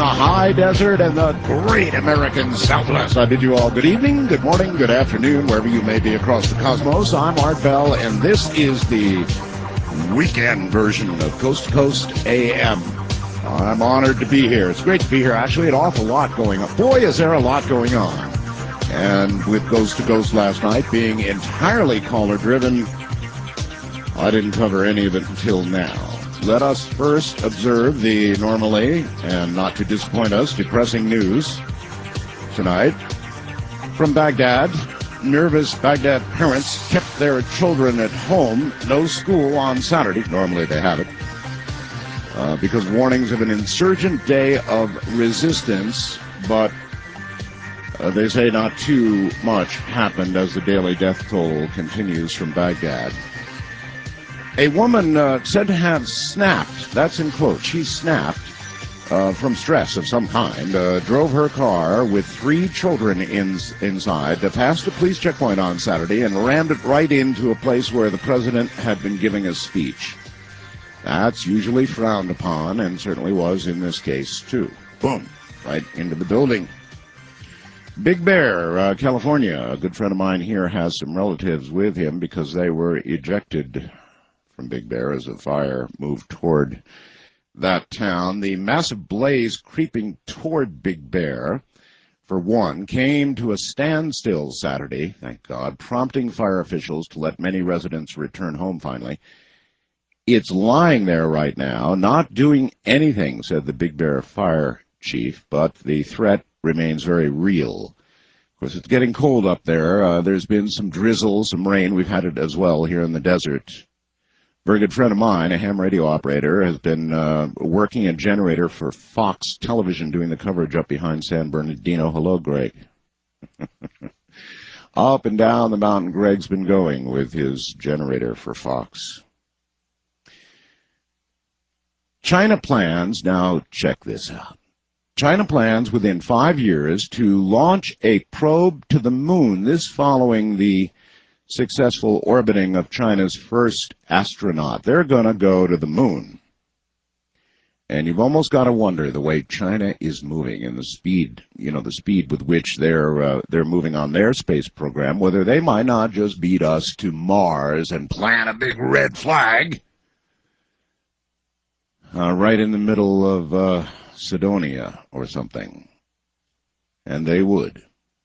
high desert and the great American Southwest. I bid you all good evening, good morning, good afternoon, wherever you may be across the cosmos. I'm Art Bell, and this is the weekend version of Coast to Coast AM. I'm honored to be here. It's great to be here. Actually, an awful lot going on. Boy, is there a lot going on. And with Coast to Coast last night being entirely caller-driven, I didn't cover any of it until now. Let us first observe the normally, and not to disappoint us, depressing news tonight. From Baghdad, nervous Baghdad parents kept their children at home. No school on Saturday. Normally they have it. Because warnings of an insurgent day of resistance, but they say not too much happened as the daily death toll continues from Baghdad. A woman said to have snapped, that's in quotes, she snapped from stress of some kind, drove her car with 3 children inside, passed a police checkpoint on Saturday and rammed it right into a place where the president had been giving a speech. That's usually frowned upon, and certainly was in this case, too. Boom, right into the building. Big Bear, California. A good friend of mine here has some relatives with him because they were ejected from Big Bear as the fire moved toward that town. The massive blaze creeping toward Big Bear, for one, came to a standstill Saturday, thank God, prompting fire officials to let many residents return home finally. It's lying there right now, not doing anything, said the Big Bear fire chief, but the threat remains very real. Of course, it's getting cold up there. There's been some drizzle, some rain. We've had it as well here in the desert. Very good friend of mine, a ham radio operator, has been working a generator for Fox Television, doing the coverage up behind San Bernardino. Hello, Greg. Up and down the mountain, Greg's been going with his generator for Fox. China plans, now check this out. China plans within 5 years to launch a probe to the moon, this following the successful orbiting of China's first astronaut. They're going to go to the moon. And you've almost got to wonder the way China is moving and the speed, the speed with which they're moving on their space program, whether they might not just beat us to Mars and plant a big red flag right in the middle of Sidonia or something. And they would.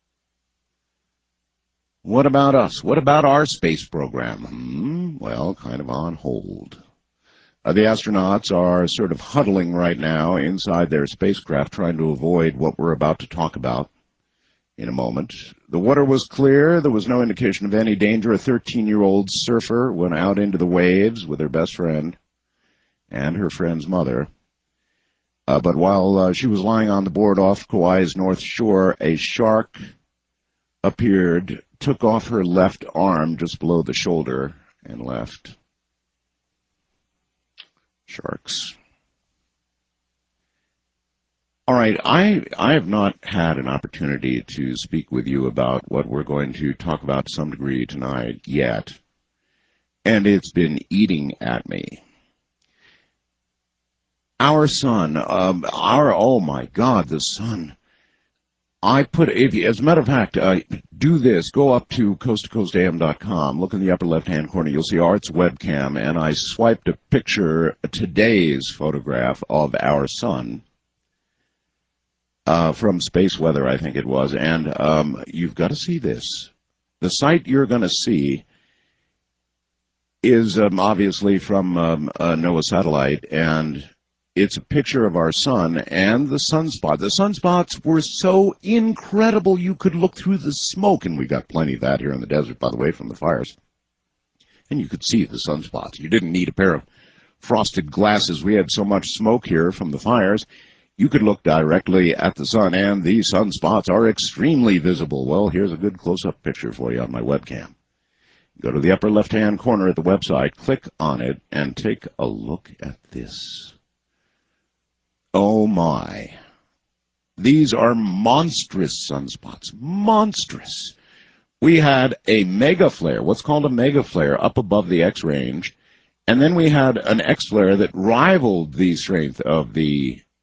What about us? What about our space program? Well, kind of on hold. The astronauts are sort of huddling right now inside their spacecraft, trying to avoid what we're about to talk about in a moment. The water was clear. There was no indication of any danger. A 13-year-old surfer went out into the waves with her best friend and her friend's mother. But while she was lying on the board off Kauai's north shore, a shark appeared, took off her left arm just below the shoulder, and left. Sharks. All right, I have not had an opportunity to speak with you about what we're going to talk about to some degree tonight yet, and it's been eating at me. Our son, oh my God, the sun. As a matter of fact, do this. Go up to coasttocoastam.com. Look in the upper left-hand corner. You'll see Art's webcam, and I swiped a picture, today's photograph of our sun from Space Weather, I think it was, and you've got to see this. The site you're going to see is obviously from a NOAA satellite, and it's a picture of our sun and the sunspot. The sunspots were so incredible you could look through the smoke, and we got plenty of that here in the desert, by the way, from the fires. And you could see the sunspots. You didn't need a pair of frosted glasses. We had so much smoke here from the fires, you could look directly at the sun, and the sunspots are extremely visible. Well, here's a good close-up picture for you on my webcam. Go to the upper left-hand corner of the website, click on it, and take a look at this. Oh, my. These are monstrous sunspots. Monstrous. We had a mega flare, what's called a mega flare, up above the X range, and then we had an X flare that rivaled the strength of the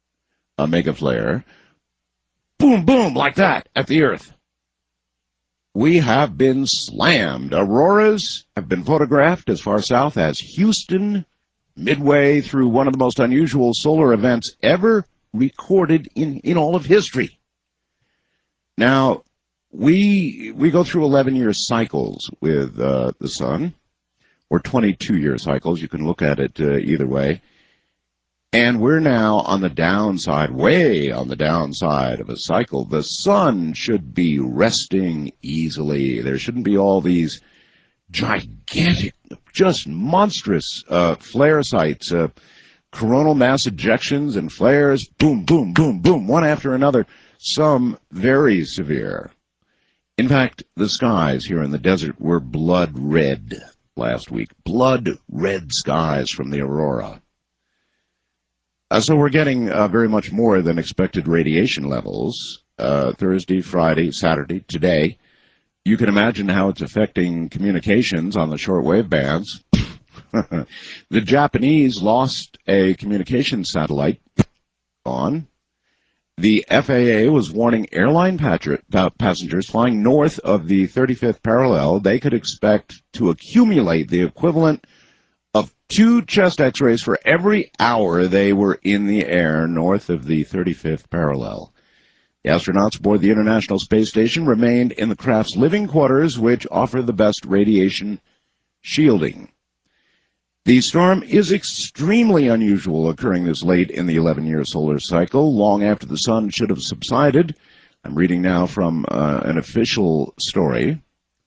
a mega flare, boom, boom, like that at the Earth. We have been slammed. Auroras have been photographed as far south as Houston, midway through one of the most unusual solar events ever recorded in all of history. Now, we go through 11-year cycles with the sun, or 22-year cycles. You can look at it either way. And we're now on the downside, way on the downside of a cycle. The sun should be resting easily. There shouldn't be all these gigantic, just monstrous flare sites, coronal mass ejections and flares, boom, boom, boom, boom, one after another, some very severe. In fact, the skies here in the desert were blood red last week, blood red skies from the aurora. So we're getting very much more than expected radiation levels Thursday, Friday, Saturday, today. You can imagine how it's affecting communications on the shortwave bands. The Japanese lost a communication satellite on. The FAA was warning airline passengers flying north of the 35th parallel they could expect to accumulate the equivalent of 2 chest x-rays for every hour they were in the air north of the 35th parallel. The astronauts aboard the International Space Station remained in the craft's living quarters, which offer the best radiation shielding. The storm is extremely unusual, occurring this late in the 11-year solar cycle, long after the sun should have subsided. I'm reading now from an official story.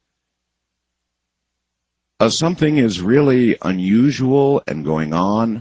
Something is really unusual and going on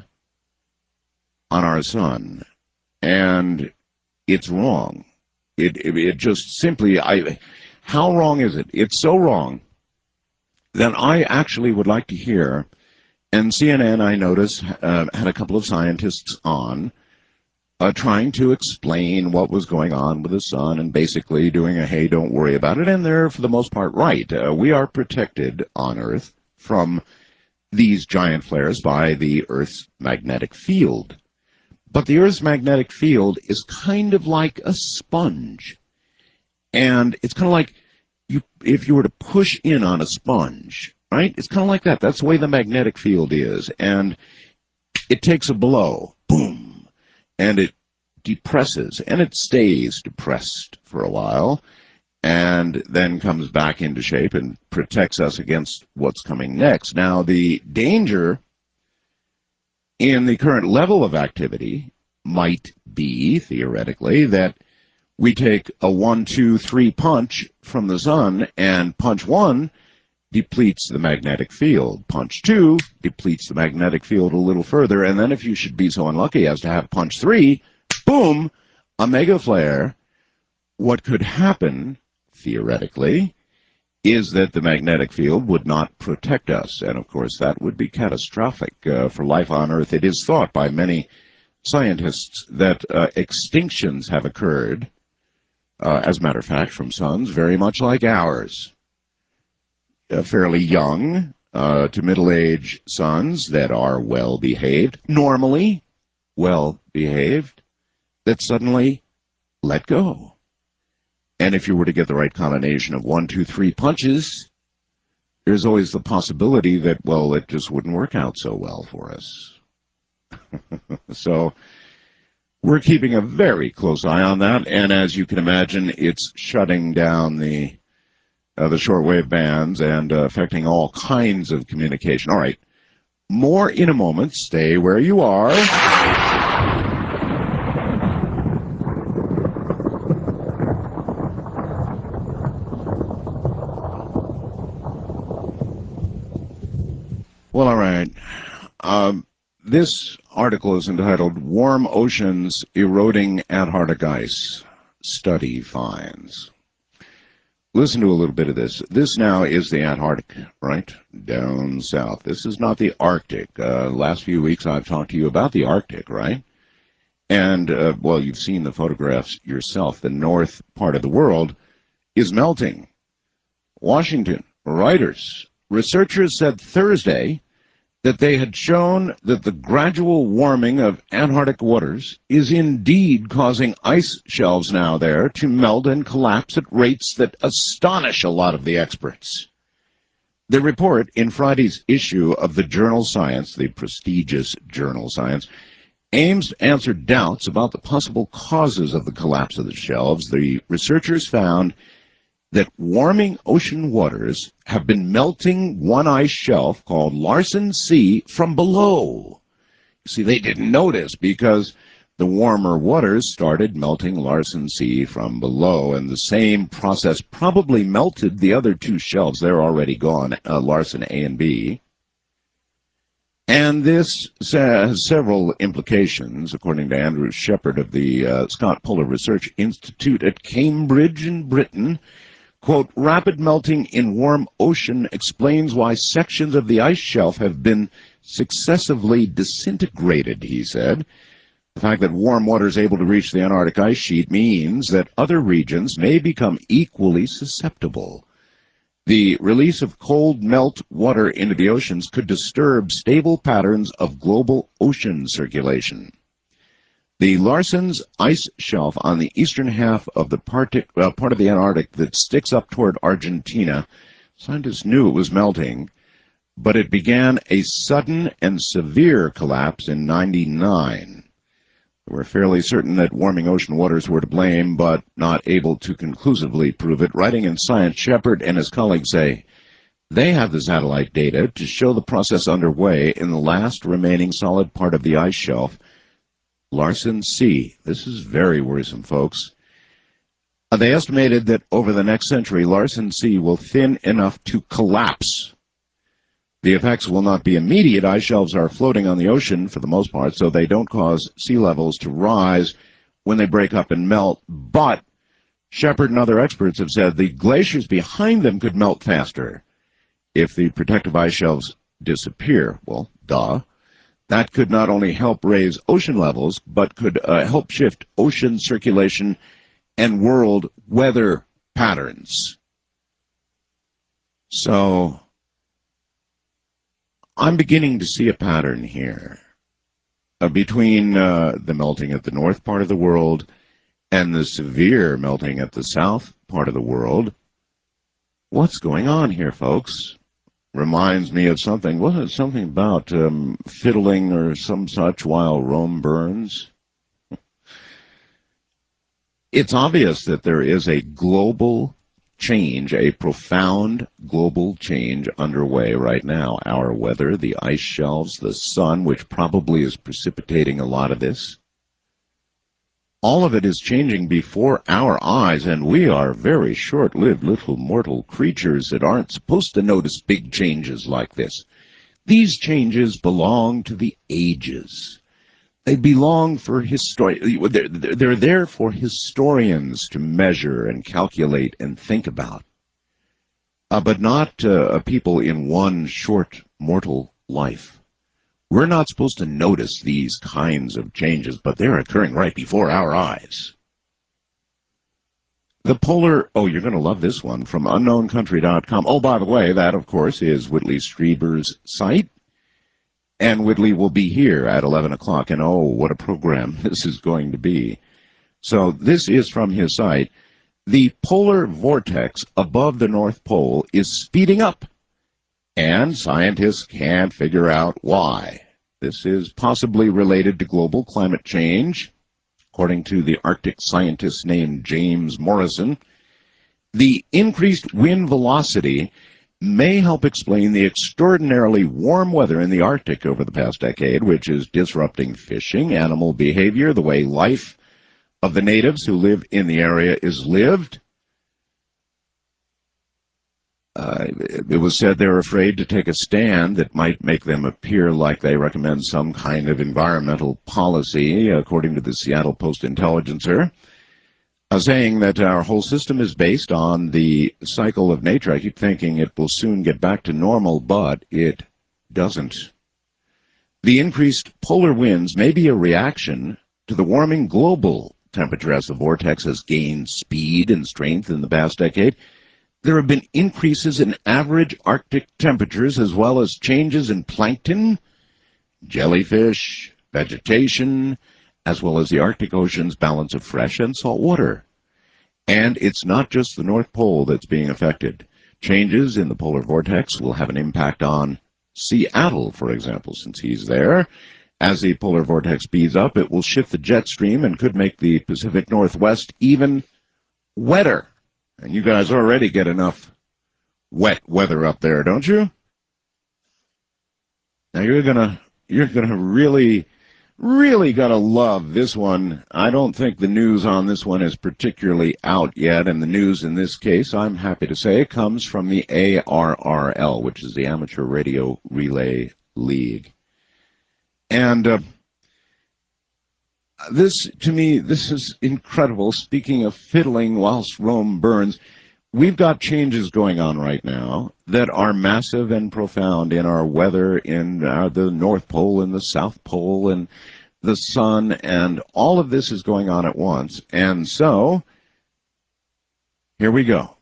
our sun, and it's wrong. It just simply, how wrong is it? It's so wrong that I actually would like to hear, and CNN, I noticed, had a couple of scientists on trying to explain what was going on with the sun and basically doing a, hey, don't worry about it, and they're, for the most part, right. We are protected on Earth from these giant flares by the Earth's magnetic field. But the Earth's magnetic field is kind of like a sponge. And it's kind of like if you were to push in on a sponge, right? It's kind of like that. That's the way the magnetic field is. And it takes a blow, boom, and it depresses, and it stays depressed for a while, and then comes back into shape and protects us against what's coming next. Now, the danger in the current level of activity might be, theoretically, that we take a 1, 2, 3 punch from the sun, and punch 1 depletes the magnetic field. Punch 2 depletes the magnetic field a little further, and then if you should be so unlucky as to have punch 3, boom, a mega flare. What could happen, theoretically, is that the magnetic field would not protect us. And, of course, that would be catastrophic for life on Earth. It is thought by many scientists that extinctions have occurred, as a matter of fact, from suns very much like ours. Fairly young to middle-aged suns that are well-behaved, normally well-behaved, that suddenly let go. And if you were to get the right combination of 1, 2, 3 punches, there's always the possibility that, well, it just wouldn't work out so well for us. So we're keeping a very close eye on that, and as you can imagine, it's shutting down the shortwave bands and affecting all kinds of communication. All right, more in a moment. Stay where you are. Well, all right. This article is entitled Warm Oceans Eroding Antarctic Ice, Study Finds. Listen to a little bit of this. This now is the Antarctic, right? Down south. This is not the Arctic. Last few weeks I've talked to you about the Arctic, right? And, well, you've seen the photographs yourself. The north part of the world is melting. Washington, Reuters. Researchers said Thursday that they had shown that the gradual warming of Antarctic waters is indeed causing ice shelves now there to melt and collapse at rates that astonish a lot of the experts. The report in Friday's issue of the journal Science, the prestigious journal Science, aims to answer doubts about the possible causes of the collapse of the shelves. The researchers found that warming ocean waters have been melting one ice shelf called Larsen C from below. See, they didn't notice because the warmer waters started melting Larsen C from below, and the same process probably melted the other two shelves. They're already gone, Larsen A and B. And this has several implications, according to Andrew Shepard of the Scott Polar Research Institute at Cambridge in Britain. Quote, rapid melting in warm ocean explains why sections of the ice shelf have been successively disintegrated, he said. The fact that warm water is able to reach the Antarctic ice sheet means that other regions may become equally susceptible. The release of cold melt water into the oceans could disturb stable patterns of global ocean circulation. The Larsen's ice shelf on the eastern half of the part of the Antarctic that sticks up toward Argentina, scientists knew it was melting, but it began a sudden and severe collapse in '99. They were fairly certain that warming ocean waters were to blame, but not able to conclusively prove it. Writing in Science, Shepard and his colleagues say they have the satellite data to show the process underway in the last remaining solid part of the ice shelf, Larsen C. This is very worrisome, folks. They estimated that over the next century, Larsen C will thin enough to collapse. The effects will not be immediate. Ice shelves are floating on the ocean for the most part, so they don't cause sea levels to rise when they break up and melt. But Shepard and other experts have said the glaciers behind them could melt faster if the protective ice shelves disappear. Well, duh. That could not only help raise ocean levels, but could help shift ocean circulation and world weather patterns. So I'm beginning to see a pattern here between the melting at the north part of the world and the severe melting at the south part of the world. What's going on here, folks? Reminds me of something. Wasn't it something about fiddling or some such while Rome burns? It's obvious that there is a global change, a profound global change underway right now. Our weather, the ice shelves, the sun, which probably is precipitating a lot of this. All of it is changing before our eyes, and we are very short-lived little mortal creatures that aren't supposed to notice big changes like this. These changes belong to the ages. They belong for they're there for historians to measure and calculate and think about, but not people in one short mortal life. We're not supposed to notice these kinds of changes, but they're occurring right before our eyes. The polar, you're going to love this one, from unknowncountry.com. Oh, by the way, that, of course, is Whitley Strieber's site. And Whitley will be here at 11 o'clock, and oh, what a program this is going to be. So this is from his site. The polar vortex above the North Pole is speeding up, and scientists can't figure out why. This is possibly related to global climate change, according to the Arctic scientist named James Morrison. The increased wind velocity may help explain the extraordinarily warm weather in the Arctic over the past decade, which is disrupting fishing, animal behavior, the way life of the natives who live in the area is lived. It was said they're afraid to take a stand that might make them appear like they recommend some kind of environmental policy, according to the Seattle Post-Intelligencer, saying that our whole system is based on the cycle of nature. I keep thinking it will soon get back to normal, but it doesn't. The increased polar winds may be a reaction to the warming global temperature as the vortex has gained speed and strength in the past decade. There have been increases in average Arctic temperatures as well as changes in plankton, jellyfish, vegetation, as well as the Arctic Ocean's balance of fresh and salt water. And it's not just the North Pole that's being affected. Changes in the polar vortex will have an impact on Seattle, for example, since he's there. As the polar vortex speeds up, it will shift the jet stream and could make the Pacific Northwest even wetter. And you guys already get enough wet weather up there, don't you? Now you're gonna really gonna love this one. I don't think the news on this one is particularly out yet, and the news in this case, I'm happy to say, comes from the ARRL, which is the Amateur Radio Relay League. And this, to me, this is incredible. Speaking of fiddling whilst Rome burns, we've got changes going on right now that are massive and profound in our weather, in the North Pole and the South Pole and the sun, and all of this is going on at once. And so, here we go.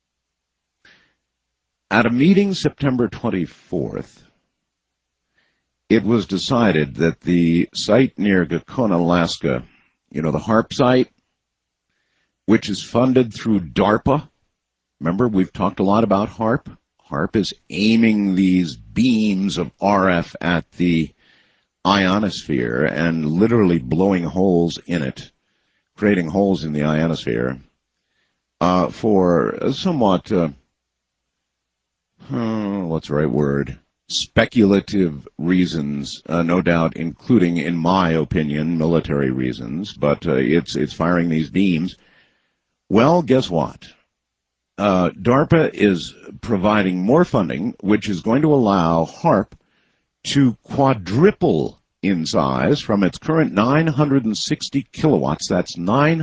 At a meeting September 24th, it was decided that the site near Gacona, Alaska, you know, the HAARP site, which is funded through DARPA. Remember, we've talked a lot about HAARP. HAARP is aiming these beams of RF at the ionosphere and literally blowing holes in it, creating holes in the ionosphere for somewhat, what's the right word? Speculative reasons, no doubt, including, in my opinion, military reasons, but it's firing these beams. Well, guess what? DARPA is providing more funding, which is going to allow HAARP to quadruple in size from its current 960 kilowatts, that's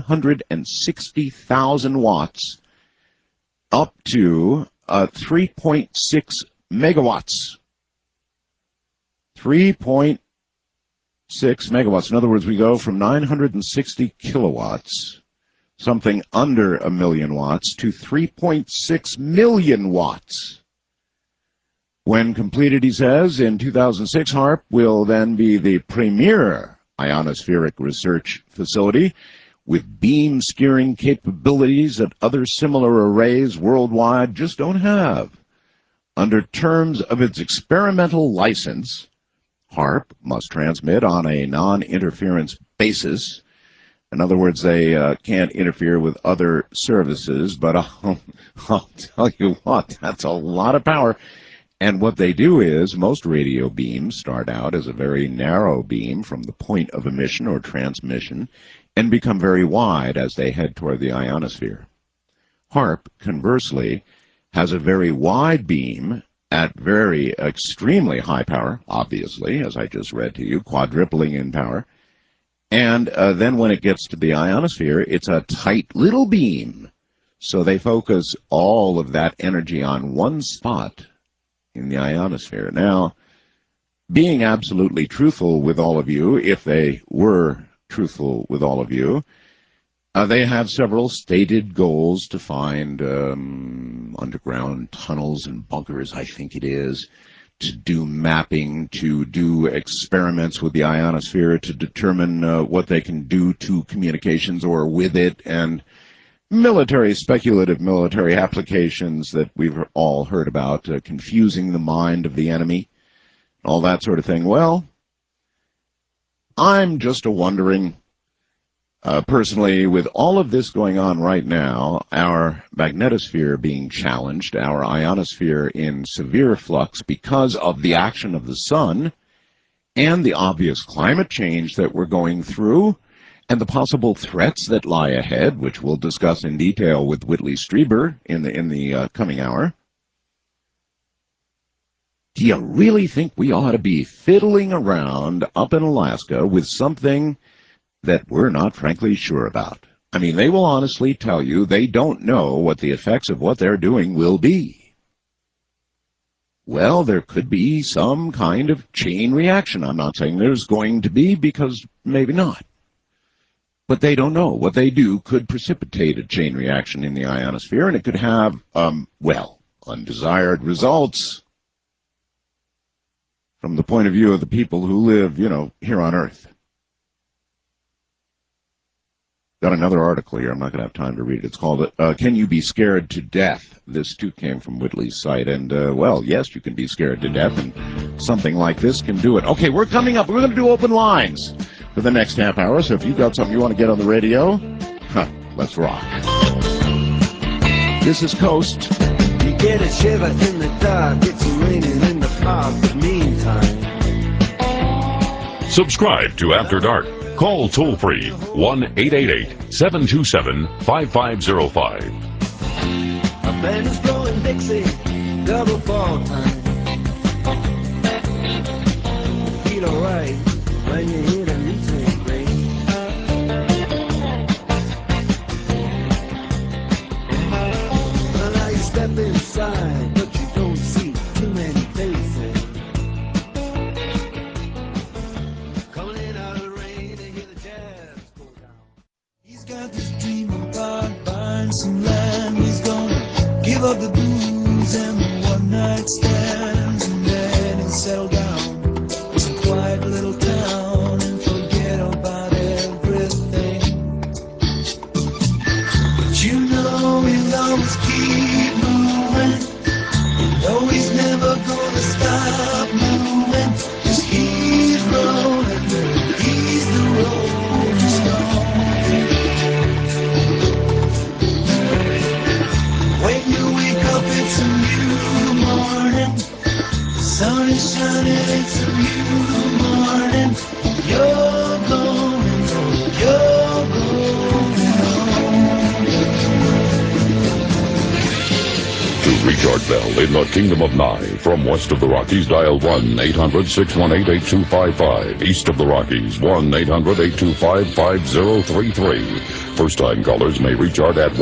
960,000 watts, up to 3.6 megawatts. 3.6 megawatts. In other words, we go from 960 kilowatts, something under 1 million watts, to 3.6 million watts. When completed, he says, in 2006, HAARP will then be the premier ionospheric research facility with beam steering capabilities that other similar arrays worldwide just don't have. Under terms of its experimental license, HAARP must transmit on a non-interference basis. In other words, they can't interfere with other services, but I'll tell you what, that's a lot of power. And what they do is, most radio beams start out as a very narrow beam from the point of emission or transmission and become very wide as they head toward the ionosphere. HAARP, conversely, has a very wide beam at very extremely high power, obviously, as I just read to you, quadrupling in power. And then when it gets to the ionosphere, it's a tight little beam. So they focus all of that energy on one spot in the ionosphere. Now, being absolutely truthful with all of you, if they were truthful with all of you, they have several stated goals to find underground tunnels and bunkers, I think it is, to do mapping, to do experiments with the ionosphere, to determine what they can do to communications or with it, and speculative military applications that we've all heard about, confusing the mind of the enemy, all that sort of thing. Well, I'm just wondering, personally, with all of this going on right now, our magnetosphere being challenged, our ionosphere in severe flux because of the action of the sun, and the obvious climate change that we're going through, and the possible threats that lie ahead, which we'll discuss in detail with Whitley Strieber in the coming hour. Do you really think we ought to be fiddling around up in Alaska with something that we're not frankly sure about? I mean, they will honestly tell you they don't know what the effects of what they're doing will be. Well, there could be some kind of chain reaction. I'm not saying there's going to be, because maybe not. But they don't know. What they do could precipitate a chain reaction in the ionosphere, and it could have, well, undesired results from the point of view of the people who live, here on Earth. Got another article here. I'm not going to have time to read it. It's called, Can You Be Scared to Death? This, too, came from Whitley's site. And, well, yes, you can be scared to death, and something like this can do it. Okay, we're coming up. We're going to do open lines for the next half hour. So if you've got something you want to get on the radio, let's rock. This is Coast. You get a shiver in the dark. It's raining in the park. But meantime, subscribe to After Dark. Call toll-free 1-888-727-5505. a band is blowing Dixie, double fall time. Feel alright when you hear the music ring. Well, now you step inside, but you don't see too many faces. Coming in out of the rain to hear the jazz go down. He's got this dream about buying some land. He's gonna give up the booze and the one-night stands, and then he'll settle down in some quiet little town and forget about everything. But you know he'll always keep moving. You know he's never gonna stop moving, 'cause he's rolling, he's the rolling stone. When you wake up, it's a new morning. The sun is shining, it's a new morning. You're going home, you're going home. To Richard Bell in the Kingdom of Nye. From west of the Rockies, dial 1-800-618-8255. East of the Rockies, 1-800-825-5033. First-time callers may recharge at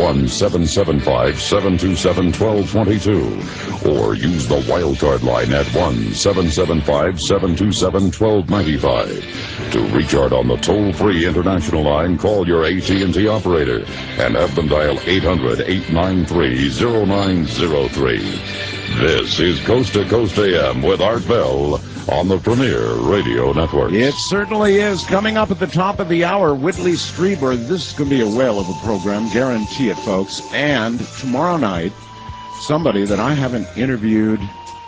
1-775-727-1222. Or use the wildcard line at 1-775-727-1295. To recharge on the toll-free international line, call your AT&T operator and have them dial 800-893-0903. This is Coast to Coast AM with Art Bell on the Premier Radio Network. It certainly is. Coming up at the top of the hour, Whitley Strieber. This is going to be a whale of a program, guarantee it, folks. And tomorrow night, somebody that I haven't interviewed,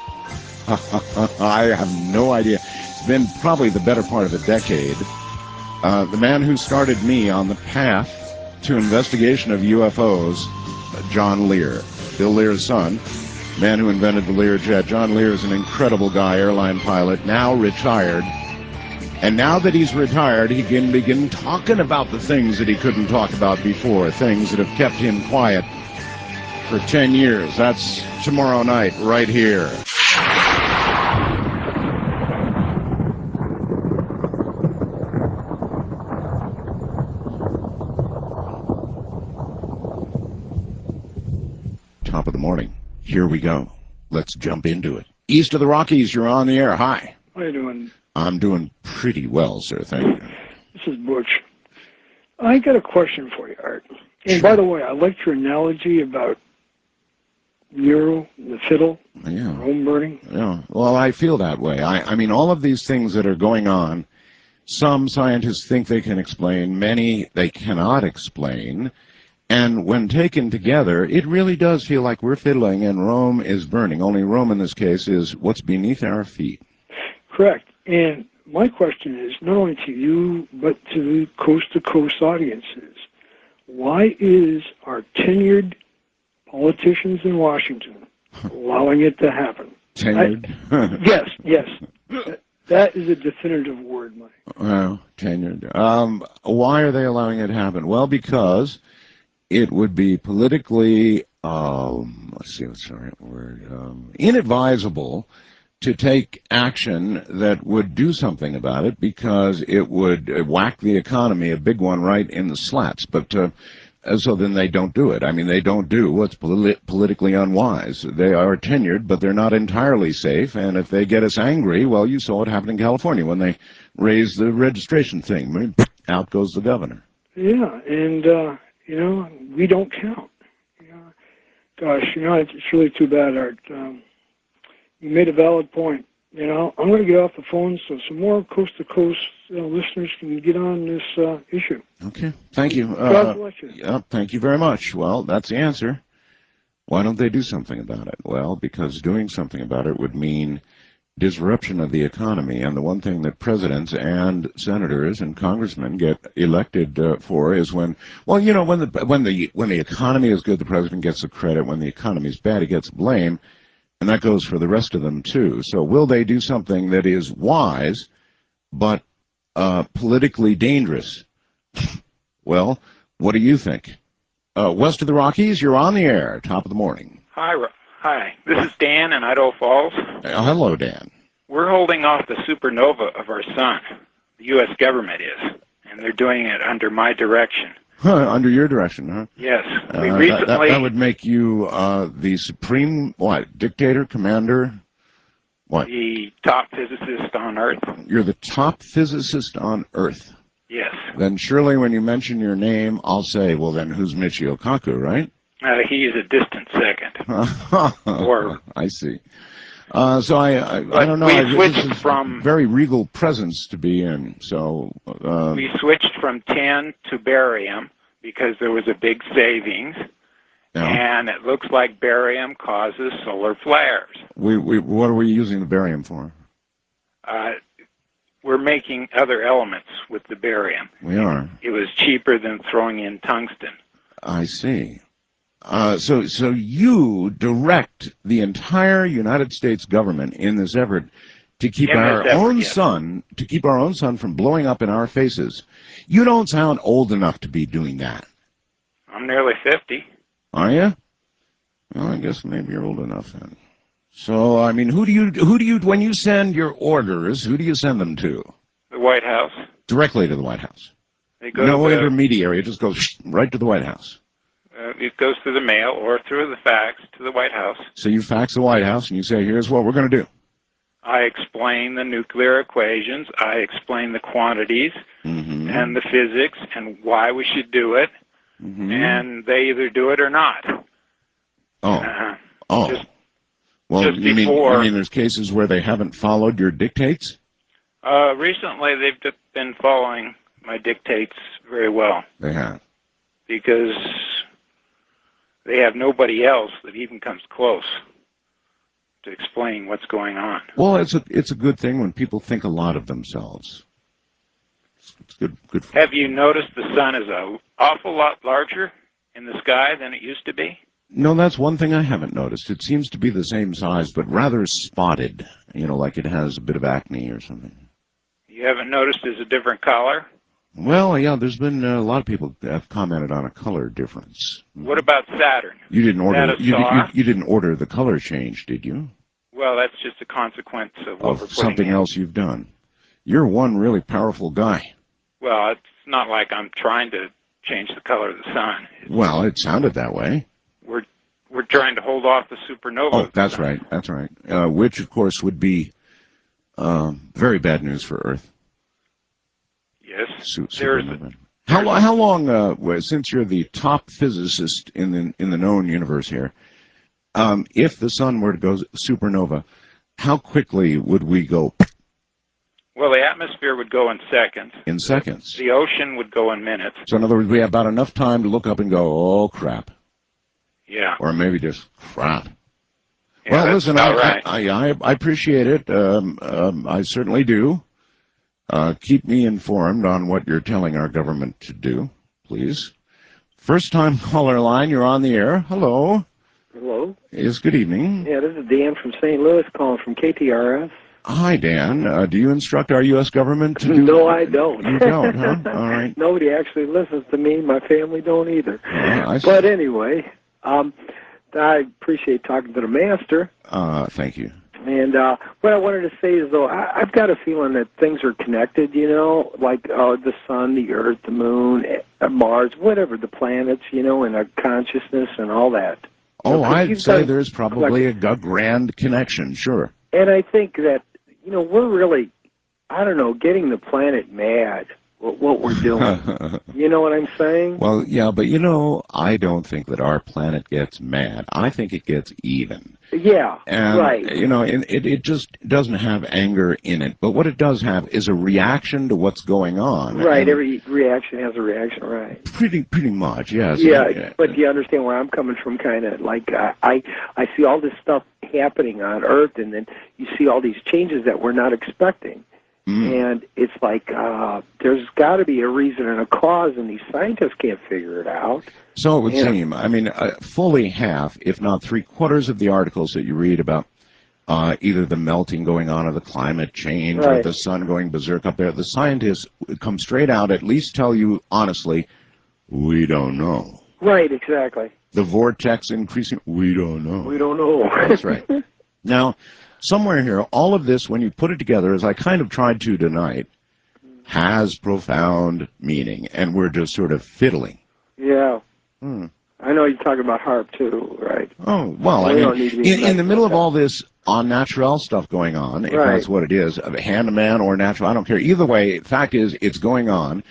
I have no idea. It's been probably the better part of a decade. The man who started me on the path to investigation of UFOs, John Lear, Bill Lear's son. Man who invented the Learjet. John Lear is an incredible guy, airline pilot, now retired. And now that he's retired, he can begin talking about the things that he couldn't talk about before, things that have kept him quiet for 10 years. That's tomorrow night, right here. Top of the morning. Here we go. Let's jump into it. East of the Rockies, you're on the air. Hi. How you doing? I'm doing pretty well, sir. Thank you. This is Butch. I got a question for you, Art. And by the way, I liked your analogy about Nero, the fiddle, Rome burning. Yeah. Well, I feel that way. I mean, all of these things that are going on, some scientists think they can explain, many they cannot explain. And when taken together, it really does feel like we're fiddling and Rome is burning. Only Rome in this case is what's beneath our feet. Correct. And my question is, not only to you, but to the coast-to-coast audiences, why is our tenured politicians in Washington allowing it to happen? Tenured? Yes. That is a definitive word, Mike. Well, tenured. Why are they allowing it to happen? Well, because it would be politically, let's see what's the right word, inadvisable to take action that would do something about it, because it would whack the economy, a big one, right in the slats. But so then they don't do it. I mean, they don't do what's politically unwise. They are tenured, but they're not entirely safe. And if they get us angry, well, you saw what happened in California when they raised the registration thing. Out goes the governor. Yeah, and we don't count. Gosh, it's really too bad, Art. You made a valid point. I'm going to get off the phone so some more coast-to-coast listeners can get on this issue. Okay, thank you. God bless you. Yeah, thank you very much. Well, that's the answer. Why don't they do something about it? Well, because doing something about it would mean disruption of the economy, and the one thing that presidents and senators and congressmen get elected for is when the economy is good, the president gets the credit. When the economy is bad, he gets blame, and that goes for the rest of them too. So, will they do something that is wise but politically dangerous? Well, what do you think? West of the Rockies, you're on the air. Top of the morning. Hi. This is Dan in Idaho Falls. Hello, Dan. We're holding off the supernova of our sun. The U.S. government is, and they're doing it under my direction. Under your direction, huh? Yes. We recently... that would make you the supreme, dictator, commander, what? The top physicist on Earth. You're the top physicist on Earth. Yes. Then surely when you mention your name, I'll say, well, then who's Michio Kaku, right? He is a distant second. I see. So I don't know. We switched from very regal presence to be in. So we switched from tin to barium because there was a big savings, and it looks like barium causes solar flares. What are we using the barium for? We're making other elements with the barium. We are. It was cheaper than throwing in tungsten. I see. So you direct the entire United States government in this effort to keep our own sun from blowing up in our faces. You don't sound old enough to be doing that. I'm nearly 50. Are you? Well, I guess maybe you're old enough then. So, I mean, who do you when you send your orders, who do you send them to? The White House. Directly to the White House. They go no intermediary. It just goes right to the White House. It goes through the mail or through the fax to the White House. So you fax the White House and you say, here's what we're going to do. I explain the nuclear equations. I explain the quantities and the physics and why we should do it. And they either do it or not. Well, you mean there's cases where they haven't followed your dictates? Recently, they've been following my dictates very well. They have. Because they have nobody else that even comes close to explaining what's going on. Well, it's a good thing when people think a lot of themselves. It's good. Have you noticed the sun is an awful lot larger in the sky than it used to be? No, that's one thing I haven't noticed. It seems to be the same size, but rather spotted, like it has a bit of acne or something. You haven't noticed it's a different color? Well, yeah, there's been a lot of people that have commented on a color difference. What about Saturn? You didn't order you didn't order the color change, did you? Well, that's just a consequence of what we're putting something in. else you've done. You're one really powerful guy. Well, it's not like I'm trying to change the color of the sun. Well, it sounded that way. We're trying to hold off the supernova. Oh, that's right. That's right. Which, of course, would be very bad news for Earth. Yes. Supernova. How long? Since you're the top physicist in the known universe here, if the sun were to go supernova, how quickly would we go? Well, the atmosphere would go in seconds. In seconds. The ocean would go in minutes. So, in other words, we have about enough time to look up and go, oh, crap. Yeah. Or maybe just crap. Yeah, well, listen, right. I appreciate it. I certainly do. Keep me informed on what you're telling our government to do, please. First-time caller line, you're on the air. Hello. Hello. Yes, good evening. Yeah, this is Dan from St. Louis calling from KTRS. Hi, Dan. Do you instruct our U.S. government to do... No, I don't. You don't, huh? All right. Nobody actually listens to me. My family don't either. I see. But anyway, I appreciate talking to the master. Thank you. And what I wanted to say is, though, I've got a feeling that things are connected, like the sun, the earth, the moon, Mars, whatever, the planets, and our consciousness and all that. Oh, I'd say there's probably a grand connection, sure. And I think that, we're really, getting the planet mad what we're doing. You know what I'm saying? Well, yeah, but I don't think that our planet gets mad. I think it gets even. Yeah, And, right. it just doesn't have anger in it. But what it does have is a reaction to what's going on. Right, and every reaction has a reaction, right. Pretty much, yes. Yeah, but do you understand where I'm coming from? Kind of like I see all this stuff happening on Earth, and then you see all these changes that we're not expecting. And it's like there's got to be a reason and a cause, and these scientists can't figure it out. So it would seem. I mean, fully half, if not three-quarters of the articles that you read about either the melting going on or the climate change or the sun going berserk up there, the scientists come straight out, at least tell you honestly, we don't know. Right, exactly. The vortex increasing, we don't know. We don't know. That's right. Now, somewhere here, all of this, when you put it together, as I kind of tried to tonight, has profound meaning, and we're just sort of fiddling. Yeah. I know you're talking about HAARP, too, right? Oh, well, I mean, in the middle of all this on-natural stuff going on, if that's what it is, hand-to-man or natural, I don't care. Either way, the fact is, it's going on.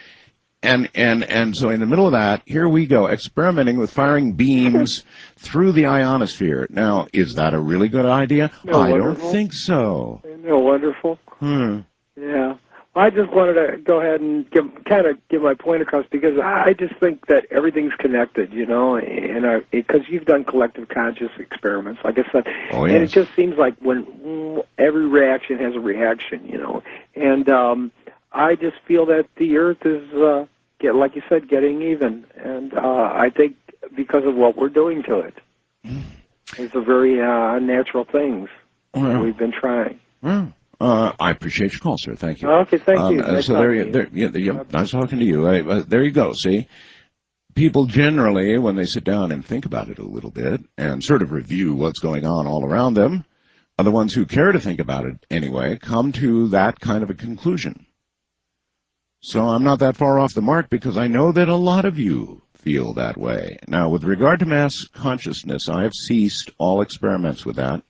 And so in the middle of that, here we go, experimenting with firing beams through the ionosphere. Now, is that a really good idea? I don't think so. Isn't that wonderful? Yeah. I just wanted to go ahead and give my point across, because I just think that everything's connected, and because you've done collective conscious experiments, like I said, and it just seems like when every reaction has a reaction, and I just feel that the Earth is, like you said, getting even, and I think because of what we're doing to it. It's a very unnatural things we've been trying. I appreciate your call, sir. Thank you. Okay, thank you. Nice talking to you. There you go. See, people generally, when they sit down and think about it a little bit and sort of review what's going on all around them, are the ones who care to think about it anyway, come to that kind of a conclusion. So I'm not that far off the mark, because I know that a lot of you feel that way. Now, with regard to mass consciousness, I have ceased all experiments with that.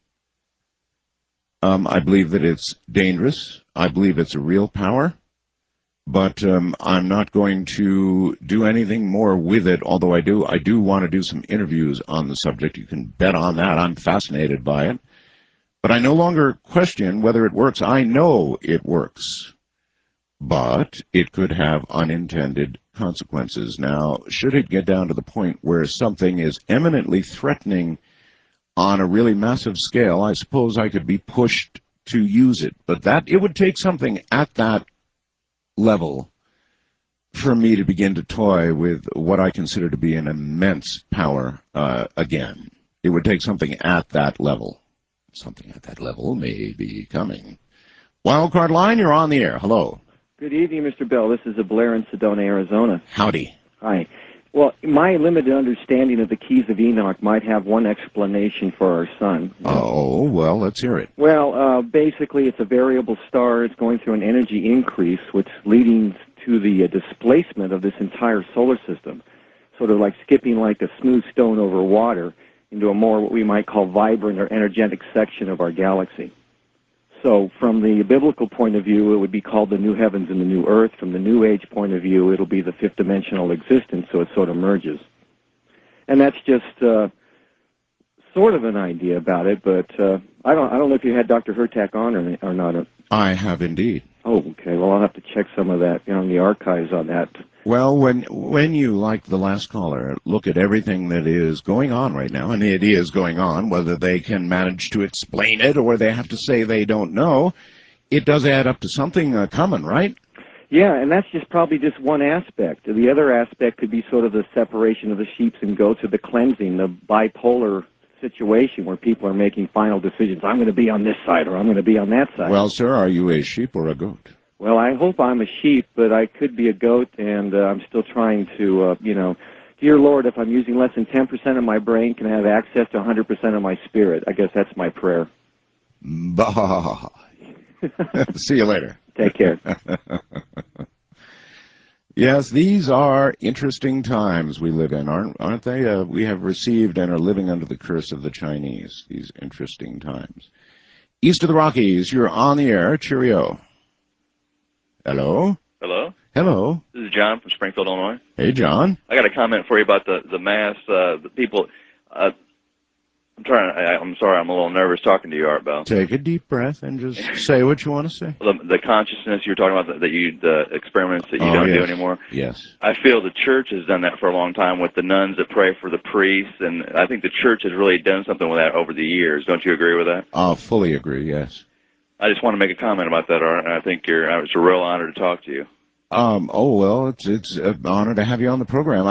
I believe that it's dangerous. I believe it's a real power. But I'm not going to do anything more with it, although I do want to do some interviews on the subject. You can bet on that. I'm fascinated by it. But I no longer question whether it works. I know it works. But it could have unintended consequences. Now, should it get down to the point where something is eminently threatening on a really massive scale, I suppose I could be pushed to use it. But it would take something at that level for me to begin to toy with what I consider to be an immense power again. It would take something at that level. Something at that level may be coming. Wildcard line, you're on the air. Hello. Good evening, Mr. Bell. This is Blair in Sedona, Arizona. Howdy. Hi. Well, my limited understanding of the Keys of Enoch might have one explanation for our sun. Oh, well, let's hear it. Well, basically, it's a variable star. It's going through an energy increase, which leading to the displacement of this entire solar system, sort of like skipping like a smooth stone over water into a more what we might call vibrant or energetic section of our galaxy. So from the biblical point of view, it would be called the new heavens and the new earth. From the New Age point of view, it'll be the fifth dimensional existence, so it sort of merges. And that's just sort of an idea about it, but I don't know if you had Dr. Hurtak on or not. I have indeed. Oh, okay. Well, I'll have to check some of that in the archives on that. Well, when you, like the last caller, look at everything that is going on right now, and it is going on, whether they can manage to explain it or they have to say they don't know, it does add up to something common, right? Yeah, and that's probably just one aspect. The other aspect could be sort of the separation of the sheep and goats, or the cleansing, the bipolar situation where people are making final decisions. I'm going to be on this side or I'm going to be on that side. Well, sir, are you a sheep or a goat? Well, I hope I'm a sheep, but I could be a goat, and I'm still trying to, dear Lord, if I'm using less than 10% of my brain, can I have access to 100% of my spirit? I guess that's my prayer. Bah. See you later. Take care. Yes, these are interesting times we live in, aren't they? We have received and are living under the curse of the Chinese, these interesting times. East of the Rockies, you're on the air. Cheerio. Hello? Hello? Hello. This is John from Springfield, Illinois. Hey, John. I got a comment for you about the mass, the people. I'm sorry, I'm a little nervous talking to you, Art Bell. Take a deep breath and just say what you want to say. The consciousness you were talking about, the experiments that you don't do anymore. Yes. I feel the church has done that for a long time with the nuns that pray for the priests, and I think the church has really done something with that over the years. Don't you agree with that? I fully agree, yes. I just want to make a comment about that, Art, and I think it's a real honor to talk to you. Oh, well, it's an honor to have you on the program.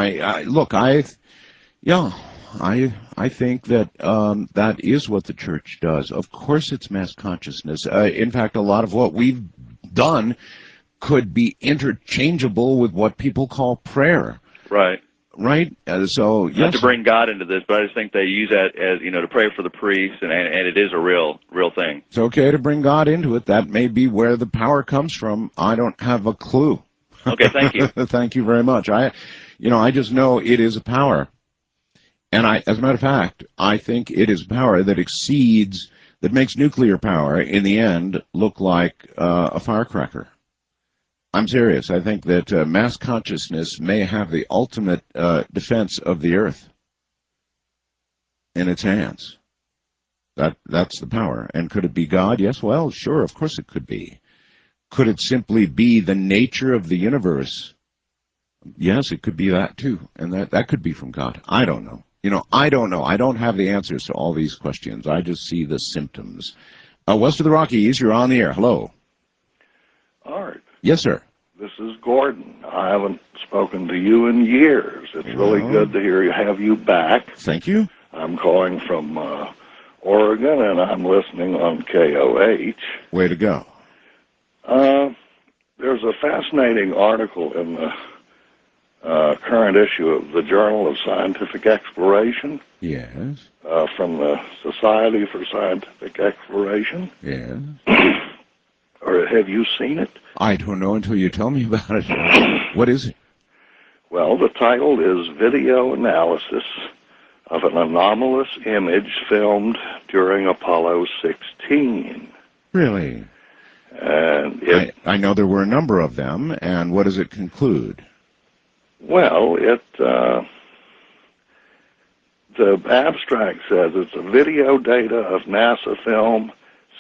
I think that that is what the church does. Of course it's mass consciousness. In fact, a lot of what we've done could be interchangeable with what people call prayer. Right. Right? So, yes. Not to bring God into this, but I just think they use that as, to pray for the priests, and it is a real thing. It's okay to bring God into it. That may be where the power comes from. I don't have a clue. Okay, thank you. Thank you very much. I just know it is a power. And as a matter of fact, I think it is power that makes nuclear power, in the end, look like a firecracker. I'm serious. I think that mass consciousness may have the ultimate defense of the earth in its hands. That's the power. And could it be God? Yes, well, sure, of course it could be. Could it simply be the nature of the universe? Yes, it could be that too. And that could be from God. I don't know. I don't know. I don't have the answers to all these questions. I just see the symptoms. West of the Rockies, you're on the air. Hello. Art. Yes, sir. This is Gordon. I haven't spoken to you in years. It's really good to have you back. Thank you. I'm calling from Oregon, and I'm listening on KOH. Way to go. There's a fascinating article in the current issue of the Journal of Scientific Exploration. Yes. From the Society for Scientific Exploration. Yes. Or have you seen it? I don't know until you tell me about it. What is it? Well, the title is Video Analysis of an Anomalous Image Filmed During Apollo 16. Really? And I know there were a number of them, and what does it conclude? Well, the abstract says it's a video data of NASA film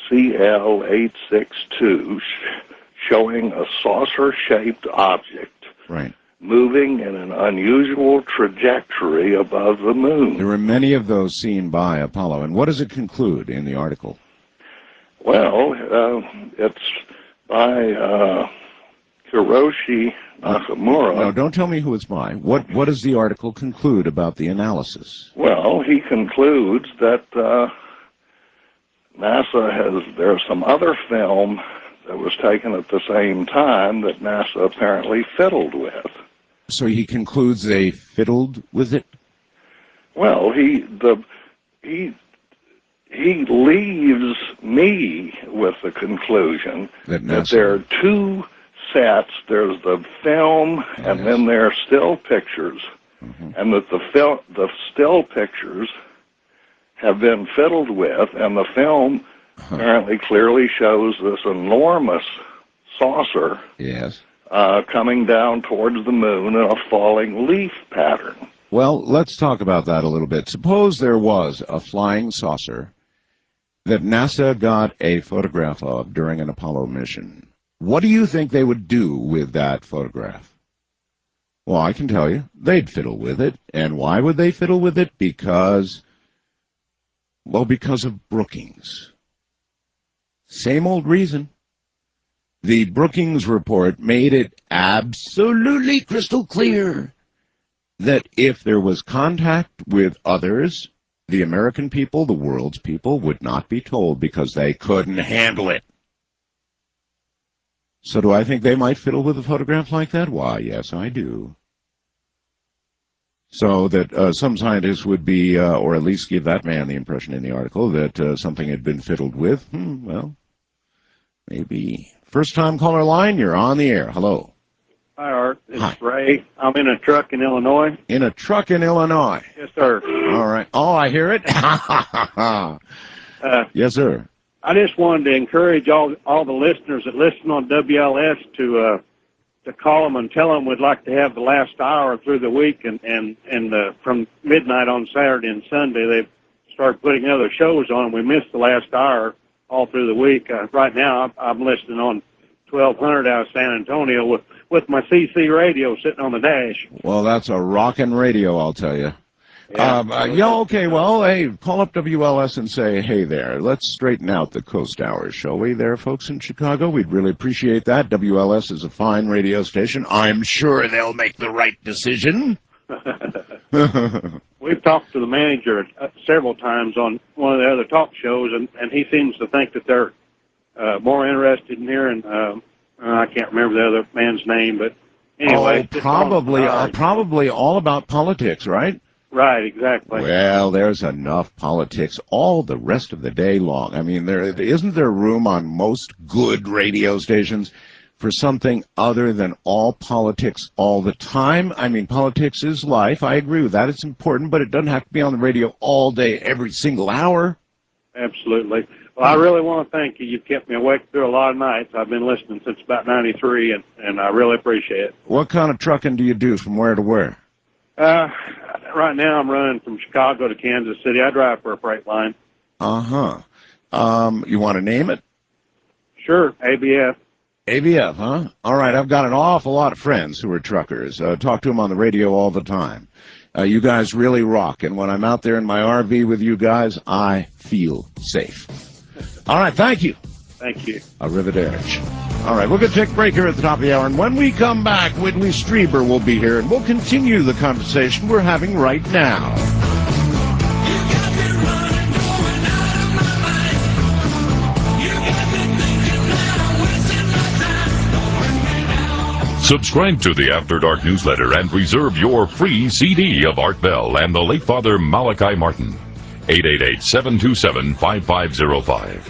CL-862 showing a saucer-shaped object moving in an unusual trajectory above the moon. There were many of those seen by Apollo. And what does it conclude in the article? Well, it's by Hiroshi Nakamura. No, don't tell me who it's by. What does the article conclude about the analysis? Well, he concludes that there's some other film that was taken at the same time that NASA apparently fiddled with. So he concludes they fiddled with it? Well, he leaves me with the conclusion that there are two sets. There's the film, and then there are still pictures, and that the still pictures have been fiddled with, and the film apparently clearly shows this enormous saucer coming down towards the moon in a falling leaf pattern. Well, let's talk about that a little bit. Suppose there was a flying saucer that NASA got a photograph of during an Apollo mission. What do you think they would do with that photograph? Well, I can tell you. They'd fiddle with it. And why would they fiddle with it? Because of Brookings. Same old reason. The Brookings report made it absolutely crystal clear that if there was contact with others, the American people, the world's people, would not be told because they couldn't handle it. So do I think they might fiddle with a photograph like that? Why, yes, I do. So that some scientists would be, or at least give that man the impression in the article that something had been fiddled with. Well, maybe. First-time caller line, you're on the air. Hello. Hi, Art. It's Ray. I'm in a truck in Illinois. In a truck in Illinois? Yes, sir. All right. Oh, I hear it. Yes, sir. I just wanted to encourage all the listeners that listen on WLS to to call them and tell them we'd like to have the last hour through the week, and from midnight on Saturday and Sunday they start putting other shows on. We missed the last hour all through the week. Right now I'm listening on 1200 out of San Antonio with my CC radio sitting on the dash. Well, that's a rockin' radio, I'll tell you. Yeah, okay, well, hey, call up WLS and say, hey there, let's straighten out the Coast Hours, shall we, there, folks in Chicago? We'd really appreciate that. WLS is a fine radio station. I'm sure they'll make the right decision. We've talked to the manager several times on one of the other talk shows, and he seems to think that they're more interested in hearing, I can't remember the other man's name, but anyway. Oh, probably all about politics, right? Right, exactly. Well, there's enough politics all the rest of the day long. I mean, isn't there room on most good radio stations for something other than all politics all the time? I mean, politics is life. I agree with that. It's important, but it doesn't have to be on the radio all day, every single hour. Absolutely. Well, I really want to thank you. You've kept me awake through a lot of nights. I've been listening since about 93, and I really appreciate it. What kind of trucking do you do, from where to where? Right now I'm running from Chicago to Kansas City. I drive for a freight line. Uh-huh. You want to name it? Sure, ABF. ABF, huh? All right, I've got an awful lot of friends who are truckers. Talk to them on the radio all the time. You guys really rock, and when I'm out there in my RV with you guys, I feel safe. All right, thank you. Thank you. Arrivederci. All right, we're going to take a break here at the top of the hour, and when we come back, Whitley Strieber will be here, and we'll continue the conversation we're having right now. Subscribe to the After Dark newsletter and reserve your free CD of Art Bell and the late Father Malachi Martin. 888-727-5505.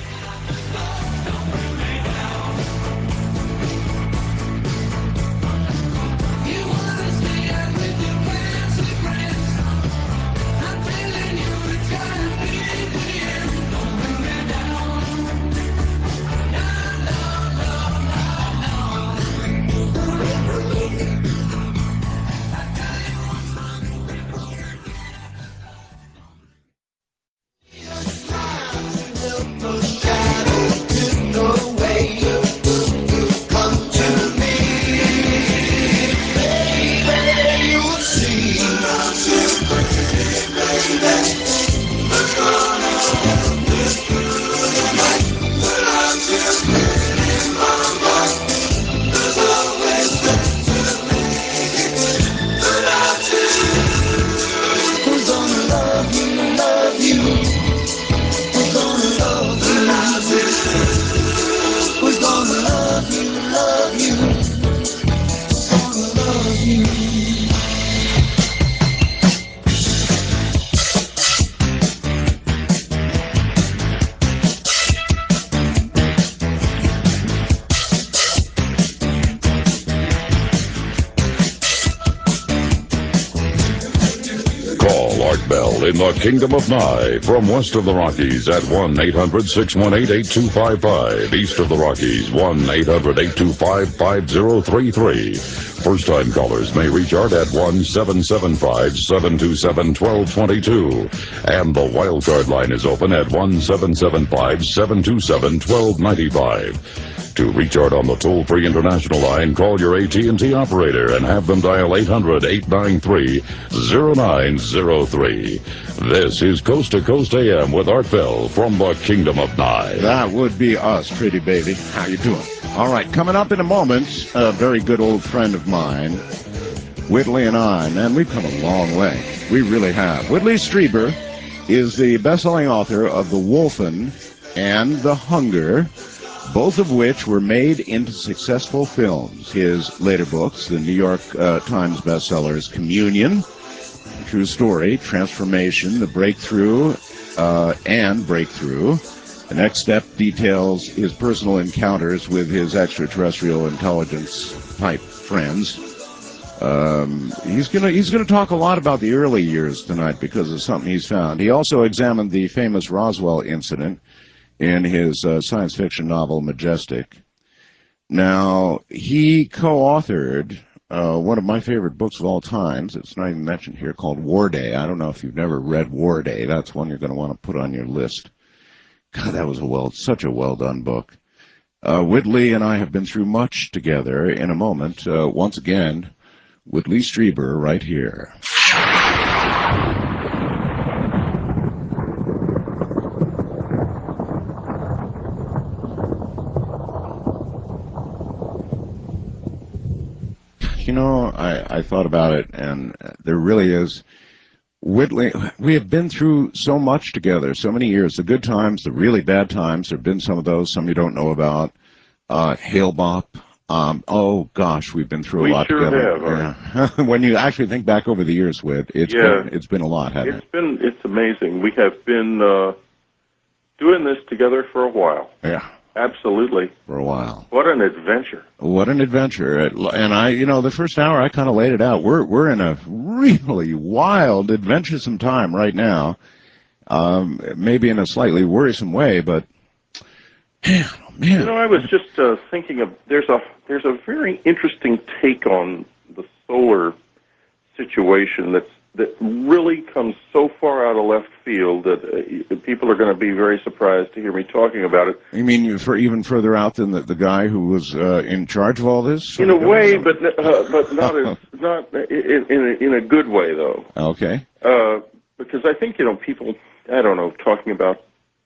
In the Kingdom of Nye, from west of the Rockies at 1-800-618-8255. East of the Rockies, 1-800-825-5033. First-time callers may reach Art at 1-775-727-1222. And the wildcard line is open at 1-775-727-1295. To reach Art on the toll-free international line, call your AT&T operator and have them dial 800-893-0903. This is Coast to Coast AM with Art Bell from the Kingdom of Nye. That would be us, pretty baby. How you doing? All right, coming up in a moment, a very good old friend of mine, Whitley and I. Man, we've come a long way. We really have. Whitley Strieber is the best-selling author of The Wolfen and The Hunger, both of which were made into successful films. His later books, the New York Times bestsellers Communion, True Story, Transformation, The Breakthrough, and Breakthrough. The Next Step details his personal encounters with his extraterrestrial intelligence-type friends. He's gonna talk a lot about the early years tonight because of something he's found. He also examined the famous Roswell incident in his science fiction novel, Majestic. Now, he co-authored one of my favorite books of all times. It's not even mentioned here, called War Day. I don't know if you've never read War Day. That's one you're going to want to put on your list. God, that was such a well-done book. Whitley and I have been through much together. In a moment, once again, Whitley Strieber right here. You know, I thought about it, and there really is. Whitley, we have been through so much together, so many years, the good times, the really bad times. There have been some of those, some you don't know about. Hale Bop. Oh, gosh, we've been through a lot together. Have, yeah. When you actually think back over the years, Whit, it's been a lot, hasn't it? It's amazing. We have been doing this together for a while. Yeah. Absolutely. For a while. What an adventure. What an adventure. And the first hour I kind of laid it out. We're in a really wild, adventuresome time right now. Maybe in a slightly worrisome way, but man, oh man. I was just thinking of there's a very interesting take on the solar situation that really comes so far out of left field that people are going to be very surprised to hear me talking about it. You mean for even further out than the guy who was in charge of all this? In a way, but not in a good way though. Okay. Because I think people, I don't know, talking about.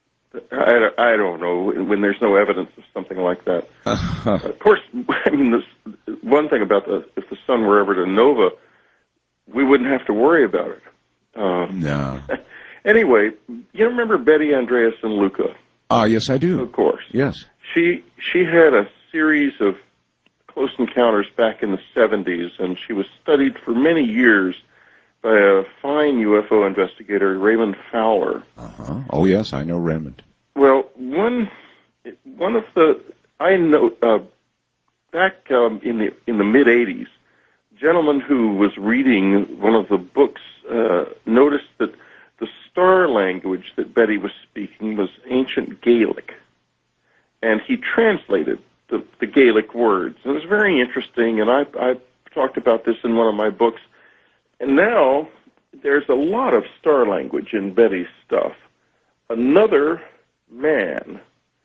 I don't know when there's no evidence of something like that. Of course, I mean, this one thing about if the sun were ever to nova, we wouldn't have to worry about it. No. Anyway, you remember Betty Andreasson Luca? Yes, I do. Of course. Yes. She had a series of close encounters back in the 70s, and she was studied for many years by a fine UFO investigator, Raymond Fowler. Uh-huh. Oh, yes, I know Raymond. Well, one of the I know back in the mid 80s, a gentleman who was reading one of the books noticed that the star language that Betty was speaking was ancient Gaelic, and he translated the Gaelic words. It was very interesting, and I talked about this in one of my books. And now there's a lot of star language in Betty's stuff. Another man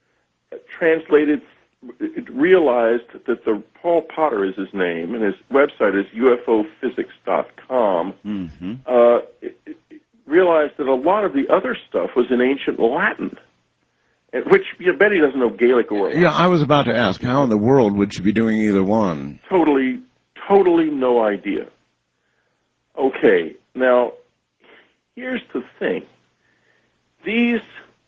realized that Paul Potter is his name, and his website is ufophysics.com, realized that a lot of the other stuff was in ancient Latin, which Betty doesn't know Gaelic or Latin. Yeah, I was about to ask, how in the world would she be doing either one? Totally no idea. Okay, now, here's the thing. These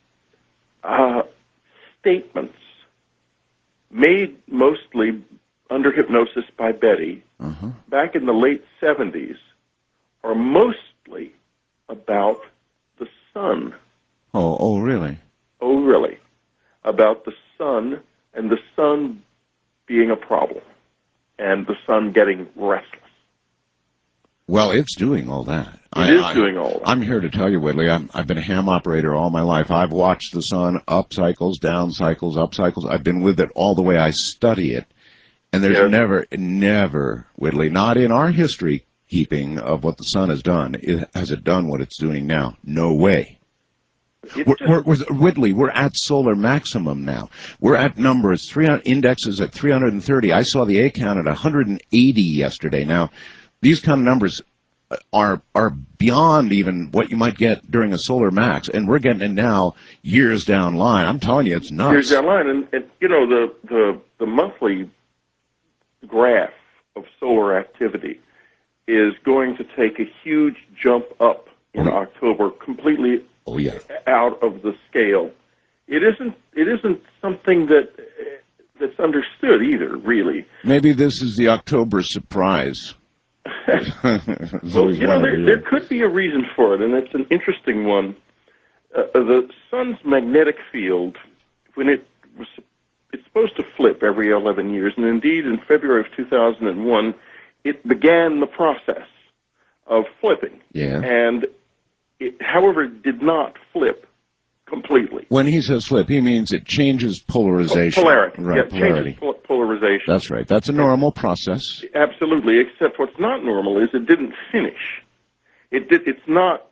statements, made mostly under hypnosis by Betty, back in the late 70s, are mostly about the sun. Oh, really? Oh, really? About the sun, and the sun being a problem, and the sun getting restless. Well, it's doing all that. It is doing all that. I'm here to tell you, Whitley, I've been a ham operator all my life. I've watched the sun up cycles, down cycles, up cycles. I've been with it all the way. I study it. And there's never, Whitley, not in our history keeping of what the sun has done, has it done what it's doing now. No way. Whitley, we're at solar maximum now. We're at numbers, indexes at 330. I saw the A count at 180 yesterday. Now, these kind of numbers are beyond even what you might get during a solar max, and we're getting it now years down line. I'm telling you, it's nuts. Years down line, and the monthly graph of solar activity is going to take a huge jump up in October, completely out of the scale. It isn't something that's understood either, really. Maybe this is the October surprise. Well, there could be a reason for it, and it's an interesting one. The sun's magnetic field, when it's supposed to flip every 11 years, and indeed in February of 2001, it began the process of flipping. Yeah. And however, it did not flip completely. When he says flip, he means it changes polarization. Polarity. Right, polarity. Changes polarization. That's right. That's a normal process. Absolutely, except what's not normal is it didn't finish. It's not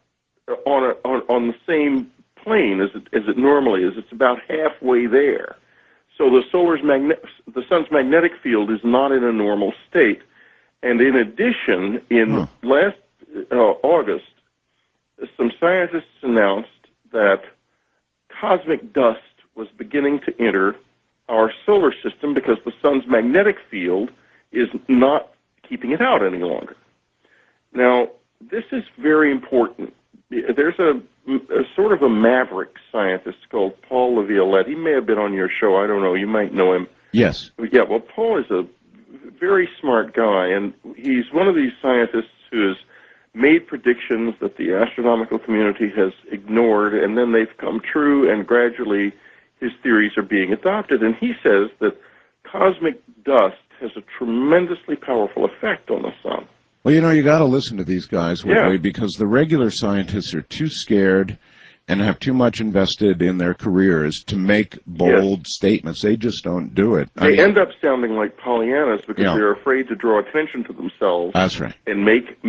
on the same plane as it normally is. It's about halfway there. So the sun's magnetic field is not in a normal state. And in addition, in last August, some scientists announced that cosmic dust was beginning to enter our solar system because the sun's magnetic field is not keeping it out any longer. Now, this is very important. There's a sort of a maverick scientist called Paul LaViolette. He may have been on your show. I don't know. You might know him. Yes. Yeah, well, Paul is a very smart guy, and he's one of these scientists who has made predictions that the astronomical community has ignored, and then they've come true, and gradually his theories are being adopted. And he says that cosmic dust has a tremendously powerful effect on the sun. Well, you got to listen to these guys, Whitley, because the regular scientists are too scared and have too much invested in their careers to make bold statements. They just don't do it. They end up sounding like Pollyannas because they're afraid to draw attention to themselves. That's right. And make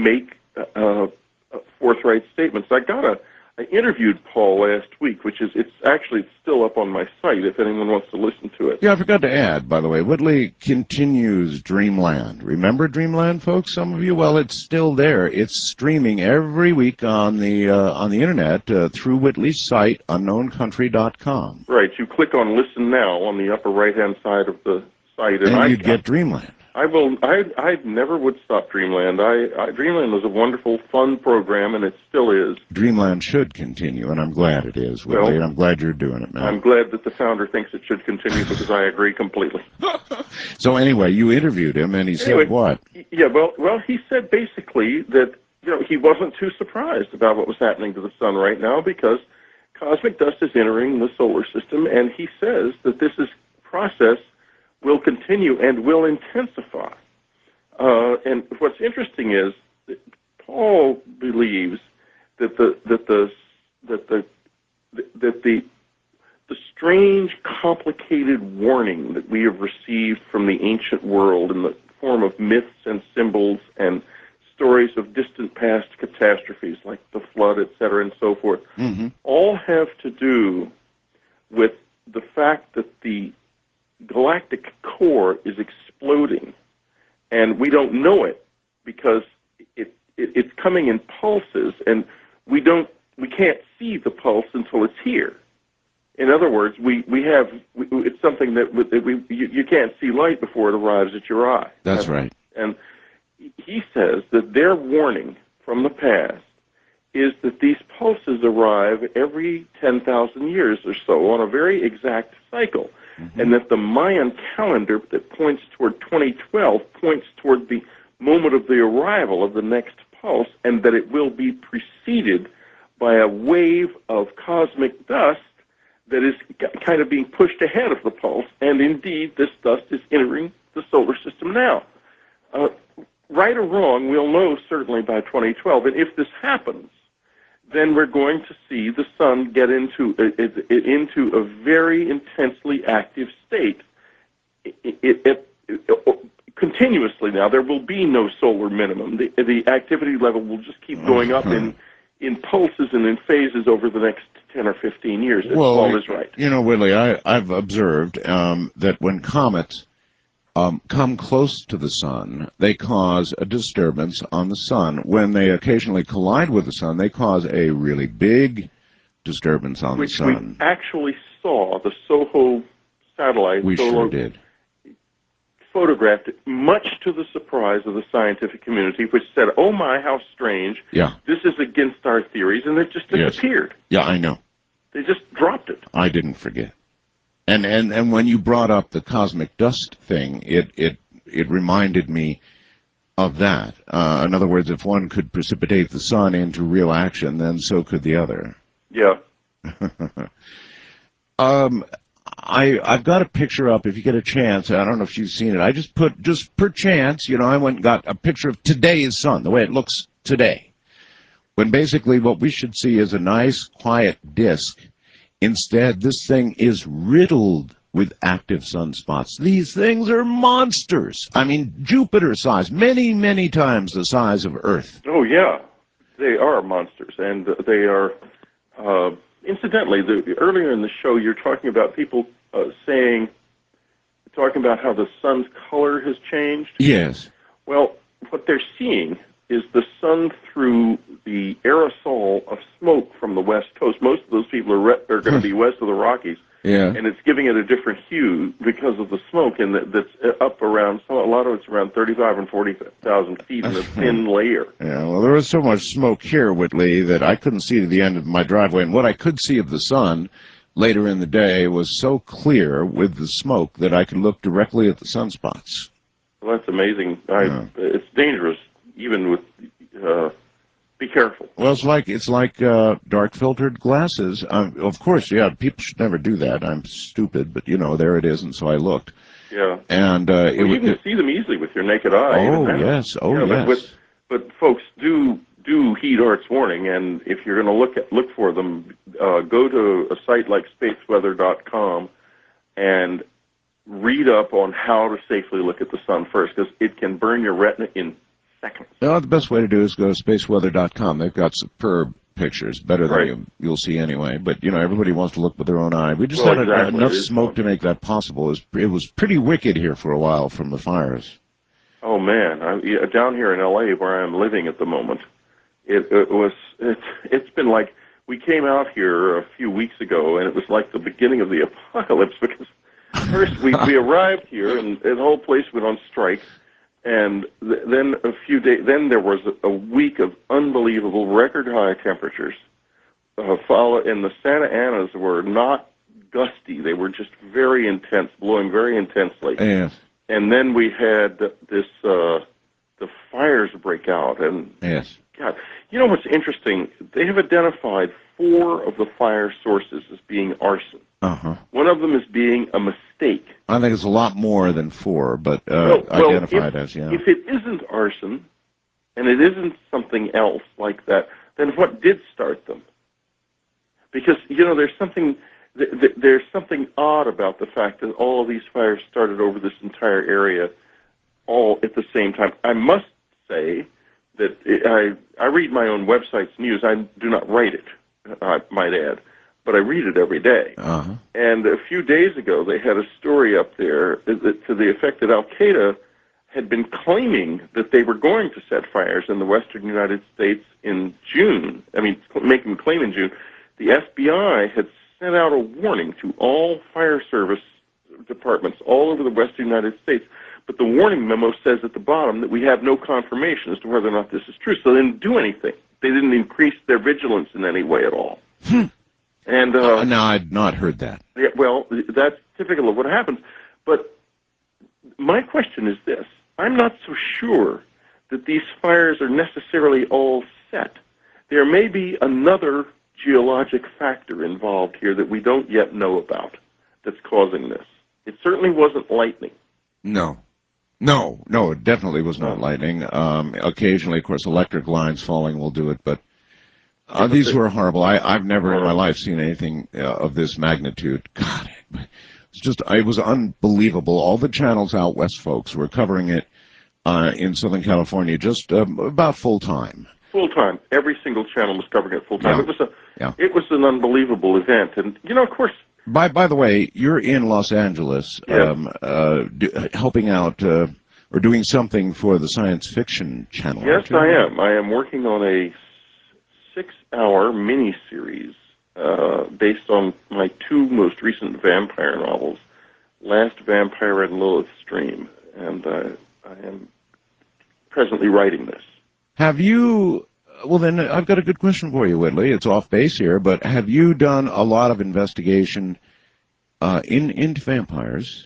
forthright statements. I interviewed Paul last week, it's still up on my site if anyone wants to listen to it. Yeah, I forgot to add, by the way, Whitley continues Dreamland. Remember Dreamland, folks? Some of you, well, it's still there. It's streaming every week on the internet through Whitley's site, unknowncountry.com. Right. You click on Listen Now on the upper right-hand side of the site, and you'd get Dreamland. I never would stop Dreamland. Dreamland was a wonderful, fun program, and it still is. Dreamland should continue, and I'm glad it is, Whitley, and I'm glad you're doing it, man. I'm glad that the founder thinks it should continue because I agree completely. So anyway, you interviewed him, and he said what? Yeah, well, he said basically that he wasn't too surprised about what was happening to the sun right now because cosmic dust is entering the solar system, and he says that this process will continue and will intensify. And what's interesting is that Paul believes that the strange, complicated warning that we have received from the ancient world in the form of myths and symbols and stories of distant past catastrophes like the flood, etc., and so forth, all have to do with the fact that the galactic core is exploding, and we don't know it because it's coming in pulses, and we can't see the pulse until it's here. In other words, it's something that you can't see light before it arrives at your eye. That's right. And he says that their warning from the past is that these pulses arrive every 10,000 years or so on a very exact cycle. And that the Mayan calendar that points toward 2012 points toward the moment of the arrival of the next pulse, and that it will be preceded by a wave of cosmic dust that is kind of being pushed ahead of the pulse, and indeed this dust is entering the solar system now. Right or wrong, we'll know certainly by 2012, and if this happens, then we're going to see the sun get into a very intensely active state. Continuously now, there will be no solar minimum. The activity level will just keep going up in pulses and in phases over the next 10 or 15 years. Paul is right. Whitley, I've observed that when comets come close to the sun, they cause a disturbance on the sun. When they occasionally collide with the sun, they cause a really big disturbance on the sun. Which we actually saw. The SOHO satellite. We sure did. Photographed it, much to the surprise of the scientific community, which said, "Oh my, how strange! Yeah, this is against our theories," and it just disappeared. Yeah, I know. They just dropped it. I didn't forget. And when you brought up the cosmic dust thing, it reminded me of that. In other words, if one could precipitate the sun into real action, then so could the other. Yeah. I've got a picture up if you get a chance. I don't know if you've seen it. I just put, just per chance, I went and got a picture of today's sun, the way it looks today. When basically what we should see is a nice, quiet disk. Instead, this thing is riddled with active sunspots. These things are monsters. I mean, Jupiter size, many, many times the size of Earth. Oh, yeah. They are monsters, and they are, incidentally, earlier in the show, you're talking about people talking about how the sun's color has changed. Yes. Well, what they're seeing is the sun through the aerosol of smoke from the West Coast. Most of those people are going to be west of the Rockies. Yeah. And it's giving it a different hue because of the smoke, and that's up around, a lot of it's around 35 and 40,000 feet in a thin layer. Yeah, well, there was so much smoke here, Whitley, that I couldn't see to the end of my driveway. And what I could see of the sun later in the day was so clear with the smoke that I could look directly at the sunspots. Well, that's amazing. It's dangerous, even with... be careful. Well, it's like dark filtered glasses. Of course, yeah, people should never do that. I'm stupid, but there it is, and so I looked. Yeah. And you can see them easily with your naked eye. Oh yes, yes. But folks, do heed Art's warning, and if you're going to look for them, go to a site like spaceweather.com and read up on how to safely look at the sun first, because it can burn your retina in seconds. Well, the best way to do is go to spaceweather.com. They've got superb pictures, better than you'll see anyway. But everybody wants to look with their own eye. We just had enough smoke to make that possible. It was pretty wicked here for a while from the fires. Oh man, down here in LA where I'm living at the moment, it's been like, we came out here a few weeks ago and it was like the beginning of the apocalypse, because first we arrived here and the whole place went on strike. And then then there was a week of unbelievable record-high temperatures. And the Santa Anas were not gusty; they were just very intense, blowing very intensely. Yes. And then we had the fires break out. And yes. God, what's interesting? They have identified 4 of the fire sources as being arson. Uh-huh. One of them is being a mistake. I think it's a lot more than 4, but identified as, yeah. If it isn't arson, and it isn't something else like that, then what did start them? Because, there's something odd about the fact that all of these fires started over this entire area all at the same time. I must say that I read my own website's news. I do not write it, I might add, but I read it every day. Uh-huh. And a few days ago, they had a story up there to the effect that Al-Qaeda had been claiming that they were going to set fires in the western United States in June. I mean, making the claim in June. The FBI had sent out a warning to all fire service departments all over the western United States. But the warning memo says at the bottom that we have no confirmation as to whether or not this is true. So they didn't do anything. They didn't increase their vigilance in any way at all. And no, I'd not heard that. Yeah, well, that's typical of what happens. But my question is this. I'm not so sure that these fires are necessarily all set. There may be another geologic factor involved here that we don't yet know about that's causing this. It certainly wasn't lightning. No, it definitely was not lightning. Occasionally, of course, electric lines falling will do it, but these were horrible. I've never in my life seen anything of this magnitude. God, it was unbelievable. All the channels out west, folks, were covering it in Southern California just about full time. Full time. Every single channel was covering it full time. Yeah. It was an unbelievable event, and of course. By the way, you're in Los Angeles, helping out or doing something for the science fiction channel. Yes, I am. I am working on a 6-hour miniseries based on my 2 most recent vampire novels, Last Vampire and Lilith's Dream, and I am presently writing this. Have you... Well, then, I've got a good question for you, Whitley. It's off base here, but have you done a lot of investigation into vampires?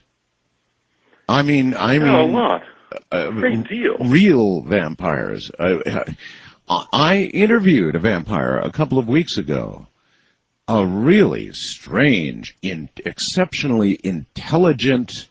I mean, a lot. A great deal. Real vampires. I interviewed a vampire a couple of weeks ago. A really strange, exceptionally intelligent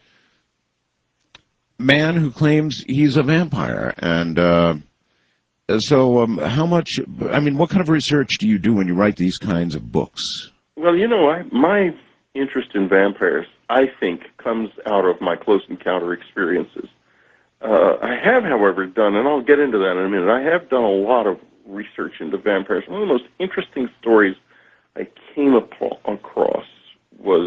man who claims he's a vampire. And so how much, what kind of research do you do when you write these kinds of books? Well, my interest in vampires, I think, comes out of my close encounter experiences. I have, however, done, and I'll get into that in a minute, I have done a lot of research into vampires. One of the most interesting stories I came across was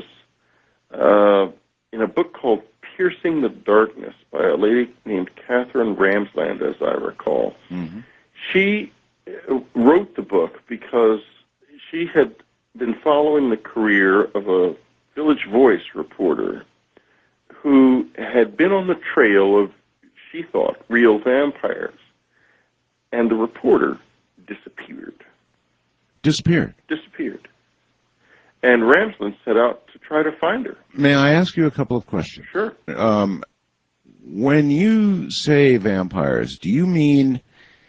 in a book called Piercing the Darkness by a lady named Catherine Ramsland, as I recall. Mm-hmm. She wrote the book because she had been following the career of a Village Voice reporter who had been on the trail of, she thought, real vampires. And the reporter disappeared. Disappeared? Disappeared. And Ramsland set out to try to find her. May I ask you a couple of questions? Sure. When you say vampires, do you mean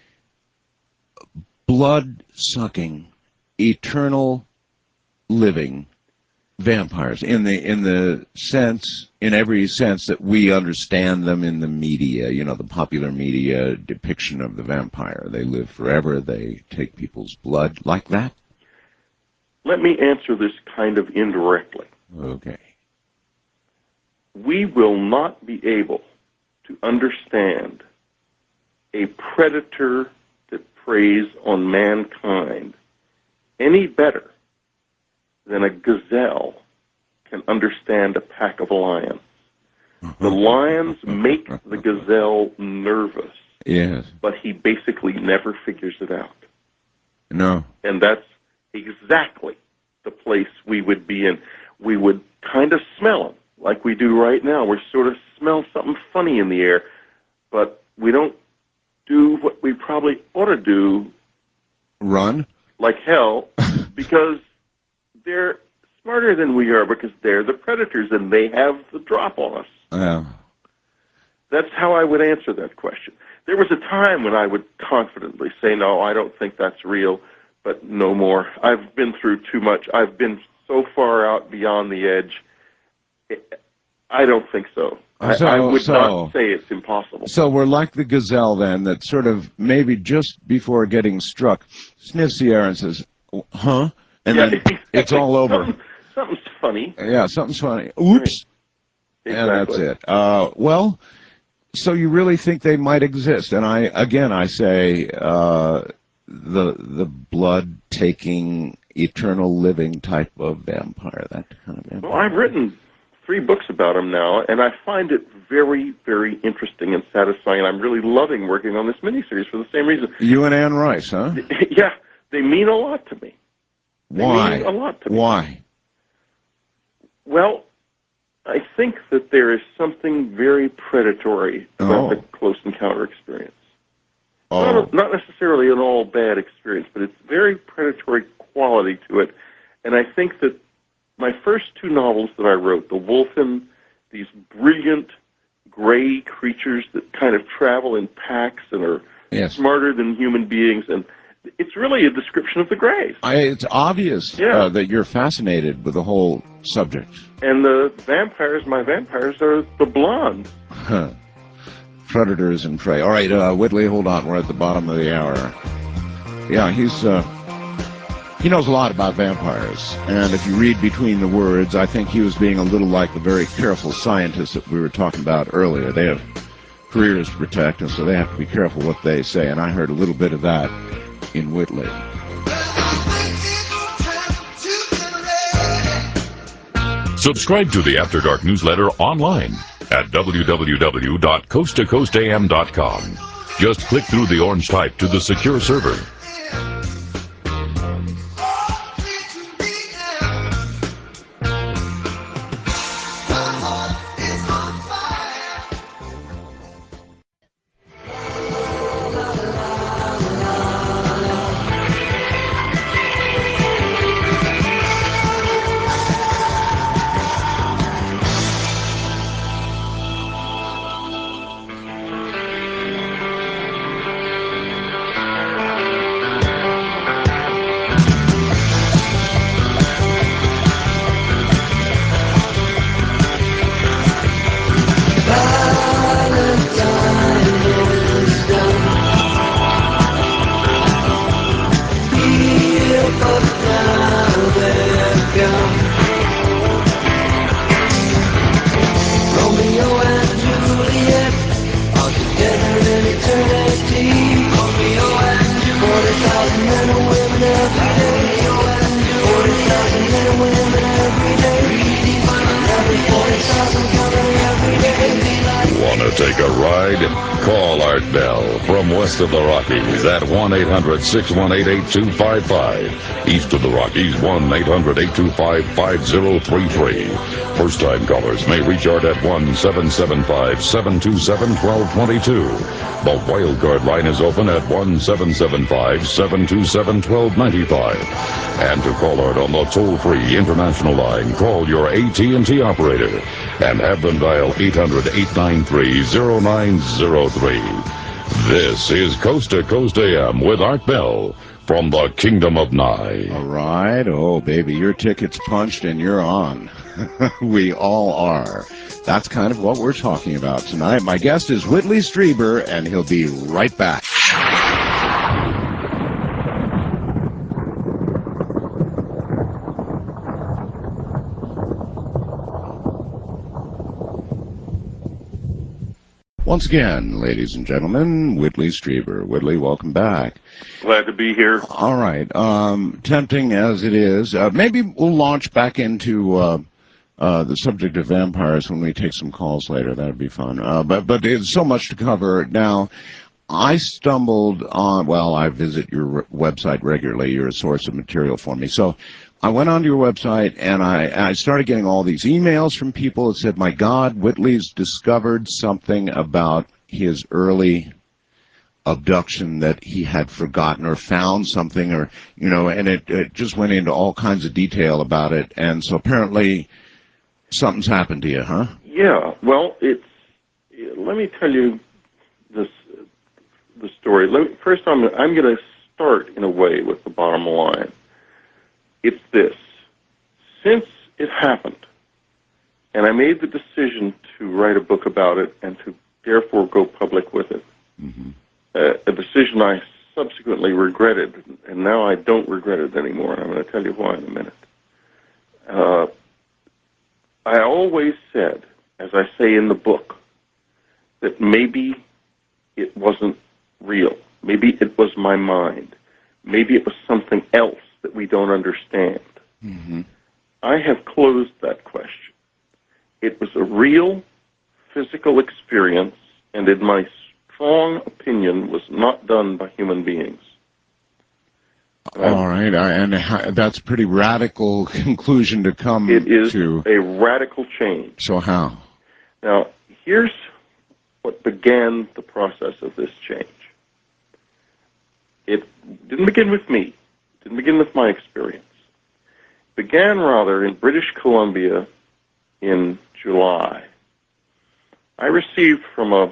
blood-sucking, eternal living vampires in the sense, in every sense that we understand them in the media, you know, the popular media depiction of the vampire? They live forever, they take people's blood, like that? Let me answer this kind of indirectly. Okay. We will not be able to understand a predator that preys on mankind any better than a gazelle can understand a pack of lions. The lions make the gazelle nervous. Yes. But he basically never figures it out. No. And that's exactly the place we would be in. We would kind of smell them like we do right now. We sort of smell something funny in the air, but we don't do what we probably ought to do. Run? Like hell, because they're smarter than we are, because they're the predators and they have the drop on us. Yeah. That's how I would answer that question. There was a time when I would confidently say, no, I don't think that's real, but no more. I've been through too much. I've been so far out beyond the edge. I don't think so. I would not say it's impossible. So we're like the gazelle, then, that sort of maybe just before getting struck sniffs the air and says, huh? And then it's all over. Something's funny. Yeah, something's funny. Oops. Right. And that's it. Well, so you really think they might exist? And I say the blood-taking, eternal living type of vampire, that kind of vampire. Well, I've written 3 books about them now, and I find it very, very interesting and satisfying, and I'm really loving working on this miniseries for the same reason. You and Anne Rice, huh? Yeah, they mean a lot to me. Why? They mean a lot to me. Why? Well, I think that there is something very predatory about the close encounter experience. Not necessarily an all bad experience, but it's very predatory quality to it. And I think that my first 2 novels that I wrote, The Wolfen, these brilliant gray creatures that kind of travel in packs and are smarter than human beings, and it's really a description of the Greys. It's obvious that you're fascinated with the whole subject. And the vampires, my vampires, are the blondes. Predators and prey. All right, Whitley, hold on. We're at the bottom of the hour. Yeah, he knows a lot about vampires. And if you read between the words, I think he was being a little like the very careful scientists that we were talking about earlier. They have careers to protect, and so they have to be careful what they say. And I heard a little bit of that in Whitley. Subscribe to the After Dark newsletter online at www.coasttocoastam.com. Just click through the orange type to the secure server. Take a ride? Call Art Bell from west of the Rockies at 1-800-618-8255. East of the Rockies, 1-800-825-5033. First-time callers may reach Art at 1-775-727-1222. The wildcard line is open at 1-775-727-1295. And to call Art on the toll-free international line, call your AT&T operator and have them dial 800-893-0903. This is Coast to Coast AM with Art Bell from the Kingdom of Nye. All right. Oh, baby, your ticket's punched and you're on. We all are. That's kind of what we're talking about tonight. My guest is Whitley Strieber, and he'll be right back. Once again, ladies and gentlemen, Whitley Strieber. Whitley, welcome back. Glad to be here. All right. Tempting as it is, maybe we'll launch back into the subject of vampires when we take some calls later. That would be fun. But there's so much to cover. Now, I stumbled on, well, I visit your website regularly. You're a source of material for me. So I went onto your website, and I started getting all these emails from people that said, my God, Whitley's discovered something about his early abduction that he had forgotten, or found something, or, you know, and it just went into all kinds of detail about it. And so apparently something's happened to you, huh? Yeah, well, let me tell you the story. First, I'm going to start, in a way, with the bottom line. It's this. Since it happened, and I made the decision to write a book about it and to therefore go public with it, a decision I subsequently regretted, and now I don't regret it anymore, and I'm going to tell you why in a minute. I always said, as I say in the book, that maybe it wasn't real. Maybe it was my mind. Maybe it was something else that we don't understand. I have closed that question. It was a real physical experience, and in my strong opinion, was not done by human beings. All right, and that's a pretty radical conclusion to come to. It is a radical change. So how? Now, here's what began the process of this change. It didn't begin with me. It didn't begin with my experience. It began, rather, in British Columbia in July. I received from a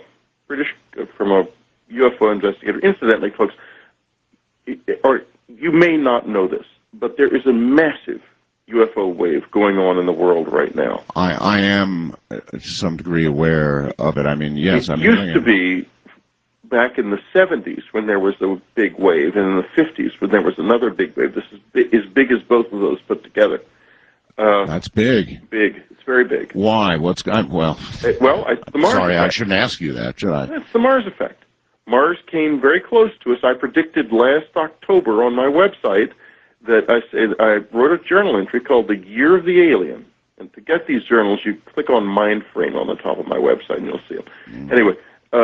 UFO investigator, incidentally, folks, or you may not know this, but there is a massive UFO wave going on in the world right now. I am, to some degree, aware of it. I mean, yes. It used to be back in the 70s when there was a big wave, and in the 50s when there was another big wave. This is as big as both of those put together. That's big. Big. It's very big. Why? What's the Mars Sorry, effect. I shouldn't ask you that, should I? It's the Mars effect. Mars came very close to us. I predicted last October on my website that I wrote a journal entry called The Year of the Alien. And to get these journals, you click on Mindframe on the top of my website and you'll see them. Anyway,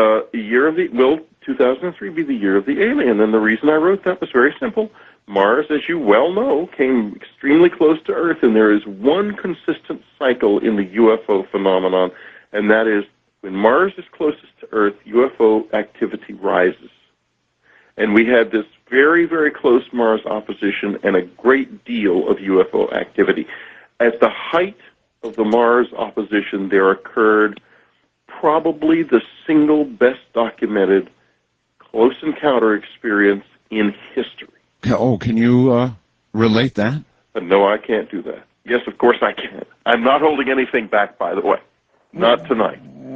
2003 be the year of the alien. And the reason I wrote that was very simple. Mars, as you well know, came extremely close to Earth, and there is one consistent cycle in the UFO phenomenon, and that is when Mars is closest to Earth, UFO activity rises. And we had this very, very close Mars opposition and a great deal of UFO activity. At the height of the Mars opposition, there occurred probably the single best documented close encounter experience in history. Oh, can you relate that? No, I can't do that. Yes, of course I can. I'm not holding anything back, by the way. Not tonight.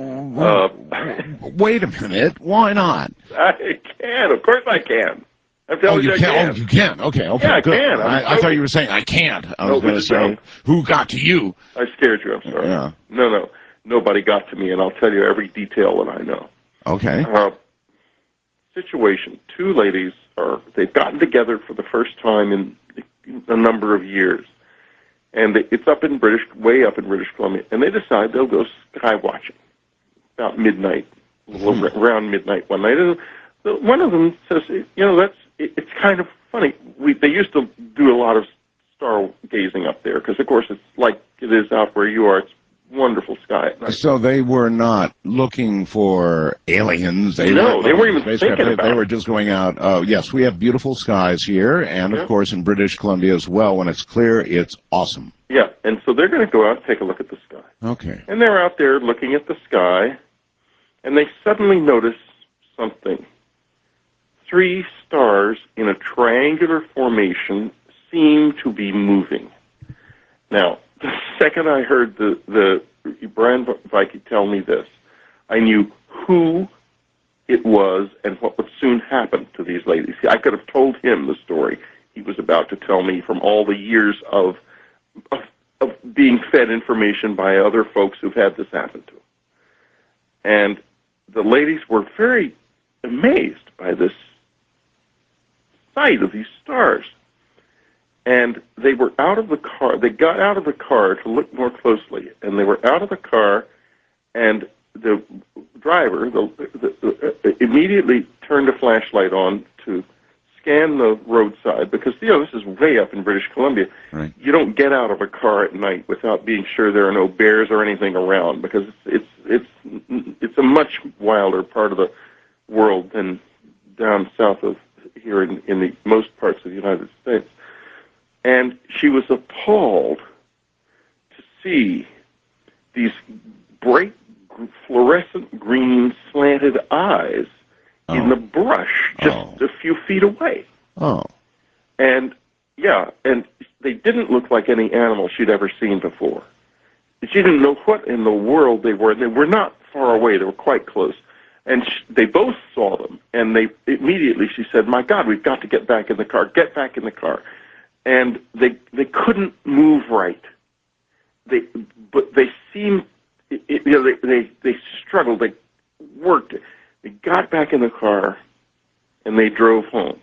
Wait a minute. Why not? I can. Of course I can. I'm telling you I can. Oh, you can. Okay, yeah, good. I can. I thought you were saying I can't. I was going to say, who got to you? I scared you. I'm sorry. Yeah. No. Nobody got to me, and I'll tell you every detail that I know. Okay. Situation. Two ladies they've gotten together for the first time in a number of years. And it's way up in British Columbia, and they decide they'll go sky watching. about midnight, around midnight one night. And one of them says, it's kind of funny. They used to do a lot of stargazing up there because, of course, it's like it is out where you are. It's wonderful sky at night. So they were not looking for aliens. They weren't even thinking about it. They were just going out, yes, we have beautiful skies here, and, of course, in British Columbia as well. When it's clear, it's awesome. Yeah, and so they're going to go out and take a look at the sky. Okay. And they're out there looking at the sky, and they suddenly notice something. 3 stars in a triangular formation seem to be moving. Now, the second I heard the Brian Vicky tell me this, I knew who it was and what would soon happen to these ladies. I could have told him the story he was about to tell me from all the years of being fed information by other folks who've had this happen to them. And the ladies were very amazed by this sight of these stars. And they were out of the car. They got out of the car to look more closely, and they were out of the car, and the driver immediately turned a flashlight on to scan the roadside because, this is way up in British Columbia. Right. You don't get out of a car at night without being sure there are no bears or anything around because it's a much wilder part of the world than down south of here in the most parts of the United States. And she was appalled to see these bright fluorescent green slanted eyes in the brush just a few feet away. Oh. And, and they didn't look like any animal she'd ever seen before. She didn't know what in the world they were. They were not far away. They were quite close. And they both saw them, and they immediately, she said, "My God, we've got to get back in the car. Get back in the car." And they couldn't move right. But they seemed, they struggled. They worked. They got back in the car, and they drove home.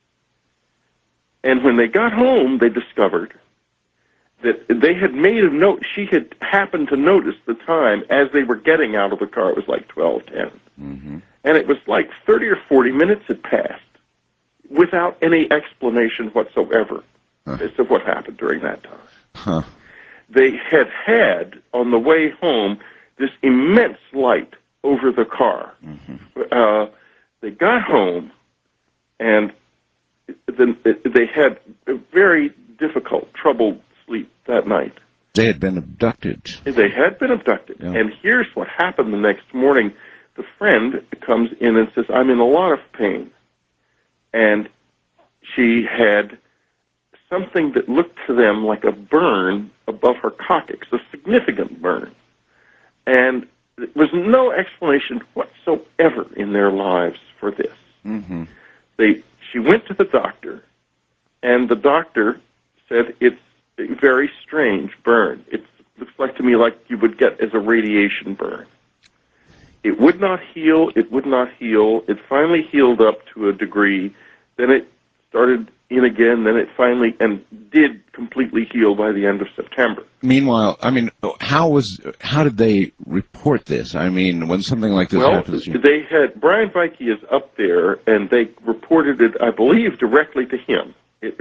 And when they got home, they discovered that they had made a note. She had happened to notice the time as they were getting out of the car. It was like 12:10. Mm-hmm. And it was like 30 or 40 minutes had passed without any explanation whatsoever as to what happened during that time. Huh. They had, on the way home, this immense light over the car. Mm-hmm. They got home, and then they had a very difficult, troubled sleep that night. They had been abducted. They had been abducted. Yeah. And here's what happened the next morning. The friend comes in and says, "I'm in a lot of pain." And she had something that looked to them like a burn above her coccyx, a significant burn. And there was no explanation whatsoever in their lives for this. Mm-hmm. She went to the doctor, and the doctor said, "It's a very strange burn. It looks like to me like you would get as a radiation burn." It would not heal. It would not heal. It finally healed up to a degree. Then it started in again. Then it finally and did completely heal by the end of September. Meanwhile, I mean, how did they report this? I mean, when something like this happens, they had Brian Vicky is up there, and they reported it, I believe, directly to him.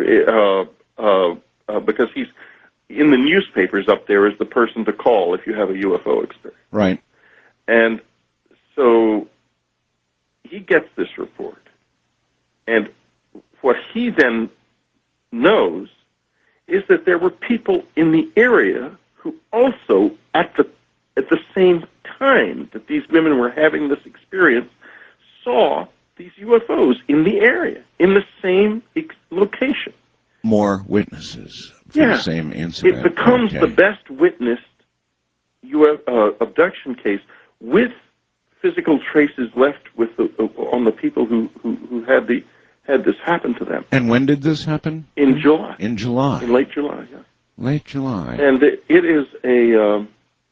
Because he's in the newspapers up there as the person to call if you have a UFO experience. Right. And so he gets this report. And what he then knows is that there were people in the area who also, at the same time that these women were having this experience, saw these UFOs in the area, in the same location. More witnesses for the same incident. It becomes the best witnessed abduction case with physical traces left on the people who had this happen to them. And when did this happen? In July. In July. In late July, yeah. Late July. And it is a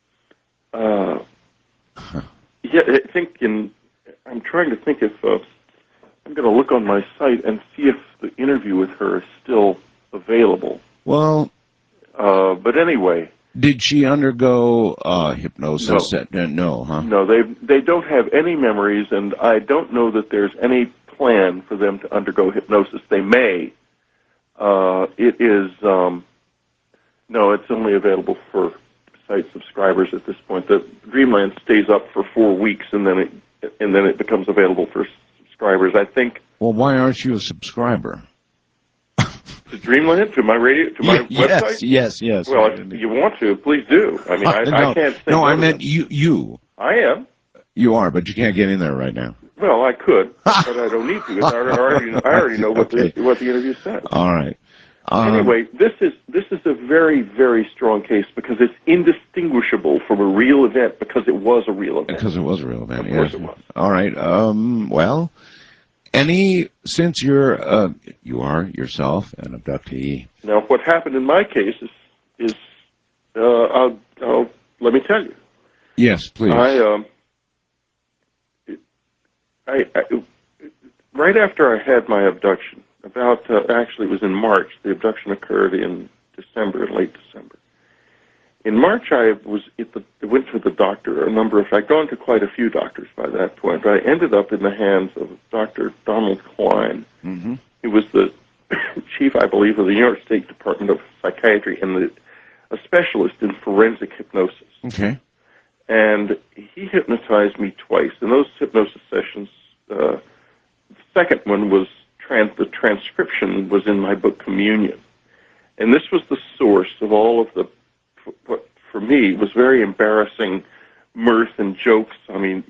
I think I'm trying to think if I'm going to look on my site and see if the interview with her is still available. Well, but anyway, Did she undergo hypnosis? No. No, huh? No, they don't have any memories, and I don't know that there's any plan for them to undergo hypnosis. They may. It is no, it's only available for site subscribers at this point. The Dreamland stays up for 4 weeks, and then it becomes available for subscribers. I think. Well, why aren't you a subscriber? To Dreamland, to my radio, to my website. Yes. Well, if you want to, please do. I mean, I can't say no. I to meant them. you. I am. You are, but you can't get in there right now. Well, I could, but I don't need to. I already know what the interview says. All right. Anyway, this is a very, very strong case because it's indistinguishable from a real event because it was a real event. Because it was a real event, Of course it was. All right. Well, since you are yourself an abductee. Now, what happened in my case is let me tell you. Yes, please. I right after I had my abduction, actually it was in March. The abduction occurred in late December. In March, I went to the doctor. I'd gone to quite a few doctors by that point, but I ended up in the hands of Dr. Donald Klein, who was the chief, I believe, of the New York State Department of Psychiatry and a specialist in forensic hypnosis. Okay. And he hypnotized me twice. In those hypnosis sessions, the second one was the transcription was in my book Communion. And this was the source of all of what for me was very embarrassing mirth and jokes. I mean,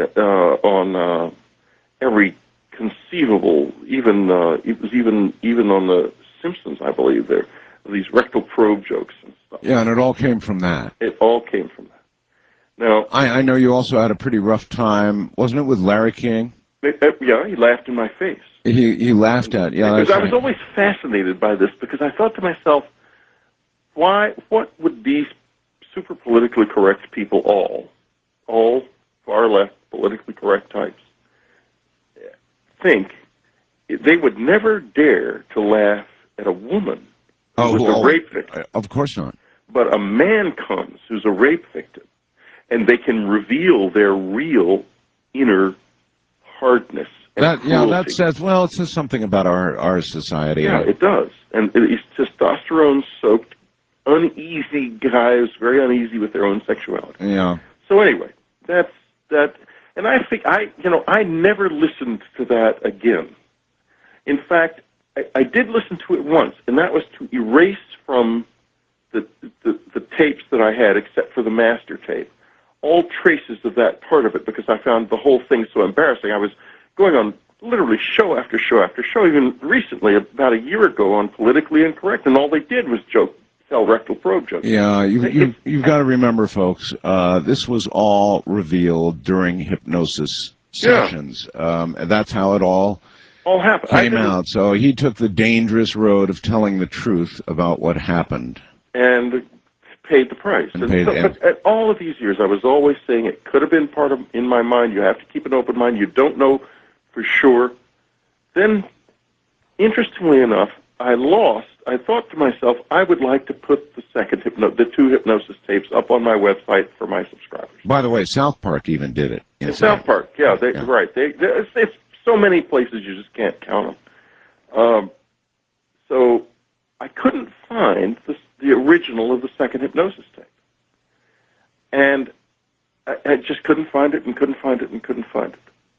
on every conceivable, even it was even on the Simpsons, I believe, there these rectal probe jokes and stuff. Yeah, and it all came from that. It all came from that. Now, I know you also had a pretty rough time, wasn't it, with Larry King? Yeah, he laughed in my face. He laughed at you. Yeah, because I was always fascinated by this because I thought to myself, what would these super politically correct people, all far left politically correct types, think? They would never dare to laugh at a woman who was a rape victim. Of course not. But a man comes who's a rape victim, and they can reveal their real inner hardness and cruelty. It says something about our society. Yeah, it does. And it's testosterone-soaked, uneasy guys, very uneasy with their own sexuality. Yeah. So anyway, that's that. And I think I never listened to that again. In fact, I did listen to it once, and that was to erase from the tapes that I had, except for the master tape, all traces of that part of it because I found the whole thing so embarrassing. I was going on literally show after show after show, even recently, about a year ago, on Politically Incorrect, and all they did was tell rectal probe jokes. Yeah, you've got to remember, folks, this was all revealed during hypnosis sessions. And that's how it all happened. Came out. So he took the dangerous road of telling the truth about what happened. And paid the price. But at all of these years, I was always saying it could have been part of in my mind. You have to keep an open mind. You don't know for sure. Then, interestingly enough, I thought to myself, I would like to put the two hypnosis tapes up on my website for my subscribers. By the way, South Park even did it. In South Park, yeah. Right. It's so many places you just can't count them. So I couldn't find the original of the second hypnosis tape. And I just couldn't find it and couldn't find it and couldn't find it.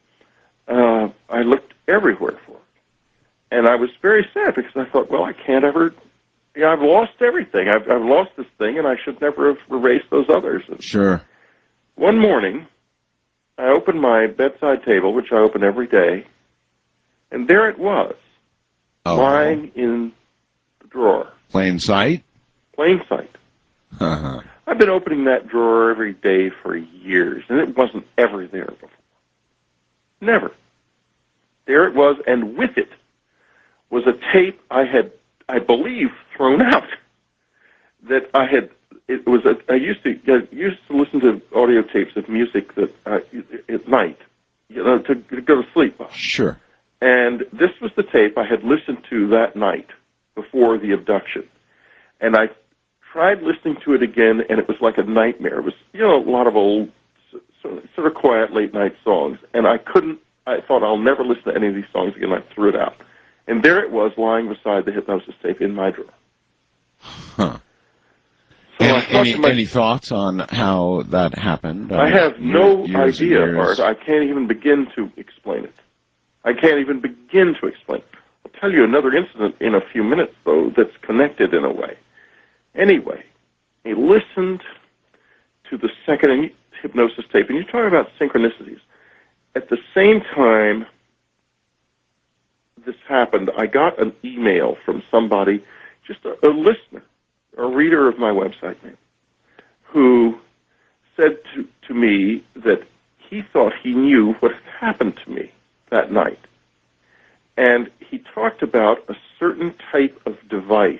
I looked everywhere for it. And I was very sad because I thought, well, I can't ever, I've lost everything. I've lost this thing, and I should never have erased those others. And sure. One morning, I opened my bedside table, which I open every day, and there it was, lying in the drawer. Plain sight? Plain sight. Uh-huh. I've been opening that drawer every day for years, and it wasn't ever there before. Never. There it was, and with it was a tape I had, I believe, thrown out. That I had, I used to listen to audio tapes of music that at night, to go to sleep. Sure. And this was the tape I had listened to that night before the abduction. And I tried listening to it again, and it was like a nightmare. It was, a lot of old, sort of quiet late-night songs, and I thought I'll never listen to any of these songs again. I threw it out. And there it was, lying beside the hypnosis tape in my drawer. Huh. So any thoughts on how that happened? I have no idea, Art. I can't even begin to explain it. I'll tell you another incident in a few minutes, though, that's connected in a way. Anyway, I listened to the second hypnosis tape, and you're talking about synchronicities. At the same time this happened, I got an email from somebody, just a listener, a reader of my website, who said to me that he thought he knew what had happened to me that night. And he talked about a certain type of device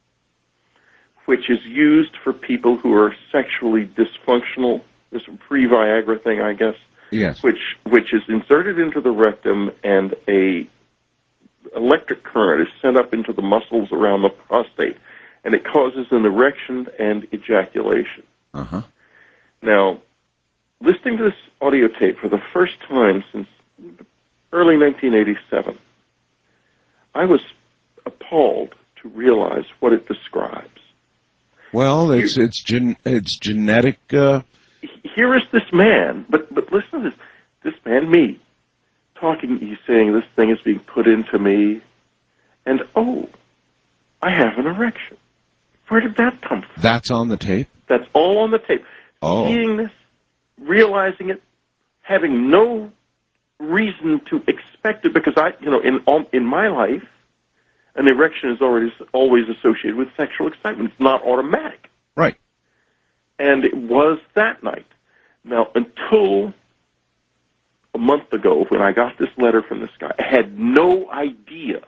which is used for people who are sexually dysfunctional. This pre-Viagra thing, I guess. Yes. Which is inserted into the rectum, and a electric current is sent up into the muscles around the prostate, and it causes an erection and ejaculation. Uh-huh. Now, listening to this audio tape for the first time since early 1987, I was appalled to realize what it describes. Well, it's genetic. Here is this man, but listen to this man, me, talking. He's saying this thing is being put into me, and I have an erection. Where did that come from? That's on the tape? That's all on the tape. Oh. Seeing this, realizing it, having no reason to expect it, because in my life, an erection is always associated with sexual excitement. It's not automatic. Right. And it was that night. Now, until a month ago, when I got this letter from this guy, I had no idea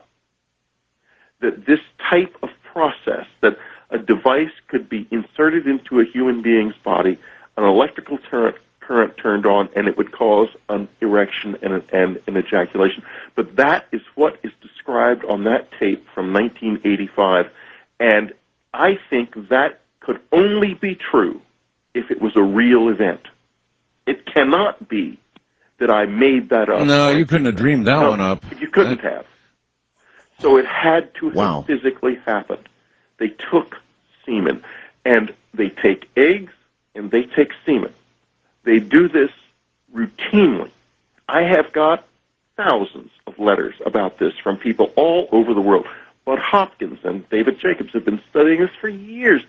that this type of process, that a device could be inserted into a human being's body, an electrical current turned on, and it would cause an erection and an ejaculation. But that is what is described on that tape from 1985, and I think that could only be true if it was a real event. It cannot be that I made that up. No, you couldn't have dreamed that one up. You couldn't have. So it had to have physically happened. They took semen, and they take eggs, and they take semen. They do this routinely. I have got thousands of letters about this from people all over the world. Bud Hopkins and David Jacobs have been studying this for years.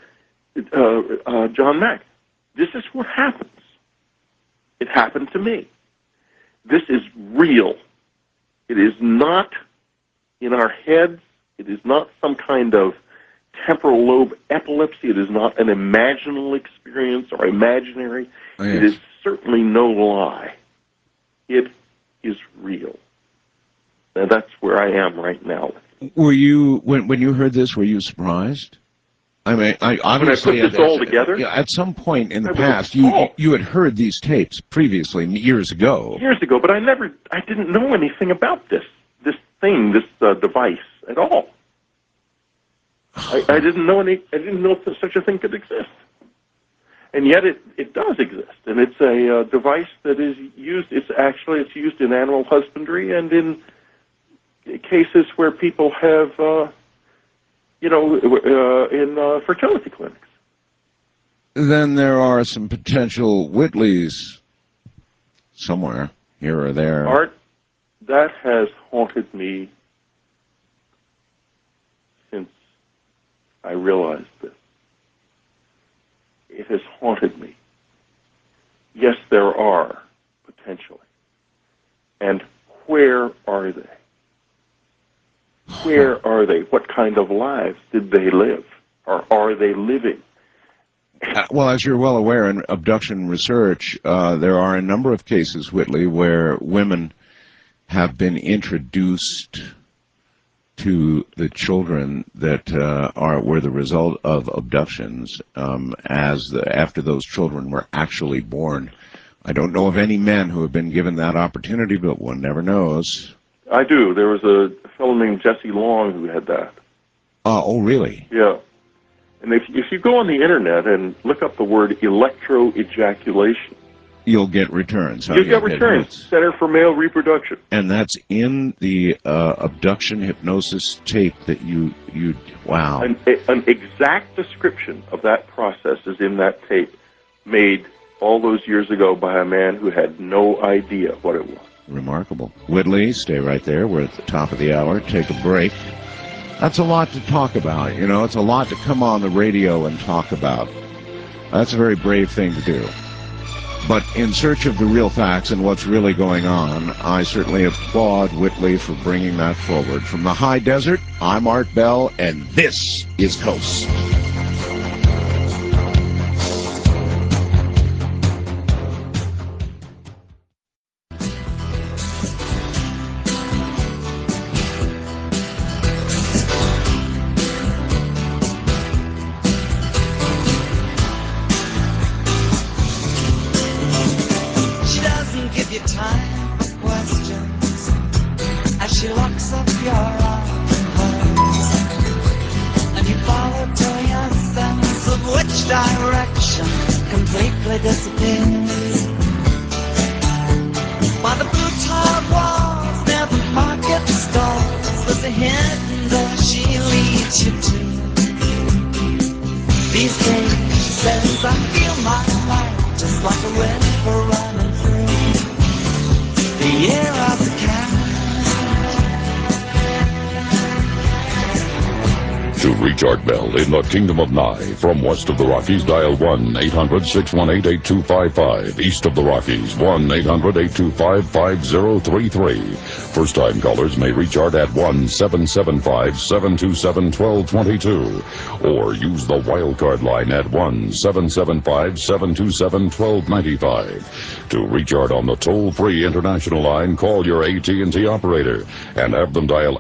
John Mack. This is what happens. It happened to me. This is real. It is not in our heads. It is not some kind of temporal lobe epilepsy. It is not an imaginal experience or imaginary. Oh, yes. It is certainly no lie. It is real. And that's where I am right now. Were you, when you heard this, were you surprised? I mean, obviously, when I put this all together, at some point in the past, you had heard these tapes previously, years ago. Years ago, but I didn't know anything about this device at all. I didn't know that such a thing could exist. And yet it does exist, and it's a device that is used. It's used in animal husbandry and in cases where people have, in fertility clinics. Then there are some potential Whitleys somewhere, here or there. Art, that has haunted me since I realized this. It has haunted me. Yes, there are, potentially. And where are they? Where are they? What kind of lives did they live? Or are they living? Well, as you're well aware, in abduction research, there are a number of cases, Whitley, where women have been introduced to the children that were the result of abductions after those children were actually born. I don't know of any men who have been given that opportunity, but one never knows. I do. There was a fellow named Jesse Long who had that. Oh, really? Yeah. And if you go on the internet and look up the word electroejaculation, you'll get returns. You'll get returns. Center for Male Reproduction. And that's in the abduction hypnosis tape that you wow. An exact description of that process is in that tape, made all those years ago by a man who had no idea what it was. Remarkable. Whitley, stay right there. We're at the top of the hour. Take a break. That's a lot to talk about. You know, it's a lot to come on the radio and talk about. That's a very brave thing to do. But in search of the real facts and what's really going on, I certainly applaud Whitley for bringing that forward. From the high desert, I'm Art Bell, and this is Coast. Art Bell in the Kingdom of Nye. From west of the Rockies, dial 1-800-618-8255. East of the Rockies, 1-800-825-5033. First-time callers may reach Art at 1-775-727-1222. Or use the wildcard line at 1-775-727-1295. To reach Art on the toll-free international line, call your AT&T operator and have them dial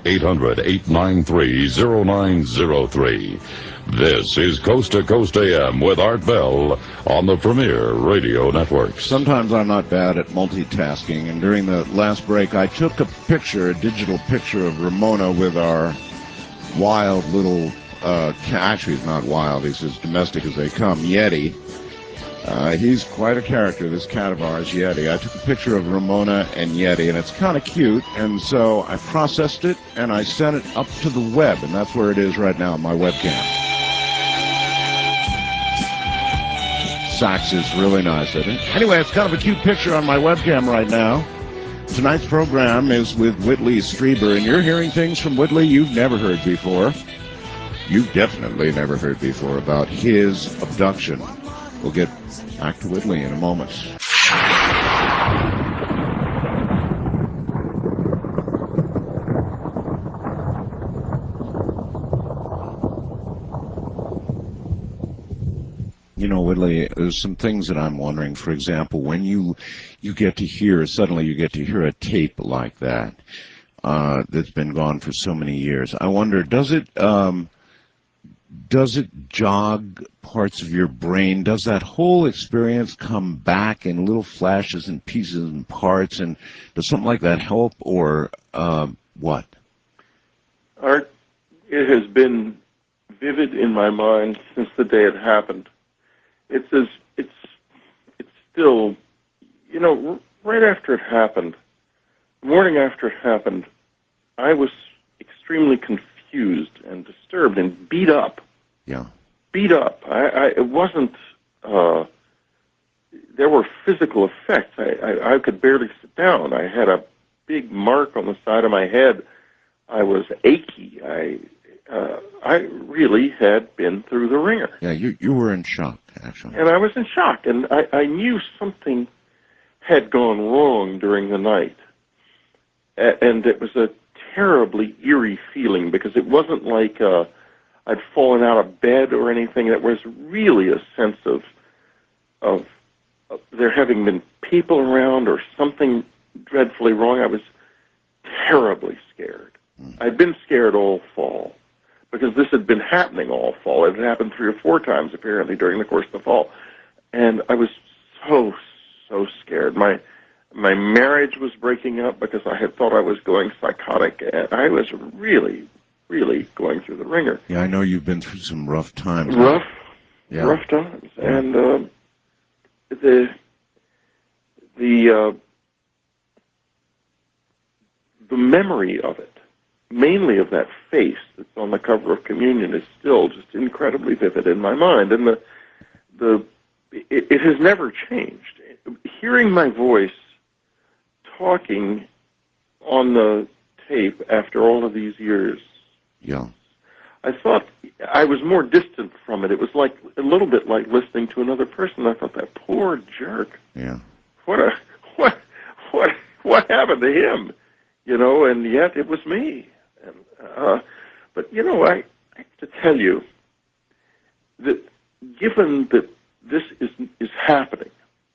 800-893-0903. This is Coast to Coast AM with Art Bell on the Premier Radio Network. Sometimes I'm not bad at multitasking, and during the last break I took a digital picture of Ramona with our wild little, actually he's not wild, he's as domestic as they come, Yeti. He's quite a character, this cat of ours, Yeti. I took a picture of Ramona and Yeti, and it's kind of cute, and so I processed it, and I sent it up to the web, and that's where it is right now on my webcam. Sax is really nice, isn't it? Anyway, it's kind of a cute picture on my webcam right now. Tonight's program is with Whitley Strieber, and you're hearing things from Whitley you've never heard before. You've definitely never heard before about his abduction. We'll get back to Whitley in a moment. You know, Whitley, there's some things that I'm wondering. For example, when you get to hear, suddenly you get to hear a tape like that that's been gone for so many years. I wonder, does it jog parts of your brain? Does that whole experience come back in little flashes and pieces and parts? And does something like that help, or what? Art, it has been vivid in my mind since the day it happened. It's still, you know, right after it happened, the morning after it happened, I was extremely confused and disturbed and beat up. Yeah. Beat up. It wasn't, there were physical effects. I could barely sit down. I had a big mark on the side of my head. I was achy. I really had been through the ringer. Yeah, you were in shock, actually. And I was in shock, and I knew something had gone wrong during the night. And it was a terribly eerie feeling, because it wasn't like I'd fallen out of bed or anything. It was really a sense of there having been people around or something dreadfully wrong. I was terribly scared. I'd been scared all fall, because this had been happening all fall. It had happened 3 or 4 times, apparently, during the course of the fall. And I was so scared. My marriage was breaking up because I had thought I was going psychotic. And I was really, really going through the ringer. Yeah, I know you've been through some rough times. Rough times, Yeah. and the memory of it, mainly of that face that's on the cover of Communion, is still just incredibly vivid in my mind, and it has never changed. Hearing my voice talking on the tape after all of these years, Yeah. I thought I was more distant from it. It was like a little bit like listening to another person. I thought, that poor jerk. Yeah. What happened to him? You know, and yet it was me. And, but you know, I have to tell you that given that this is happening,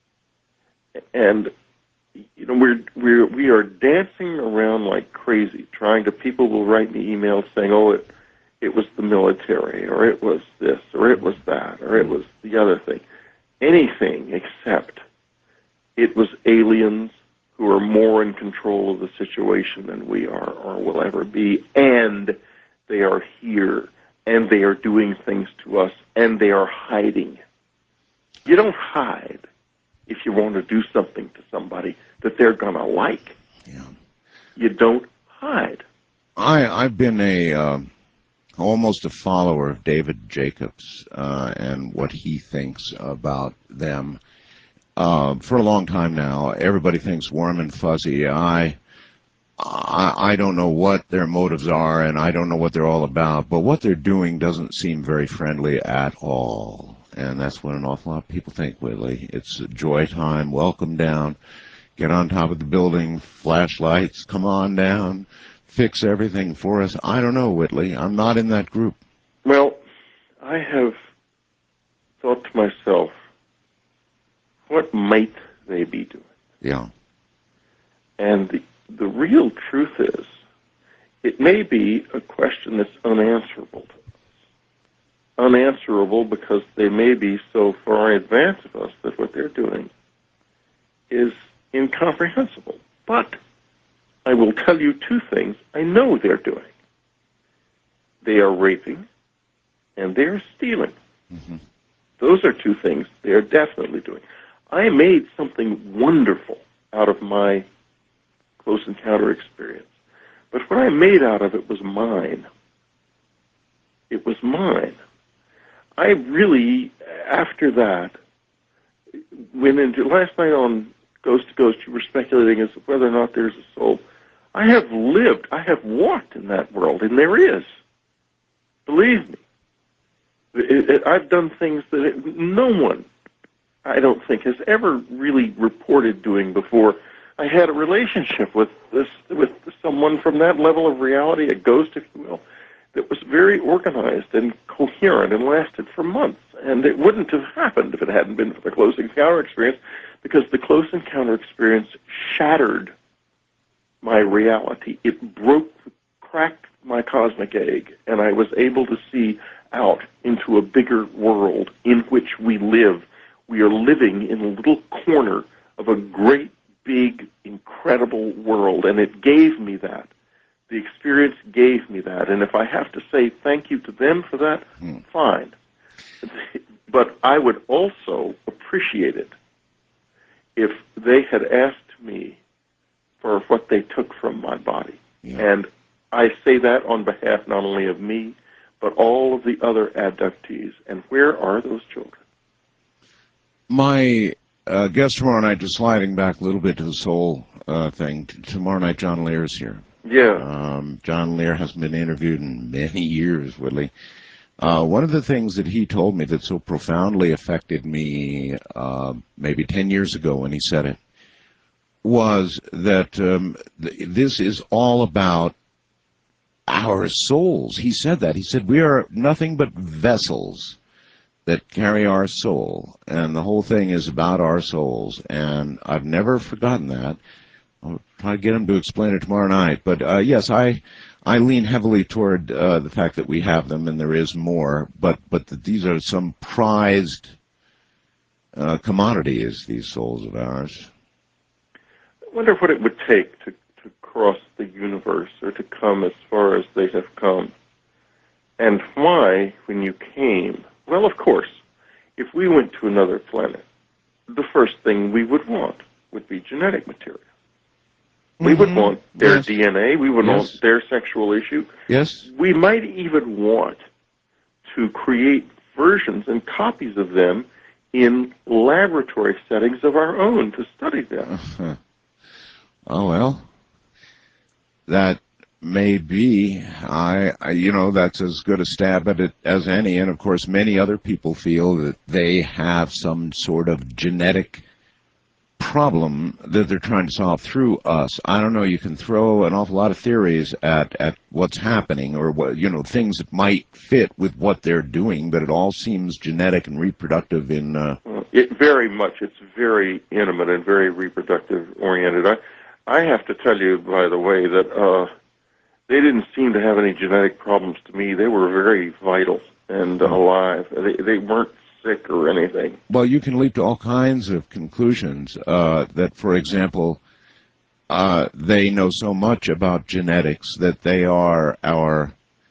and you know, we are dancing around like crazy, people will write me emails saying, oh, it was the military, or it was this, or it was that, or it was the other thing. Anything except it was aliens who are more in control of the situation than we are or will ever be, and they are here, and they are doing things to us, and they are hiding. You don't hide if you want to do something to somebody that they're going to like. Yeah. You don't hide. I've been almost a follower of David Jacobs and what he thinks about them for a long time now. Everybody thinks warm and fuzzy. I don't know what their motives are, and I don't know what they're all about, but what they're doing doesn't seem very friendly at all. And that's what an awful lot of people think, Whitley. It's joy time, welcome down, get on top of the building, flashlights, come on down, fix everything for us. I don't know, Whitley. I'm not in that group. Well, I have thought to myself, what might they be doing? Yeah. And the real truth is, it may be a question that's unanswerable to us. Unanswerable because they may be so far in advance of us that what they're doing is incomprehensible. But I will tell you two things I know they're doing. They are raping, and they are stealing. Mm-hmm. Those are two things they are definitely doing. I made something wonderful out of my close encounter experience. But what I made out of it was mine. It was mine. I really, after that, went into, last night on Ghost to Ghost, you were speculating as to whether or not there's a soul. I have lived, I have walked in that world, and there is. Believe me. I've done things that no one, I don't think, has ever really reported doing before. I had a relationship with someone from that level of reality, a ghost, if you will, that was very organized and coherent and lasted for months. And it wouldn't have happened if it hadn't been for the close encounter experience, because the close encounter experience shattered my reality. It cracked my cosmic egg, and I was able to see out into a bigger world in which we live. We are living in a little corner of a great, big, incredible world, and it gave me that. The experience gave me that, and if I have to say thank you to them for that, fine. But I would also appreciate it if they had asked me for what they took from my body. Yeah. And I say that on behalf not only of me, but all of the other abductees. And where are those children? My guest tomorrow night, just sliding back a little bit to the soul thing, tomorrow night John Lear is here. Yeah. John Lear hasn't been interviewed in many years, Whitley. One of the things that he told me that so profoundly affected me maybe 10 years ago when he said it was that this is all about our souls. He said that. He said, we are nothing but vessels that carry our soul, and the whole thing is about our souls. And I've never forgotten that. I'll try to get him to explain it tomorrow night. But yes, I lean heavily toward the fact that we have them and there is more, but that these are some prized commodities, these souls of ours. I wonder what it would take to cross the universe, or to come as far as they have come. And why, when you came? Well, of course, if we went to another planet, the first thing we would want would be genetic material. We would want their DNA. We would want their sexual issue. Yes. We might even want to create versions and copies of them in laboratory settings of our own to study them. Oh, well, that may be. You know, that's as good a stab at it as any. And, of course, many other people feel that they have some sort of genetic problem that they're trying to solve through us. I don't know, you can throw an awful lot of theories at what's happening, or what, you know, things that might fit with what they're doing, but it all seems genetic and reproductive in it very much. It's very intimate and very reproductive oriented. I have to tell you, by the way, that they didn't seem to have any genetic problems to me. They were very vital and alive. They weren't sick or anything. Well, you can leap to all kinds of conclusions that, for example, they know so much about genetics that they are our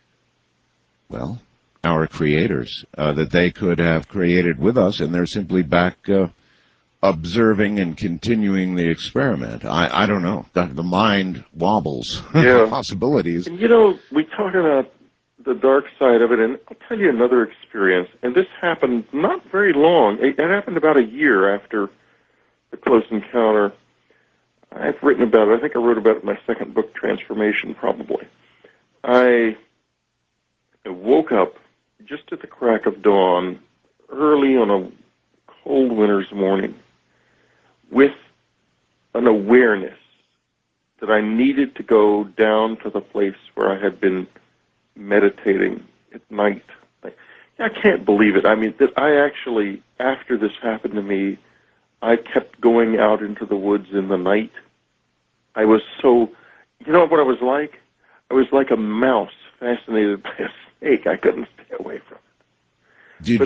creators, that they could have created with us, and they're simply back observing and continuing the experiment. I don't know. The mind wobbles. Yeah. Possibilities. And, you know, we talk about the dark side of it, and I'll tell you another experience, and this happened not very long. It happened about a year after the Close Encounter. I've written about it. I think I wrote about it in my second book, Transformation, probably. I woke up just at the crack of dawn, early on a cold winter's morning, with an awareness that I needed to go down to the place where I had been meditating at night. I can't believe it. I mean, that I actually, after this happened to me, I kept going out into the woods in the night. I was so, you know what I was like? I was like a mouse fascinated by a snake. I couldn't stay away from it.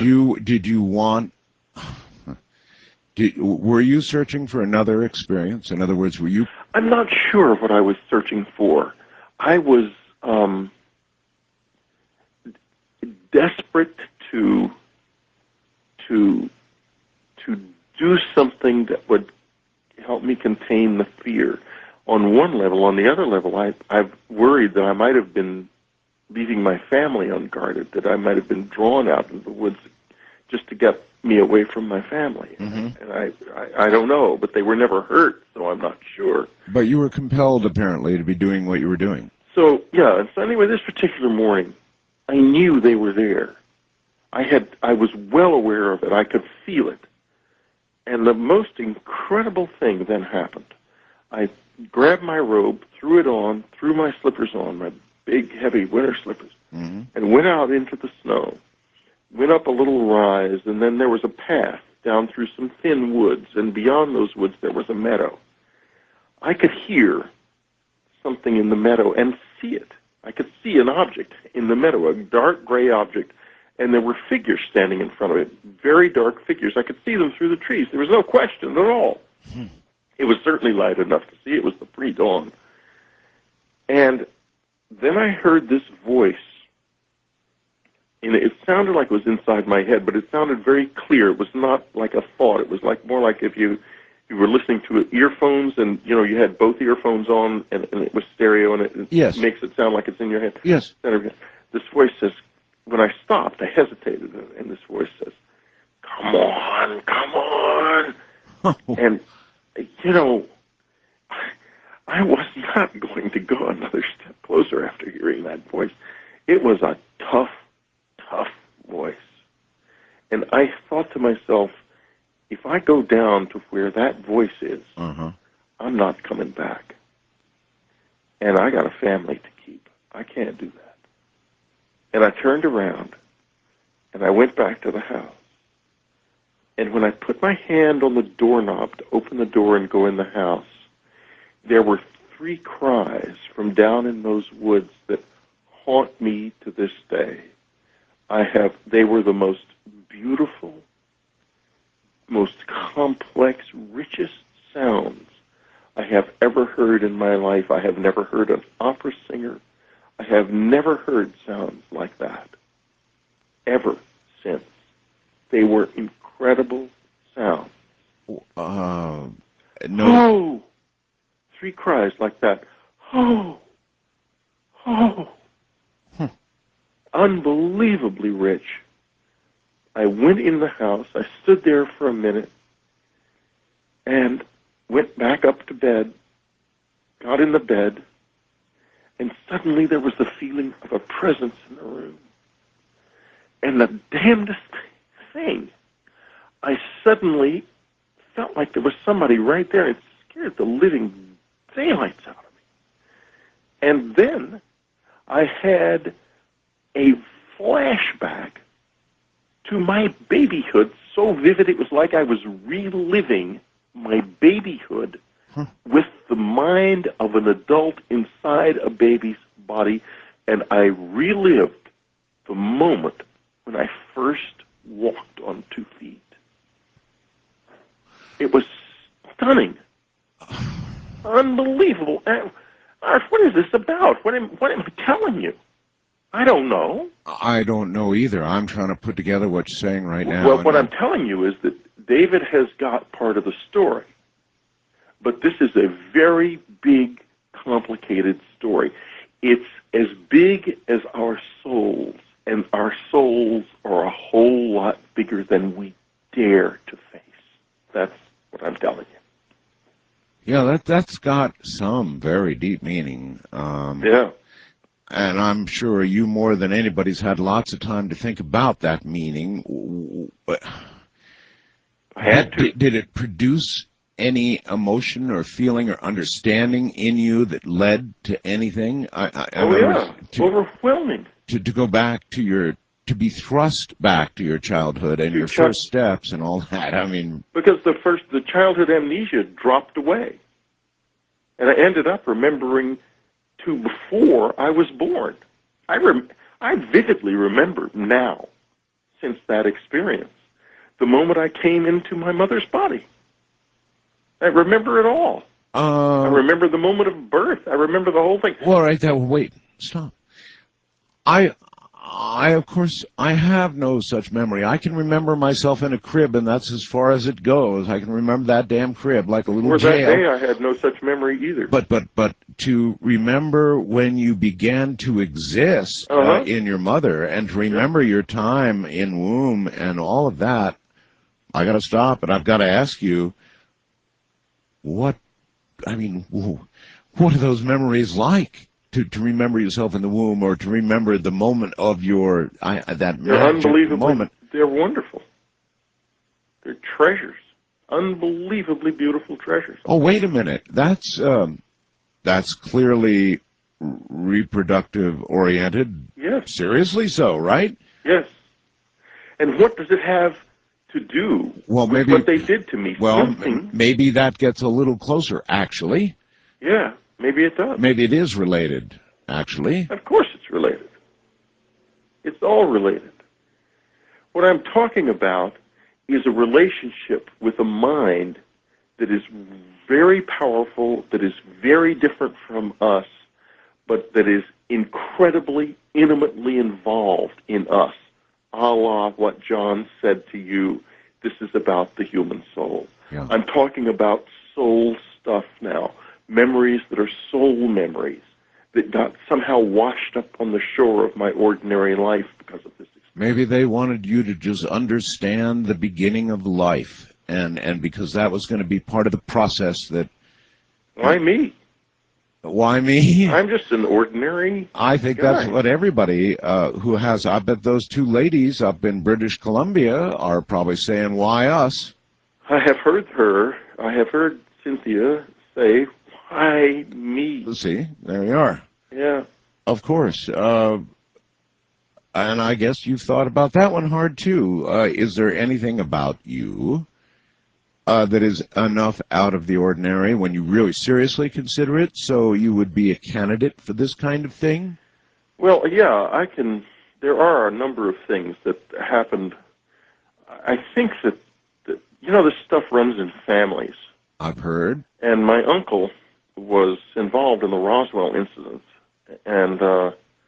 Were you searching for another experience? In other words, were you? I'm not sure what I was searching for. I was desperate to do something that would help me contain the fear. On one level, on the other level, I've worried that I might have been leaving my family unguarded, that I might have been drawn out into the woods just to get me away from my family. Mm-hmm. And I don't know, but they were never hurt, so I'm not sure. But you were compelled, apparently, to be doing what you were doing. So, yeah, so anyway, this particular morning, I knew they were there. I was well aware of it. I could feel it. And the most incredible thing then happened. I grabbed my robe, threw it on, threw my slippers on, my big, heavy winter slippers, mm-hmm. and went out into the snow, went up a little rise, and then there was a path down through some thin woods, and beyond those woods there was a meadow. I could hear something in the meadow and see it. I could see an object in the meadow, a dark gray object, and there were figures standing in front of it, very dark figures. I could see them through the trees. There was no question at all. It was certainly light enough to see. It was the pre-dawn. And then I heard this voice, and it sounded like it was inside my head, but it sounded very clear. It was not like a thought. It was like more like if you were listening to earphones, and you know you had both earphones on, and it was stereo, and it yes. makes it sound like it's in your head. Yes. This voice says, when I stopped, I hesitated, and this voice says, "Come on, come on." And, you know, I was not going to go another step closer after hearing that voice. It was a tough, tough voice. And I thought to myself, if I go down to where that voice is, uh-huh. I'm not coming back. And I got a family to keep. I can't do that. And I turned around, and I went back to the house. And when I put my hand on the doorknob to open the door and go in the house, there were 3 cries from down in those woods that haunt me to this day. They were the most beautiful, most complex, richest sounds I have ever heard in my life. I have never heard an opera singer. I have never heard sounds like that ever since. They were incredible sounds. No. Oh! 3 cries like that. Oh! Oh! Unbelievably rich. I went in the house. I stood there for a minute and went back up to bed, got in the bed, and suddenly there was the feeling of a presence in the room. And the damnedest thing, I suddenly felt like there was somebody right there. It scared the living daylights out of me. And then I had a flashback to my babyhood so vivid it was like I was reliving my babyhood with the mind of an adult inside a baby's body, and I relived the moment when I first walked on 2 feet. It was stunning. Unbelievable. Art, what is this about? What am I telling you? I don't know. I don't know either. I'm trying to put together what you're saying right now. Well, what I'm telling you is that David has got part of the story. But this is a very big, complicated story. It's as big as our souls, and our souls are a whole lot bigger than we dare to face. That's what I'm telling you. Yeah, that's got some very deep meaning. Yeah. And I'm sure you, more than anybody's had lots of time to think about that meaning. I had to. Did it produce any emotion or feeling or understanding in you that led to anything? Overwhelming. To go back to to be thrust back to your childhood and your first steps and all that. I mean, because the childhood amnesia dropped away, and I ended up remembering to before I was born. I vividly remember now, since that experience, the moment I came into my mother's body. I remember it all. I remember the moment of birth. I remember the whole thing. Well, right there. Wait, stop. Of course, I have no such memory. I can remember myself in a crib, and that's as far as it goes. I can remember that damn crib like a little jail. That day, I had no such memory either. But to remember when you began to exist in your mother, and to remember your time in womb and all of that, I got to stop, and I've got to ask you, what are those memories like? To remember yourself in the womb, or to remember the moment of that magic moment. They're wonderful. They're treasures, unbelievably beautiful treasures. Oh, wait a minute. That's clearly reproductive oriented. Yes. Seriously so, right? Yes. And what does it have to do with what they did to me? Well, maybe that gets a little closer, actually. Yeah. Maybe it does. Maybe it is related, actually. Of course it's related. It's all related. What I'm talking about is a relationship with a mind that is very powerful, that is very different from us, but that is incredibly, intimately involved in us, a la what John said to you, this is about the human soul. Yeah. I'm talking about soul stuff now. Memories that are soul memories that got somehow washed up on the shore of my ordinary life because of this experience. Maybe they wanted you to just understand the beginning of life, and because that was going to be part of the process that... Why me? Why me? I'm just an ordinary I think guy. That's what everybody who has... I bet those 2 ladies up in British Columbia are probably saying, why us? I have heard Cynthia say, why me? See, there you are. Yeah. Of course. And I guess you've thought about that one hard, too. Is there anything about you that is enough out of the ordinary when you really seriously consider it, so you would be a candidate for this kind of thing? Well, yeah, there are a number of things that happened. I think that this stuff runs in families. I've heard. And my uncle was involved in the Roswell incident, and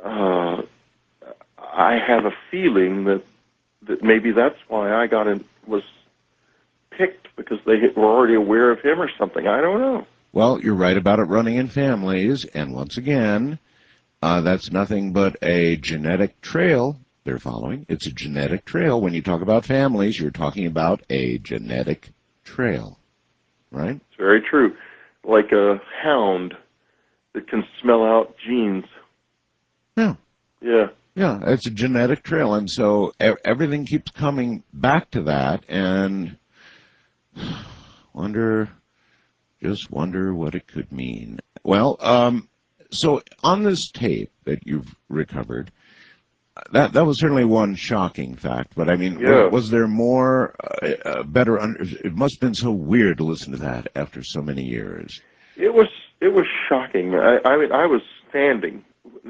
I have a feeling that maybe that's why I was picked, because they were already aware of him or something. I don't know. Well, you're right about it running in families, and once again, that's nothing but a genetic trail they're following. It's a genetic trail. When you talk about families, you're talking about a genetic trail, right? It's very true. Like a hound that can smell out genes. Yeah. Yeah. Yeah, it's a genetic trail, and so everything keeps coming back to that, and just wonder what it could mean. Well, so on this tape that you've recovered, that was certainly one shocking fact, but I mean, yeah. was there more, it must have been so weird to listen to that after so many years. It was shocking. I mean, I was standing.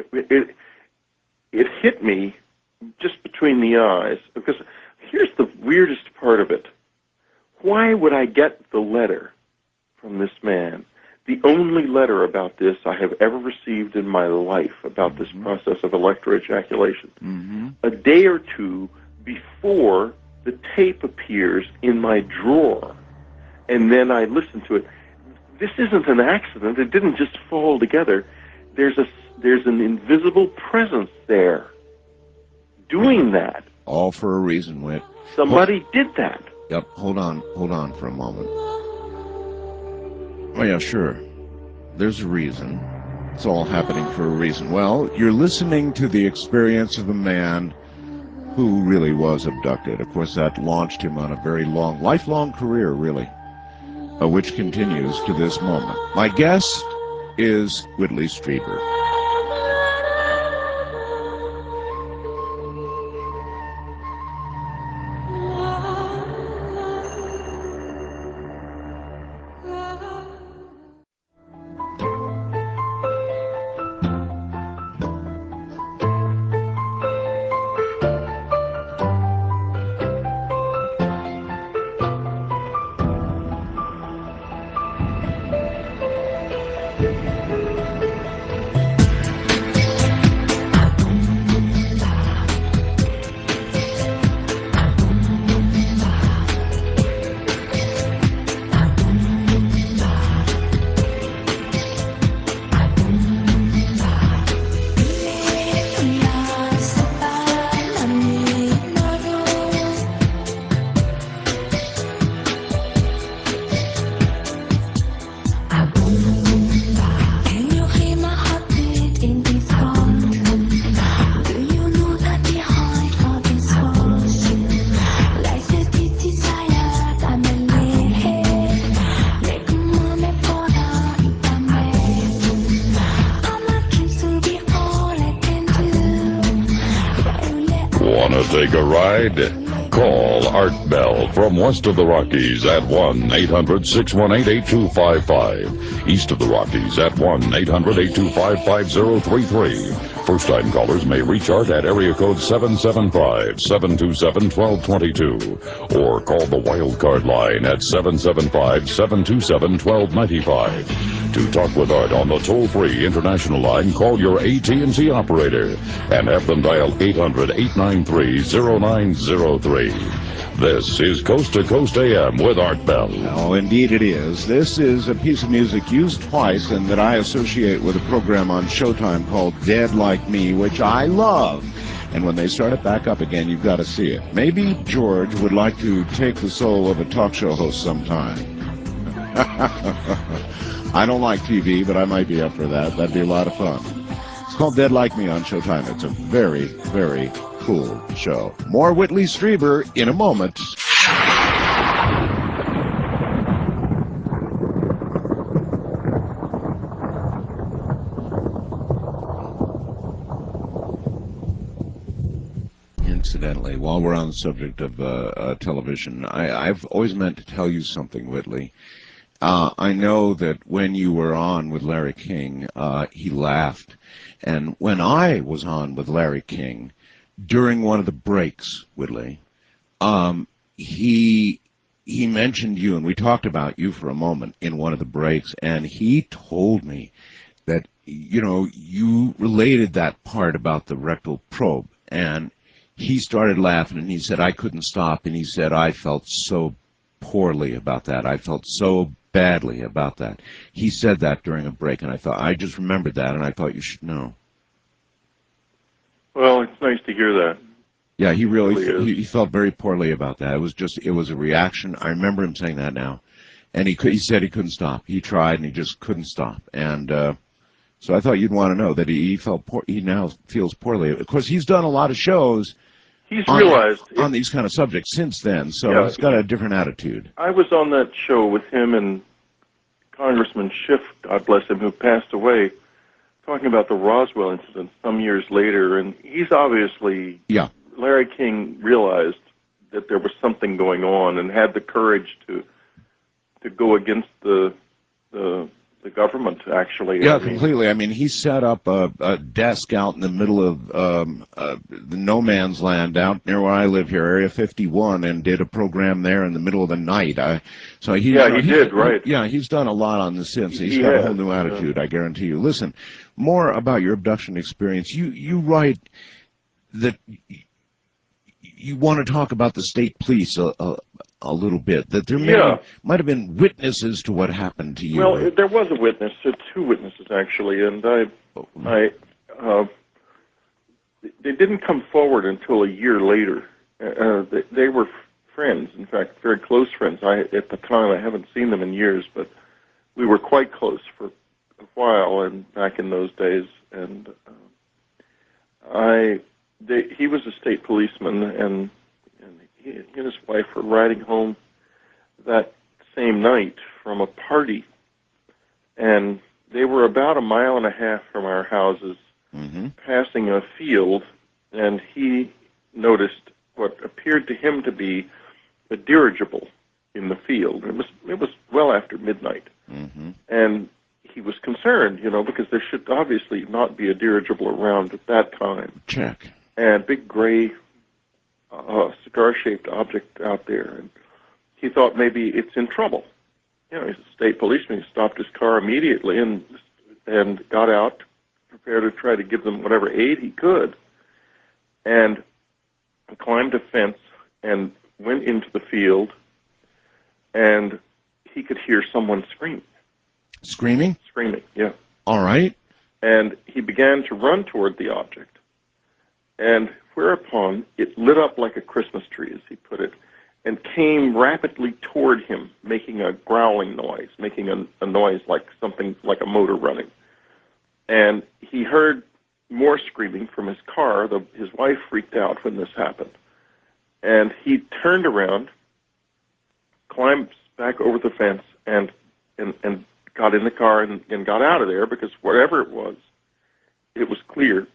It hit me just between the eyes, because here's the weirdest part of it. Why would I get the letter from this man? The only letter about this I have ever received in my life, about this process of electroejaculation. A day or two before the tape appears in my drawer, and then I listen to it. This isn't an accident. It didn't just fall together. There's an invisible presence there doing that. All for a reason, Whit. Somebody did that. Yep, hold on for a moment. Oh yeah, sure. There's a reason. It's all happening for a reason. Well, you're listening to the experience of a man who really was abducted. Of course, that launched him on a very lifelong career, really, which continues to this moment. My guest is Whitley Strieber. Take a ride? Call Art Bell from west of the Rockies at 1-800-618-8255. East of the Rockies at 1-800-825-5033. First-time callers may reach Art at area code 775-727-1222 or call the wildcard line at 775-727-1295. To talk with Art on the toll-free international line, call your AT&T operator and have them dial 800-893-0903. This is Coast to Coast AM with Art Bell. Oh, indeed it is. This is a piece of music used twice and that I associate with a program on Showtime called Dead Like Me, which I love. And when they start it back up again, you've got to see it. Maybe George would like to take the soul of a talk show host sometime. I don't like TV, but I might be up for that. That'd be a lot of fun. It's called Dead Like Me on Showtime. It's a very, very cool show. More Whitley Strieber in a moment. Incidentally, while we're on the subject of television, I've always meant to tell you something, Whitley. I know that when you were on with Larry King, he laughed. And when I was on with Larry King, during one of the breaks, Whitley, he mentioned you, and we talked about you for a moment in one of the breaks, and he told me that, you know, you related that part about the rectal probe, and he started laughing, and he said, I couldn't stop, and he said, I felt so poorly about that. I felt so badly about that. He said that during a break, and I thought, I just remembered that, and I thought you should know. Well, it's nice to hear that. Yeah, he really, is. he felt very poorly about that. It was a reaction. I remember him saying that now. And he said he couldn't stop. He tried, and he just couldn't stop. And so I thought you'd want to know that he now feels poorly. Of course, he's done a lot of shows He's realized on these kind of subjects since then, so Yeah, he's got a different attitude. I was on that show with him and Congressman Schiff, God bless him, who passed away, talking about the Roswell incident some years later, and he's obviously, Larry King realized that there was something going on and had the courage to go against the government, actually. Yeah, completely. I mean, he set up a desk out in the middle of the no man's land out near where I live here, Area 51, and did a program there in the middle of the night. He did, right. Yeah, he's done a lot on this since. He's got a whole new attitude, I guarantee you. Listen, more about your abduction experience. You write that you want to talk about the state police a little bit, that there might have been witnesses to what happened to you. Well, there was a witness, two witnesses actually, and they didn't come forward until a year later. They were friends, in fact, very close friends. At the time, I haven't seen them in years, but we were quite close for a while, and back in those days. And he was a state policeman, and he and his wife were riding home that same night from a party, and they were about 1.5 miles from our houses, passing a field, and he noticed what appeared to him to be a dirigible in the field. It was well after midnight, and he was concerned, because there should obviously not be a dirigible around at that time. Check. And big gray cigar-shaped object out there, and he thought maybe it's in trouble. He's a state policeman. He stopped his car immediately and got out, prepared to try to give them whatever aid he could, and climbed a fence and went into the field, and he could hear someone scream. Screaming? Screaming, yeah. All right. And he began to run toward the object, and whereupon it lit up like a Christmas tree, as he put it, and came rapidly toward him, making a growling noise, making a noise like something like a motor running. And he heard more screaming from his car. His wife freaked out when this happened. And he turned around, climbed back over the fence, and got in the car and got out of there, because whatever it was clear,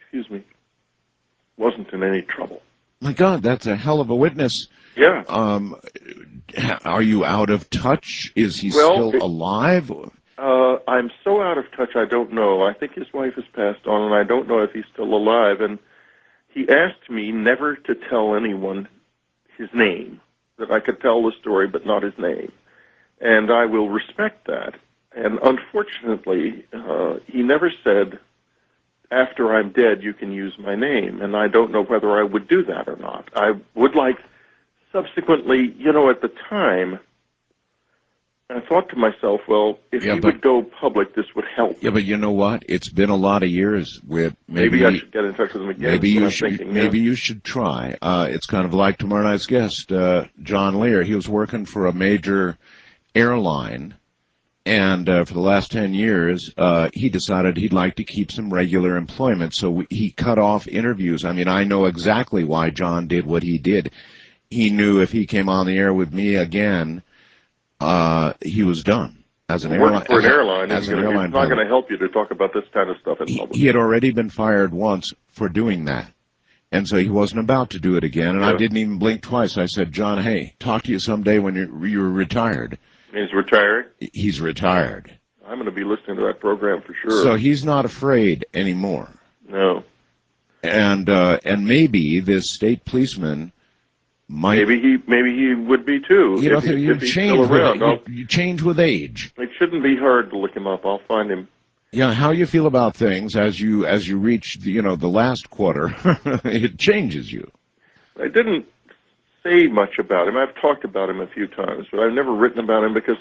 wasn't in any trouble. My God, that's a hell of a witness. Yeah. Are you out of touch? Is he still alive? I'm so out of touch, I don't know. I think his wife has passed on, and I don't know if he's still alive. And he asked me never to tell anyone his name, that I could tell the story but not his name. And I will respect that. And unfortunately, he never said, after I'm dead, you can use my name. And I don't know whether I would do that or not. I would like, subsequently, at the time, I thought to myself, well, if he would go public, this would help. Yeah, but you know what? It's been a lot of years. Maybe I should get in touch with him again. Maybe you should try. It's kind of like tomorrow night's guest, John Lear. He was working for a major airline, and for the last 10 years, he decided he'd like to keep some regular employment, so he cut off interviews. I mean, I know exactly why John did what he did. He knew if he came on the air with me again, he was done. As an airline, for an airline, as an airline, it's not going to help you to talk about this kind of stuff in public. He had already been fired once for doing that, and so he wasn't about to do it again. And I didn't even blink twice. I said, John, hey, talk to you someday when you're retired. He's retired? He's retired. I'm going to be listening to that program for sure. So he's not afraid anymore. No. And maybe this state policeman might. Maybe he would be too. You change with age. It shouldn't be hard to look him up. I'll find him. Yeah, how you feel about things as you reach the last quarter, it changes you. I didn't say much about him. I've talked about him a few times, but I've never written about him because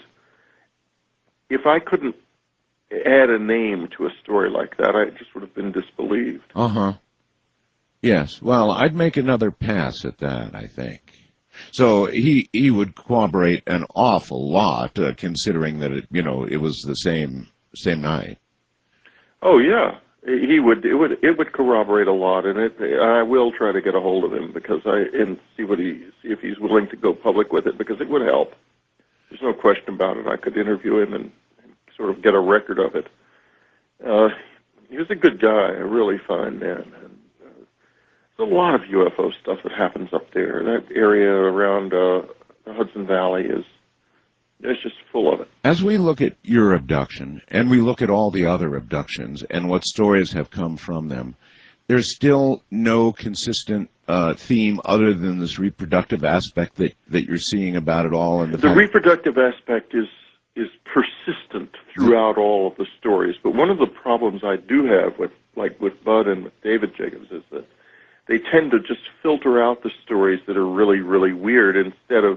if I couldn't add a name to a story like that, I just would have been disbelieved. Uh-huh. Yes. Well, I'd make another pass at that, I think. So he would corroborate an awful lot, considering that it was the same night. Oh yeah, he would. It would corroborate a lot, and I will try to get a hold of him and see if he's willing to go public with it, because it would help. There's no question about it. I could interview him and sort of get a record of it. He was a good guy, a really fine man. And, there's a lot of UFO stuff that happens up there. That area around the Hudson Valley it's just full of it. As we look at your abduction, and we look at all the other abductions and what stories have come from them, there's still no consistent theme other than this reproductive aspect that you're seeing about it all. And the reproductive aspect is persistent throughout all of the stories. But one of the problems I do have with Bud and with David Jacobs is that they tend to just filter out the stories that are really, really weird instead of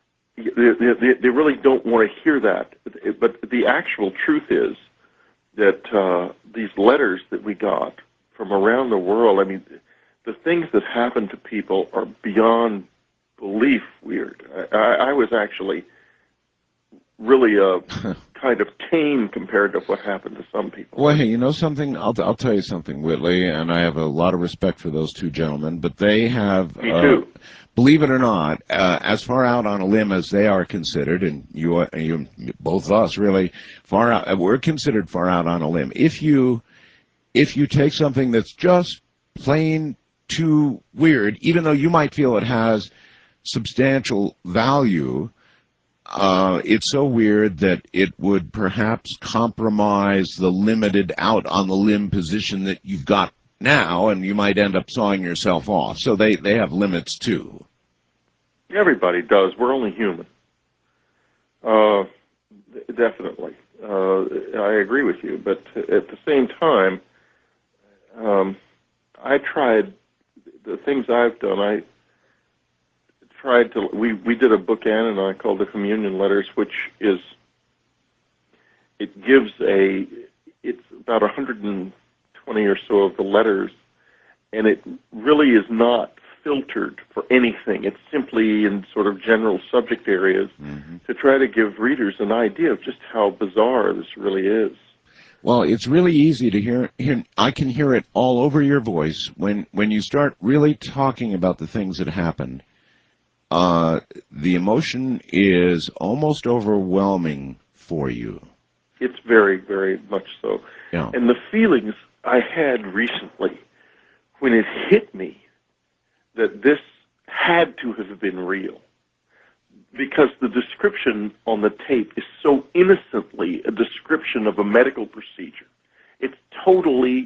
they really don't want to hear that. But the actual truth is that these letters that we got from around the world, I mean, the things that happen to people are beyond belief weird. I was actually really kind of tame compared to what happened to some people. Well, hey, you know something? I'll tell you something, Whitley, and I have a lot of respect for those two gentlemen, but they have... Me too. Believe it or not, as far out on a limb as they are considered, and you both of us really, far out, we're considered far out on a limb. If you take something that's just plain too weird, even though you might feel it has substantial value, it's so weird that it would perhaps compromise the limited out on the limb position that you've got now, and you might end up sawing yourself off. So they have limits too. Everybody does. We're only human. Definitely. I agree with you. But at the same time, I tried the things I've done. I tried to. We did a book, Ann and I, called The Communion Letters, which is it's about 120 or so of the letters, and it really is not filtered for anything. It's simply in sort of general subject areas to try to give readers an idea of just how bizarre this really is. Well, it's really easy to hear. I can hear it all over your voice when you start really talking about the things that happened. The emotion is almost overwhelming for you. It's very, very much so. Yeah. And the feelings I had recently when it hit me that this had to have been real, because the description on the tape is so innocently a description of a medical procedure. It's totally,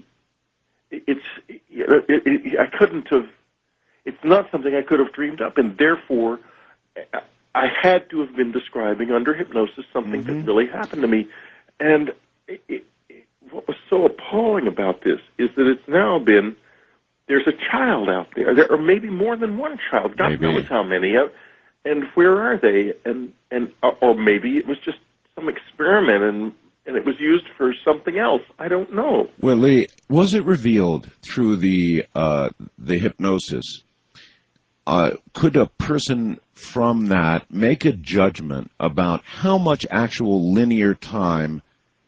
I couldn't have, it's not something I could have dreamed up, and therefore I had to have been describing under hypnosis something that really happened to me. And what was so appalling about this is that it's now been, there's a child out there. There are maybe more than one child. God knows how many. And where are they? Or maybe it was just some experiment and it was used for something else. I don't know. Well, Lee, was it revealed through the hypnosis? Could a person from that make a judgment about how much actual linear time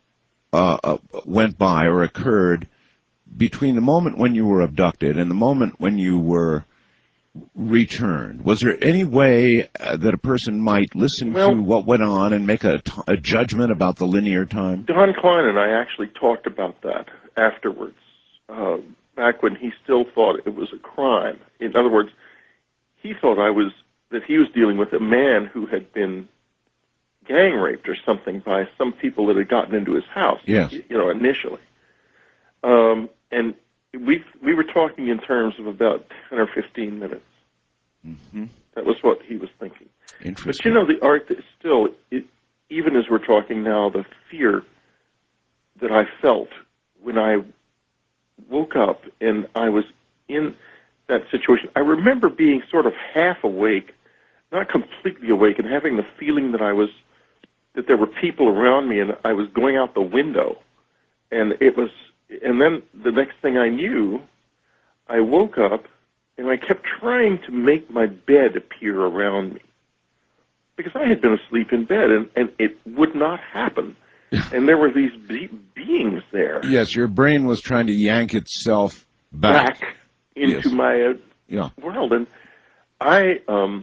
went by or occurred between the moment when you were abducted and the moment when you were returned? Was there any way that a person might listen to what went on and make a judgment about the linear time? Don Klein and I actually talked about that afterwards, back when he still thought it was a crime. In other words, he thought that he was dealing with a man who had been gang raped or something by some people that had gotten into his house. Yes. Initially. And we were talking in terms of about 10 or 15 minutes. That was what he was thinking. Interesting. But the art is still, even as we're talking now, the fear that I felt when I woke up and I was in that situation. I remember being sort of half awake, not completely awake, and having the feeling that that there were people around me, and I was going out the window. And then the next thing I knew, I woke up and I kept trying to make my bed appear around me, because I had been asleep in bed, and it would not happen. And there were these beings there. Yes, your brain was trying to yank itself back into my world. And I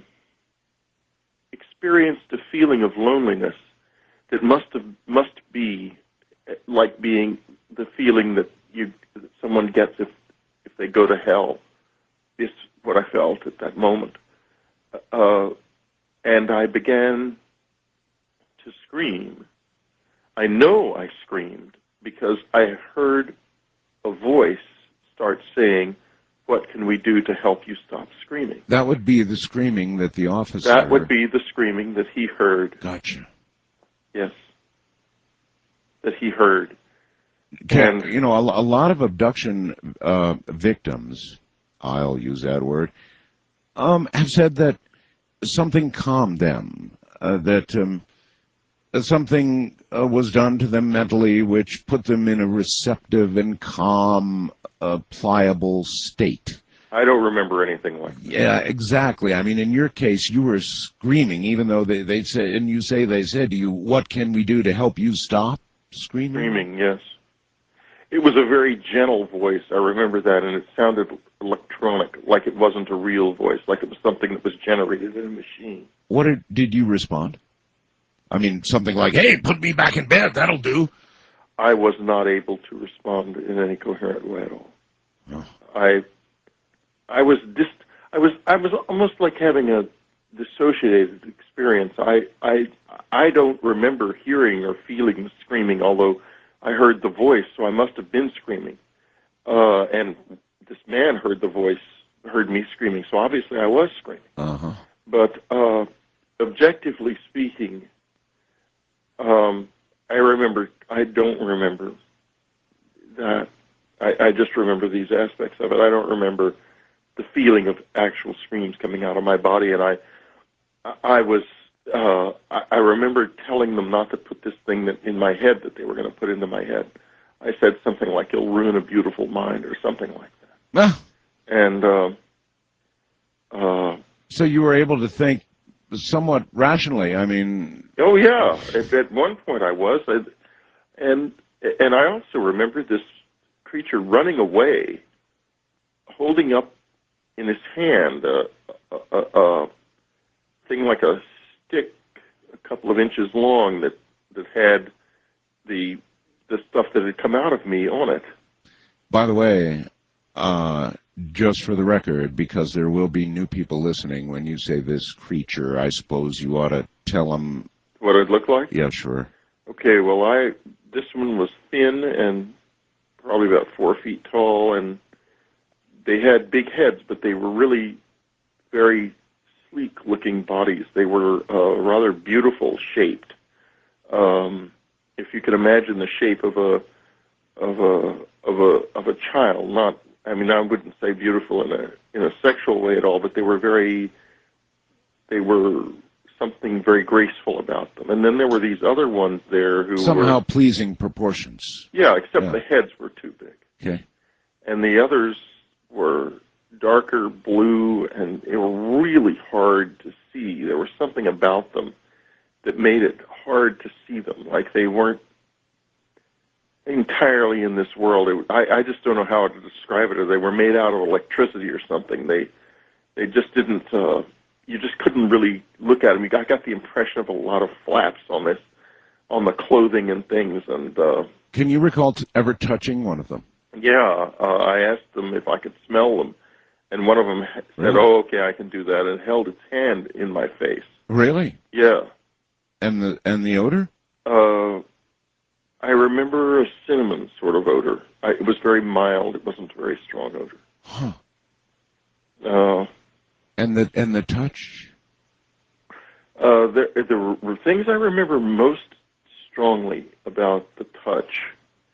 experienced a feeling of loneliness that must be like being the feeling that someone gets if they go to hell, is what I felt at that moment. And I began to scream. I know I screamed because I heard a voice start saying, "What can we do to help you stop screaming?" That would be the screaming that the officer... That would be the screaming that he heard. Gotcha. Yes. That he heard. And, you know, a lot of abduction victims, I'll use that word, have said that something calmed them, that something was done to them mentally which put them in a receptive and calm, pliable state. I don't remember anything like that. Yeah, exactly. I mean, in your case, you were screaming, even though they said, and you say they said to you, "What can we do to help you stop screaming?" Screaming, yes. It was a very gentle voice. I remember that, and it sounded electronic, like it wasn't a real voice, like it was something that was generated in a machine. What did you respond? I mean, something like, "Hey, put me back in bed, that'll do." I was not able to respond in any coherent way at all. Oh. I was almost like having a dissociated experience. I don't remember hearing or feeling screaming, although I heard the voice, so I must have been screaming. And this man heard the voice, heard me screaming, so obviously I was screaming. Uh-huh. But objectively speaking, I don't remember that. I just remember these aspects of it. I don't remember the feeling of actual screams coming out of my body, and I remember telling them not to put this thing in my head that they were going to put into my head. I said something like, "It'll ruin a beautiful mind," or something like that. Ah. And so you were able to think somewhat rationally. I mean, oh yeah, at one point I was, and I also remember this creature running away, holding up in his hand a thing like a stick, a couple of inches long, that had the stuff that had come out of me on it. By the way, just for the record, because there will be new people listening, when you say this creature, I suppose you ought to tell them what it looked like. Yeah, sure. Okay, well, this one was thin and probably about 4 feet tall, and they had big heads, but they were really very sleek-looking bodies. They were rather beautiful shaped. If you could imagine the shape of a child, not, I mean, I wouldn't say beautiful in a sexual way at all, but they were something very graceful about them. And then there were these other ones there who somehow were pleasing proportions. Yeah, except the heads were too big. Okay. And the others were darker blue, and they were really hard to see. There was something about them that made it hard to see them, like they weren't entirely in this world. I just don't know how to describe it. Or they were made out of electricity or something. They just didn't. You just couldn't really look at them. I got the impression of a lot of flaps on the clothing and things. And can you recall ever touching one of them? Yeah, I asked them if I could smell them, and one of them said, Really? "Oh, okay, I can do that," and held its hand in my face. Really? Yeah. And the odor? I remember a cinnamon sort of odor. It was very mild. It wasn't a very strong odor. Huh. And the touch? There were things I remember most strongly about the touch.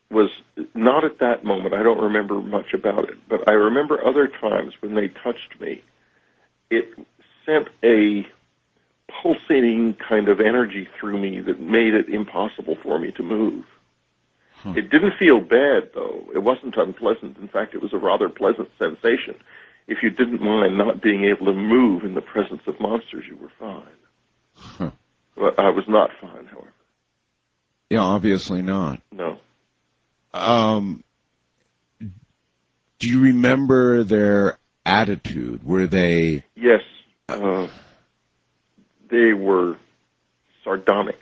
was not at that moment. I don't remember much about it, but I remember other times when they touched me, it sent a pulsating kind of energy through me that made it impossible for me to move. It didn't feel bad, though. It wasn't unpleasant. In fact, it was a rather pleasant sensation. If you didn't mind not being able to move in the presence of monsters, you were fine. But I was not fine, however. Yeah, obviously not. No. Do you remember their attitude? Were they... Yes. They were sardonic.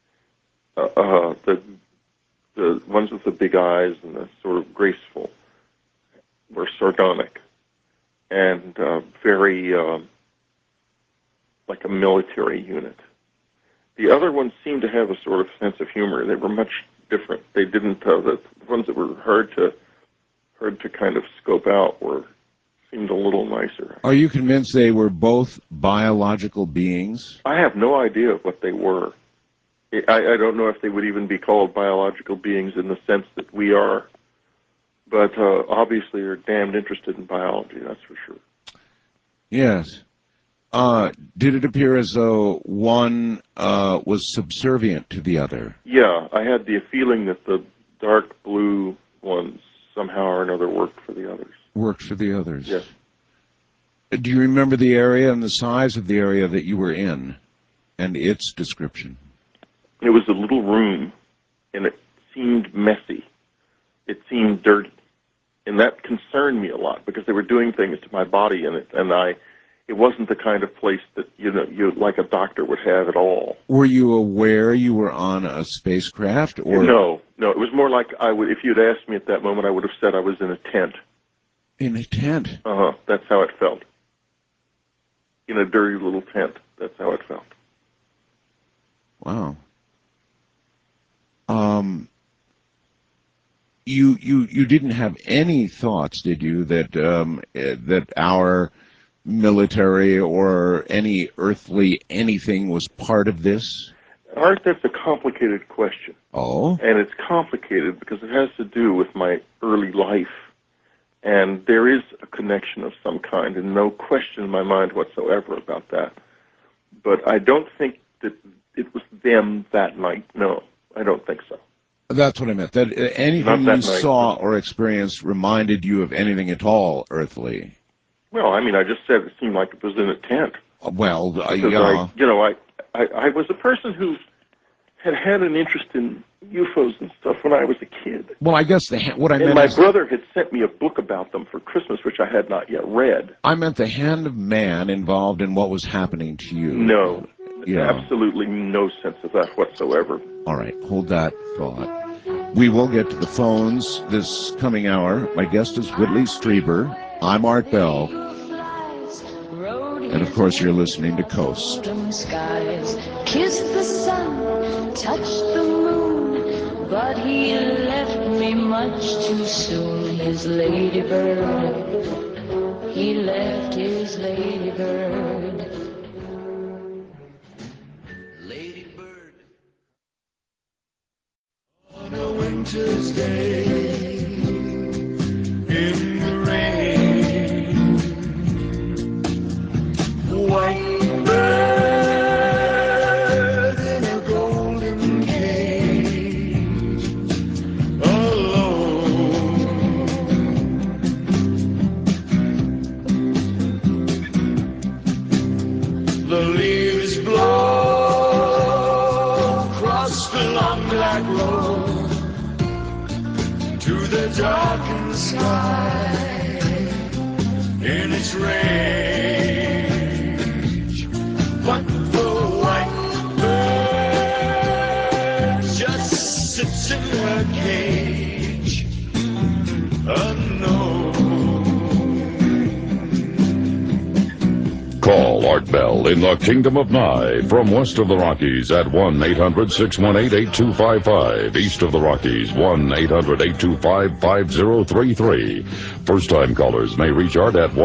The ones with the big eyes and the sort of graceful were sardonic and very like a military unit. The other ones seemed to have a sort of sense of humor. They were much different. They didn't. The ones that were hard to kind of scope out seemed a little nicer. Are you convinced they were both biological beings? I have no idea what they were. I don't know if they would even be called biological beings in the sense that we are, but obviously they're damned interested in biology, that's for sure. Yes. Did it appear as though one was subservient to the other? Yeah, I had the feeling that the dark blue ones somehow or another worked for the others. Worked for the others? Yes. Do you remember the area and the size of the area that you were in and its description? It was a little room, and it seemed messy. It seemed dirty, and that concerned me a lot because they were doing things to my body in it, and it wasn't the kind of place that you like a doctor would have at all. Were you aware you were on a spacecraft, or no? It was more like I would. If you'd asked me at that moment, I would have said I was in a tent. In a tent? That's how it felt. In a dirty little tent. That's how it felt. Wow. You didn't have any thoughts, did you, that our military or any earthly anything was part of this? Art, that's a complicated question. Oh? And it's complicated because it has to do with my early life. And there is a connection of some kind, and no question in my mind whatsoever about that. But I don't think that it was them that night. No, I don't think so. That's what I meant. That anything you saw or experienced reminded you of anything at all earthly. Well, I mean, I just said it seemed like it was in a tent. Well, yeah. I was a person who had an interest in UFOs and stuff when I was a kid. Well, I guess what I meant is... my brother had sent me a book about them for Christmas, which I had not yet read. I meant the hand of man involved in what was happening to you. No. Absolutely no sense of that whatsoever. All right, hold that thought. We will get to the phones this coming hour. My guest is Whitley Strieber. I'm Art Bell. And of course, you're listening to Coast. Skies, kissed the sun, touched the moon, but he left me much too soon. His ladybird, he left his ladybird. On a winter's day, in the rain, white bird in a golden cage, alone. The leaves blow across the long black road to the darkened sky in its rage, but the white bird just sits in her cage, unknown. Call Art Bell in the Kingdom of Nye from west of the Rockies at 1-800-618-8255. East of the Rockies, 1-800-825-5033. First-time callers may reach Art at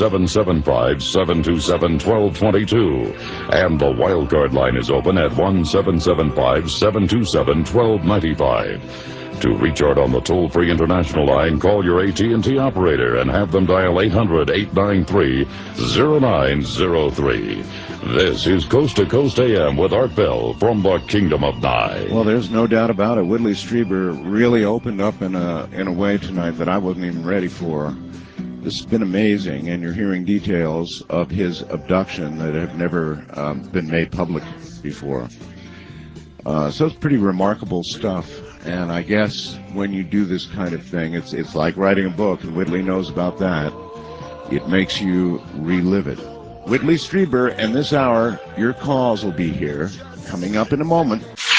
1-775-727-1222. And the wildcard line is open at 1-775-727-1295. To recharge on the toll-free international line, call your AT&T operator and have them dial 800-893-0903. This is Coast to Coast AM with Art Bell from the Kingdom of Nye. Well, there's no doubt about it. Whitley Strieber really opened up in a way tonight that I wasn't even ready for. This has been amazing, and you're hearing details of his abduction that have never been made public before. So it's pretty remarkable stuff. And I guess when you do this kind of thing, it's like writing a book, and Whitley knows about that. It makes you relive it. Whitley Strieber, and this hour, your calls will be here, coming up in a moment.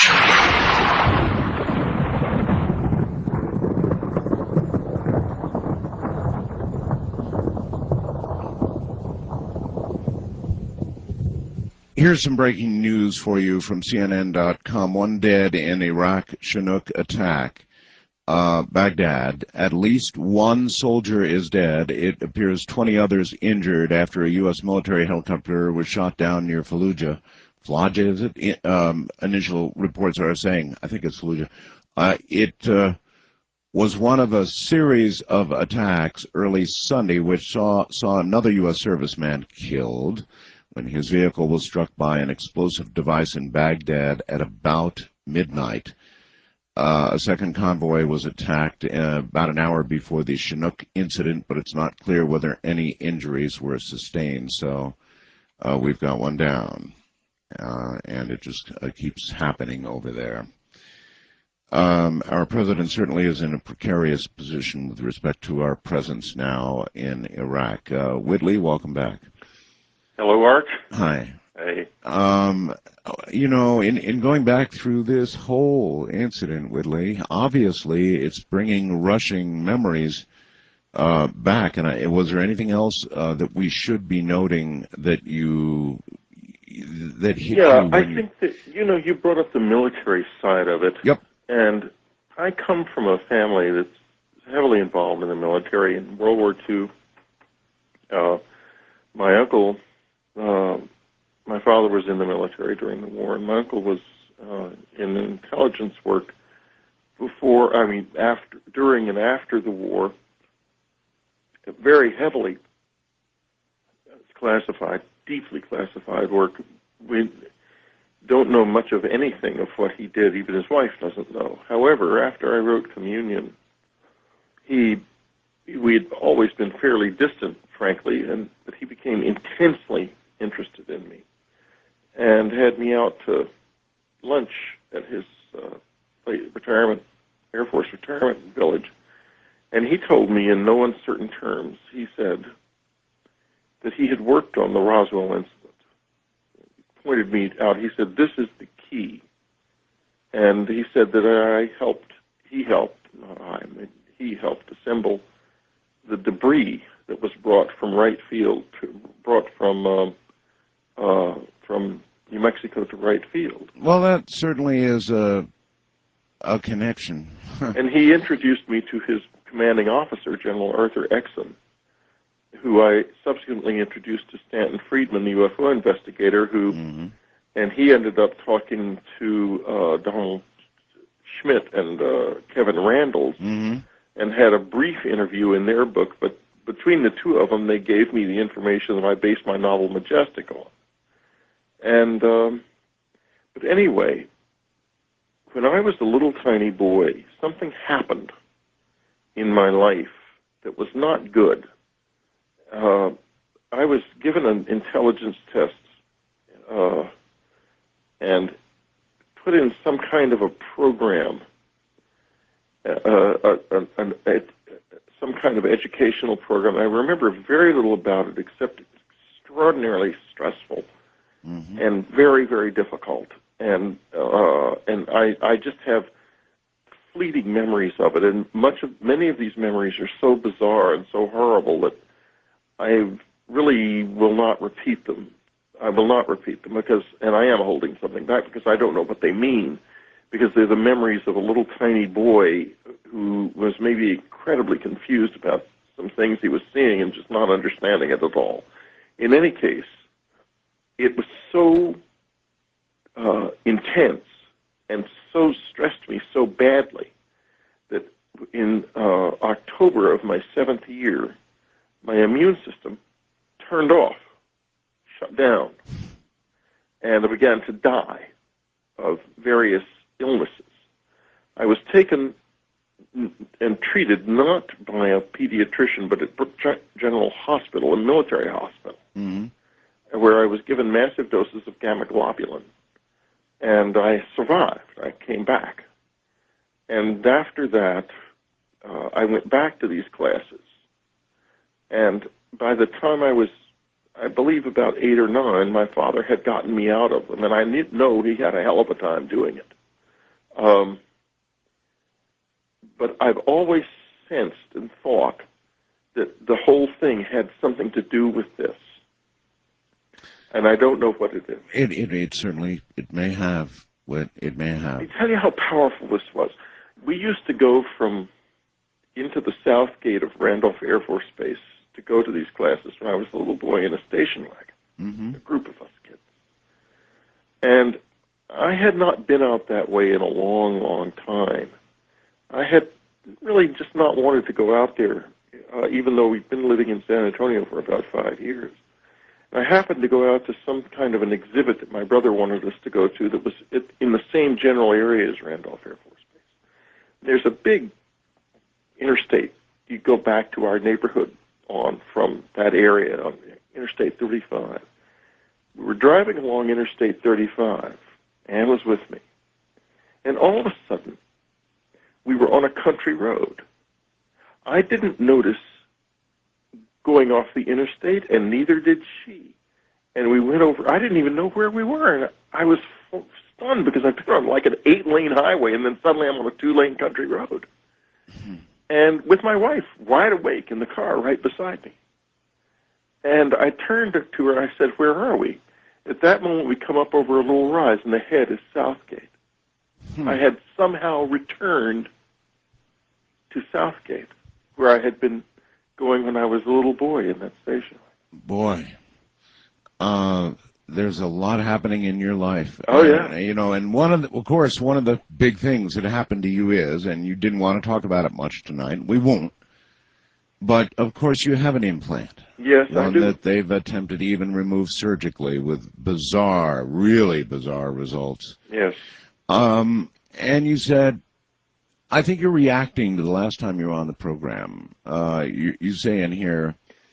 Here's some breaking news for you from CNN.com. One dead in Iraq Chinook attack. Baghdad. At least one soldier is dead. It appears 20 others injured after a U.S. military helicopter was shot down near Fallujah. Fallujah, is it? Initial reports are saying, I think it's Fallujah. It was one of a series of attacks early Sunday which saw another U.S. serviceman killed when his vehicle was struck by an explosive device in Baghdad at about midnight. A second convoy was attacked about an hour before the Chinook incident, but it's not clear whether any injuries were sustained. So we've got one down, and it just keeps happening over there. Our president certainly is in a precarious position with respect to our presence now in Iraq. Whitley, welcome back. Hello, Art. Hi. Hey. You know, in going back through this whole incident, Whitley, obviously it's bringing rushing memories back. And was there anything else that we should be noting that hit you? Yeah, I think that, you brought up the military side of it. Yep. And I come from a family that's heavily involved in the military. In World War II, my uncle... my father was in the military during the war, and my uncle was in intelligence work during and after the war, very heavily classified, deeply classified work. We don't know much of anything of what he did, even his wife doesn't know. However, after I wrote Communion, we'd always been fairly distant, frankly, but he became intensely interested in me and had me out to lunch at his Air Force retirement village. And he told me in no uncertain terms, he said that he had worked on the Roswell incident. He pointed me out, he said, this is the key. And he said that he helped assemble the debris that was brought from Wright Field, from New Mexico to Wright Field. Well, that certainly is a connection. And he introduced me to his commanding officer, General Arthur Exum, who I subsequently introduced to Stanton Friedman, the UFO investigator, and he ended up talking to Donald Schmidt and Kevin Randles, and had a brief interview in their book, but between the two of them, they gave me the information that I based my novel Majestic on. And, but anyway, when I was a little tiny boy, something happened in my life that was not good. I was given an intelligence test and put in some kind of a program, some kind of educational program. I remember very little about it except it's extraordinarily stressful and very, very difficult. And I just have fleeting memories of it, and many of these memories are so bizarre and so horrible that I really will not repeat them. I will not repeat them and I am holding something back because I don't know what they mean, because they're the memories of a little tiny boy who was maybe incredibly confused about some things he was seeing and just not understanding it at all. In any case, it was so intense and so stressed me so badly that in October of my 7th year, my immune system turned off, shut down, and I began to die of various illnesses. I was taken and treated not by a pediatrician, but at Brook General Hospital, a military hospital, where I was given massive doses of gamma globulin. And I survived. I came back. And after that, I went back to these classes. And by the time I was, I believe, about 8 or 9, my father had gotten me out of them. And I know he had a hell of a time doing it. But I've always sensed and thought that the whole thing had something to do with this. And I don't know what it is. It certainly, it may have. It may have. I tell you how powerful this was. We used to go into the south gate of Randolph Air Force Base to go to these classes when I was a little boy in a station wagon, a group of us kids. And I had not been out that way in a long, long time. I had really just not wanted to go out there, even though we've been living in San Antonio for about 5 years. And I happened to go out to some kind of an exhibit that my brother wanted us to go to that was in the same general area as Randolph Air Force Base. There's a big interstate you go back to our neighborhood on from that area on Interstate 35. We were driving along Interstate 35. Ann was with me. And all of a sudden, we were on a country road. I didn't notice going off the interstate, and neither did she. And we went over, I didn't even know where we were, and I was stunned because I've been on like an 8-lane highway, and then suddenly I'm on a 2-lane country road. And with my wife, wide awake in the car right beside me. And I turned to her, I said, "Where are we?" At that moment, we come up over a little rise, and ahead is Southgate. I had somehow returned to Southgate, where I had been going when I was a little boy in that station. Boy, there's a lot happening in your life. Oh, yeah. And, you know, and one of the big things that happened to you is, and you didn't want to talk about it much tonight, we won't, but of course you have an implant. Yes, I do. One that they've attempted to even remove surgically with bizarre, really bizarre results. Yes. And you said, I think you're reacting to the last time you were on the program. You say in here,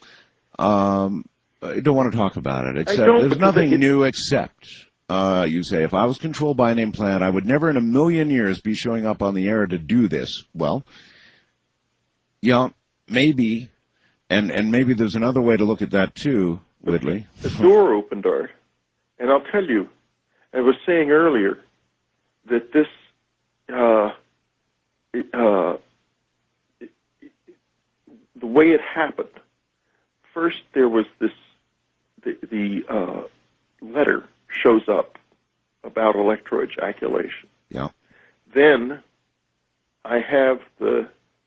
I don't want to talk about it, except there's nothing new except, you say, if I was controlled by an implant, I would never in a million years be showing up on the air to do this. Well, yeah, maybe, and maybe there's another way to look at that too, Whitley. The door opened, Art, and I'll tell you, I was saying earlier that this, the way it happened, first there was this, the letter shows up about electroejaculation. Yeah. Then I have the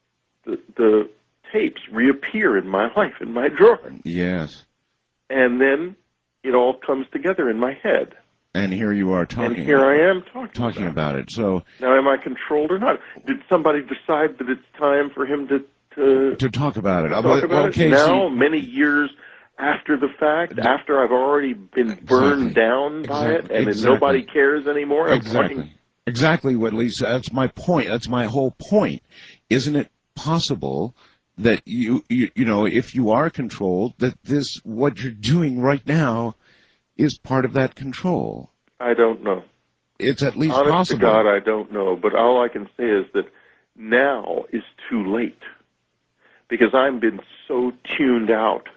tapes reappear in my life, in my drawer. Yes. And then it all comes together in my head. And here you are talking. And here I am talking about it. So now, am I controlled or not? Did somebody decide that it's time for him to talk about it? Talk about it now, many years after the fact, after I've already been burned down by it, and nobody cares anymore. Exactly, Whitley. So that's my point. That's my whole point. Isn't it possible that you know, if you are controlled, that this what you're doing right now is part of that control? I don't know. It's at least honest possible. To God, I don't know. But all I can say is that now is too late, because I've been so tuned out.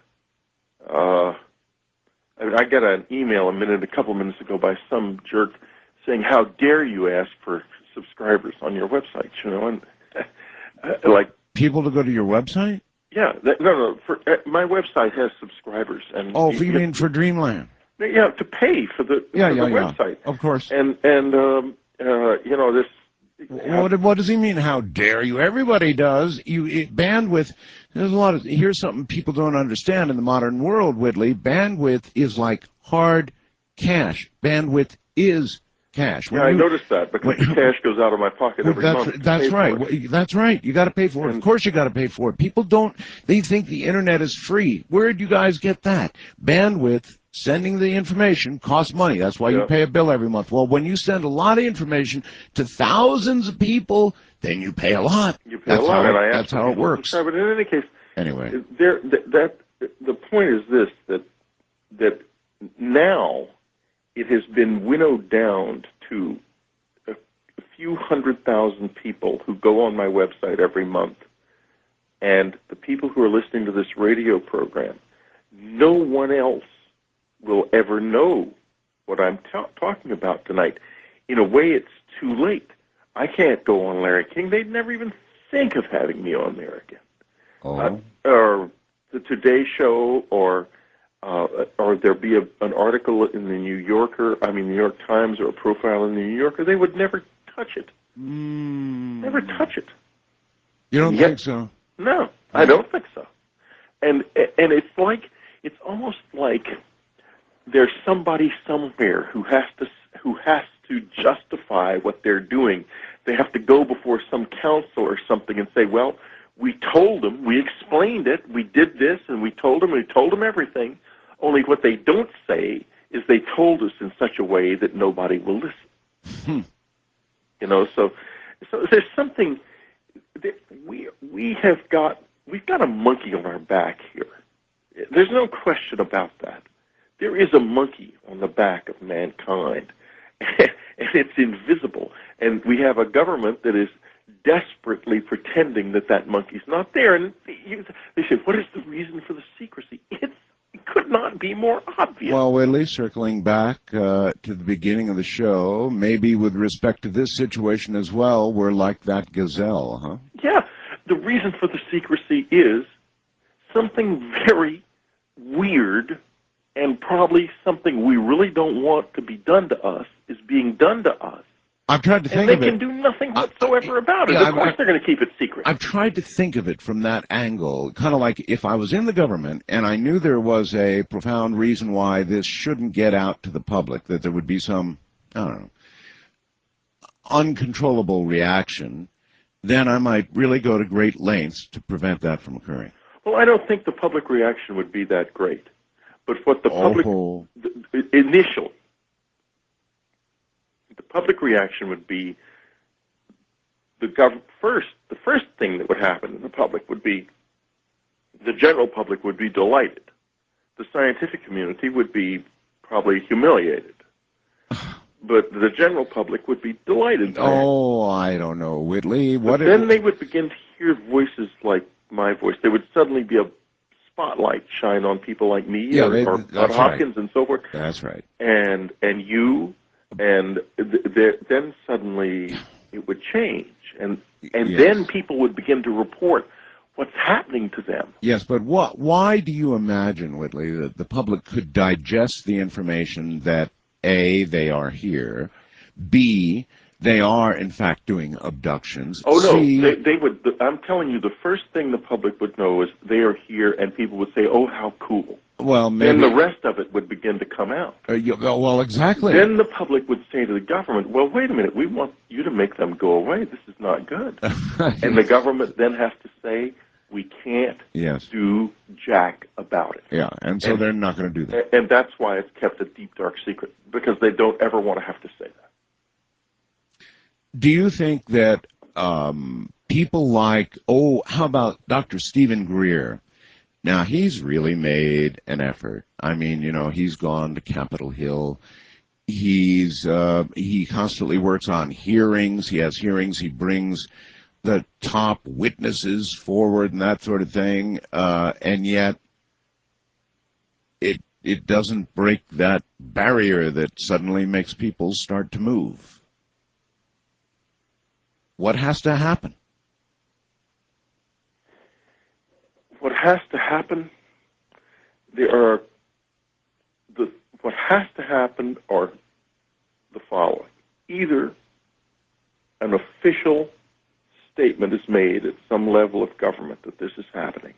I got an email a couple minutes ago by some jerk saying, "How dare you ask for subscribers on your website?" You know, and like people to go to your website. Yeah, no. My website has subscribers, and you mean for Dreamland? Yeah, to pay for the website, of course. And you know this. What does he mean? How dare you? Everybody does. Bandwidth. There's a lot of. Here's something people don't understand in the modern world, Whitley. Bandwidth is like hard cash. Bandwidth is cash. Yeah, I noticed that because the cash goes out of my pocket every month. That's right. That's right. You got to pay for it. Of course you got to pay for it. People don't, they think the internet is free. Where'd you guys get that? Bandwidth, sending the information costs money. That's why you pay a bill every month. Well, when you send a lot of information to thousands of people, then you pay a lot. You pay a lot, and I asked that's how it works. But in any case, anyway, the point is this, that now it has been winnowed down to a few 100,000 people who go on my website every month. And the people who are listening to this radio program, no one else will ever know what I'm talking about tonight. In a way, it's too late. I can't go on Larry King. They'd never even think of having me on there again. Or the Today Show, or there be an article in the New York Times, or a profile in the New Yorker. They would never touch it. Never touch it. You don't think so? No, I don't think so. And it's almost like there's somebody somewhere who has to justify what they're doing. They have to go before some council or something and say, well, we told them, we explained it, we did this, and we told them everything. Only what they don't say is they told us in such a way that nobody will listen. So there's something that we've got a monkey on our back here. There's no question about that. There is a monkey on the back of mankind, and it's invisible. And we have a government that is desperately pretending that monkey's not there. And they say, what is the reason for the secrecy? It could not be more obvious. Well, Whitley, circling back to the beginning of the show, maybe with respect to this situation as well, we're like that gazelle, huh? Yeah. The reason for the secrecy is something very weird, and probably something we really don't want to be done to us is being done to us. I've tried to think of it. And they can do nothing whatsoever about it. Of course they're going to keep it secret. I've tried to think of it from that angle, kind of like if I was in the government and I knew there was a profound reason why this shouldn't get out to the public, that there would be some, I don't know, uncontrollable reaction, then I might really go to great lengths to prevent that from occurring. Well, I don't think the public reaction would be that great. But what the public, initially, the public reaction would be the first thing that would happen in the public would be the general public would be delighted. The scientific community would be probably humiliated. But the general public would be delighted. Oh, I don't know, Whitley. Then they would begin to hear voices like my voice. There would suddenly be a spotlight shine on people like me or Bud Hopkins and so forth. That's right. And you, and then suddenly it would change, and then people would begin to report what's happening to them. Yes, but why do you imagine, Whitley, that the public could digest the information that A, they are here, B, they are, in fact, doing abductions. Oh, no, they would. I'm telling you, the first thing the public would know is they are here, and people would say, oh, how cool. Well, maybe. Then the rest of it would begin to come out. Well, exactly. Then the public would say to the government, well, wait a minute, we want you to make them go away. This is not good. And the government then has to say, we can't do jack about it. Yeah, and so they're not going to do that. And that's why it's kept a deep, dark secret, because they don't ever want to have to say that. Do you think that people like, how about Dr. Stephen Greer? Now, he's really made an effort. I mean, he's gone to Capitol Hill. He constantly works on hearings. He has hearings. He brings the top witnesses forward and that sort of thing. And yet, it doesn't break that barrier that suddenly makes people start to move. What has to happen? What has to happen? What has to happen are the following: either an official statement is made at some level of government that this is happening,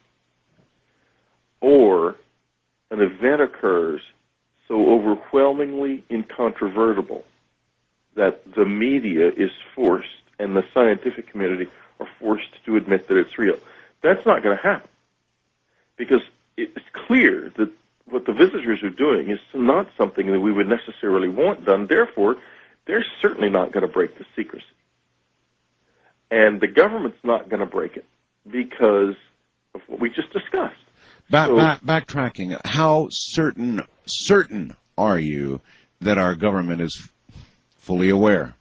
or an event occurs so overwhelmingly incontrovertible that the media is forced and the scientific community are forced to admit that it's real. That's not going to happen, because it's clear that what the visitors are doing is not something that we would necessarily want done. Therefore, they're certainly not going to break the secrecy. And the government's not going to break it because of what we just discussed. Backtracking, how certain are you that our government is fully aware?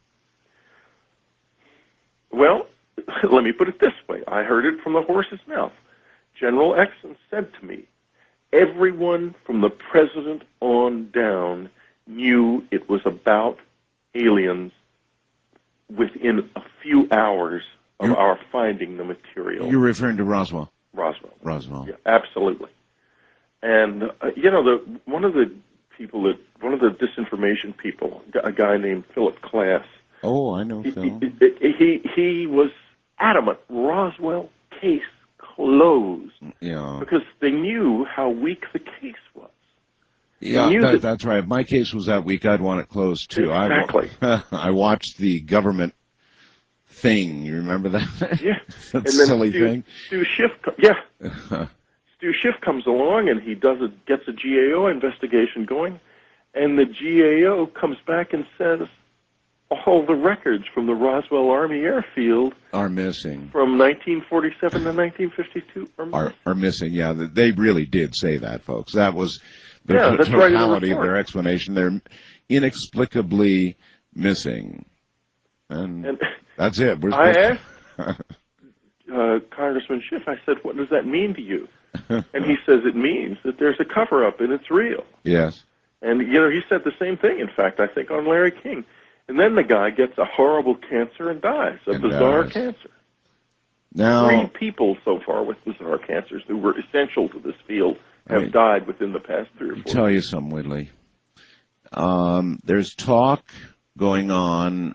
Well, let me put it this way. I heard it from the horse's mouth. General Exon said to me, everyone from the president on down knew it was about aliens within a few hours of our finding the material. You're referring to Roswell? Roswell. Yeah, absolutely. And, one of the disinformation people, a guy named Philip Klass. Oh, I know Phil. He was adamant, Roswell case closed. Yeah. Because they knew how weak the case was. Yeah, that's right. If my case was that weak, I'd want it closed, too. Exactly. I watched the government thing. You remember that? Yeah. That silly thing? Stu Schiff, Stu Schiff comes along and he gets a GAO investigation going, and the GAO comes back and says all the records from the Roswell Army Airfield are missing. From 1947 to 1952 are missing. Yeah, they really did say that, folks. That was the totality of their explanation. They're inexplicably missing. And that's it. I asked Congressman Schiff, I said, what does that mean to you? And he says it means that there's a cover-up and it's real. Yes. And, he said the same thing, in fact, I think, on Larry King. And then the guy gets a horrible cancer and dies, a bizarre cancer. Now, 3 people so far with bizarre cancers who were essential to this field have died within the past 3 or 4 years. Tell you something, Whitley. There's talk going on.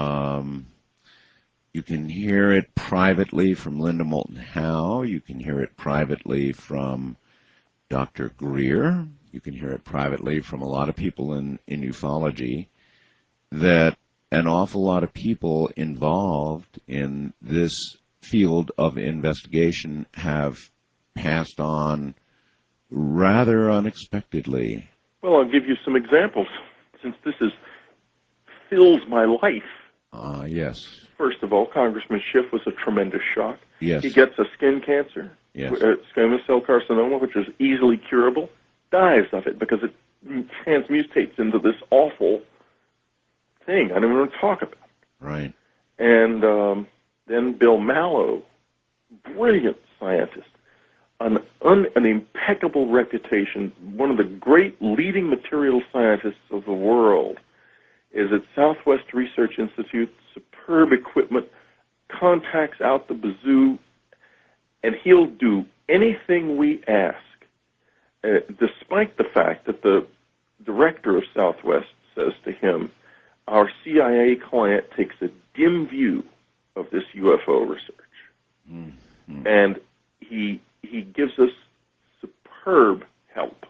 You can hear it privately from Linda Moulton Howe. You can hear it privately from Dr. Greer. You can hear it privately from a lot of people in ufology, that an awful lot of people involved in this field of investigation have passed on rather unexpectedly. Well, I'll give you some examples, since this fills my life. Yes. First of all, Congressman Schiff was a tremendous shock. Yes. He gets a skin cancer, squamous cell carcinoma, which is easily curable, dies of it because it transmutates into this awful thing I don't want to talk about. Right. And then Bill Mallow, brilliant scientist, an impeccable reputation, one of the great leading material scientists of the world, is at Southwest Research Institute, superb equipment, contacts out the bazoo, and he'll do anything we ask, despite the fact that the director of Southwest says to him, our CIA client takes a dim view of this UFO research. Mm-hmm. And he gives us superb help.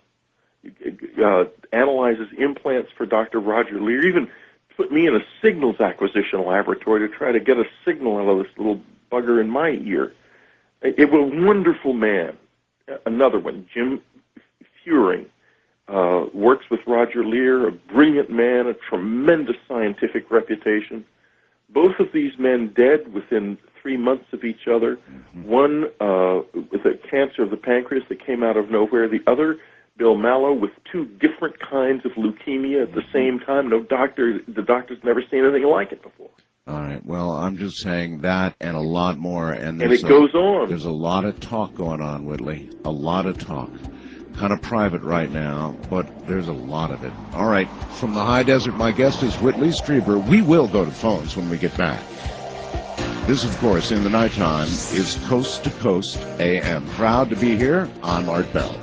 Analyzes implants for Dr. Roger Lear, even put me in a signals acquisition laboratory to try to get a signal out of this little bugger in my ear. It was a wonderful man. Another one, Jim Furing, works with Roger Lear, a brilliant man, a tremendous scientific reputation. Both of these men dead within 3 months of each other. Mm-hmm. One with a cancer of the pancreas that came out of nowhere. The other, Bill Mallow, with 2 different kinds of leukemia at the same time. The doctor's never seen anything like it before. All right. Well, I'm just saying that and a lot more. And it goes on. There's a lot of talk going on, Whitley. A lot of talk. Kind of private right now, but there's a lot of it. All right. From the high desert, my guest is Whitley Strieber. We will go to phones when we get back. This, of course, in the nighttime, is Coast to Coast AM. Proud to be here. I'm Art Bell.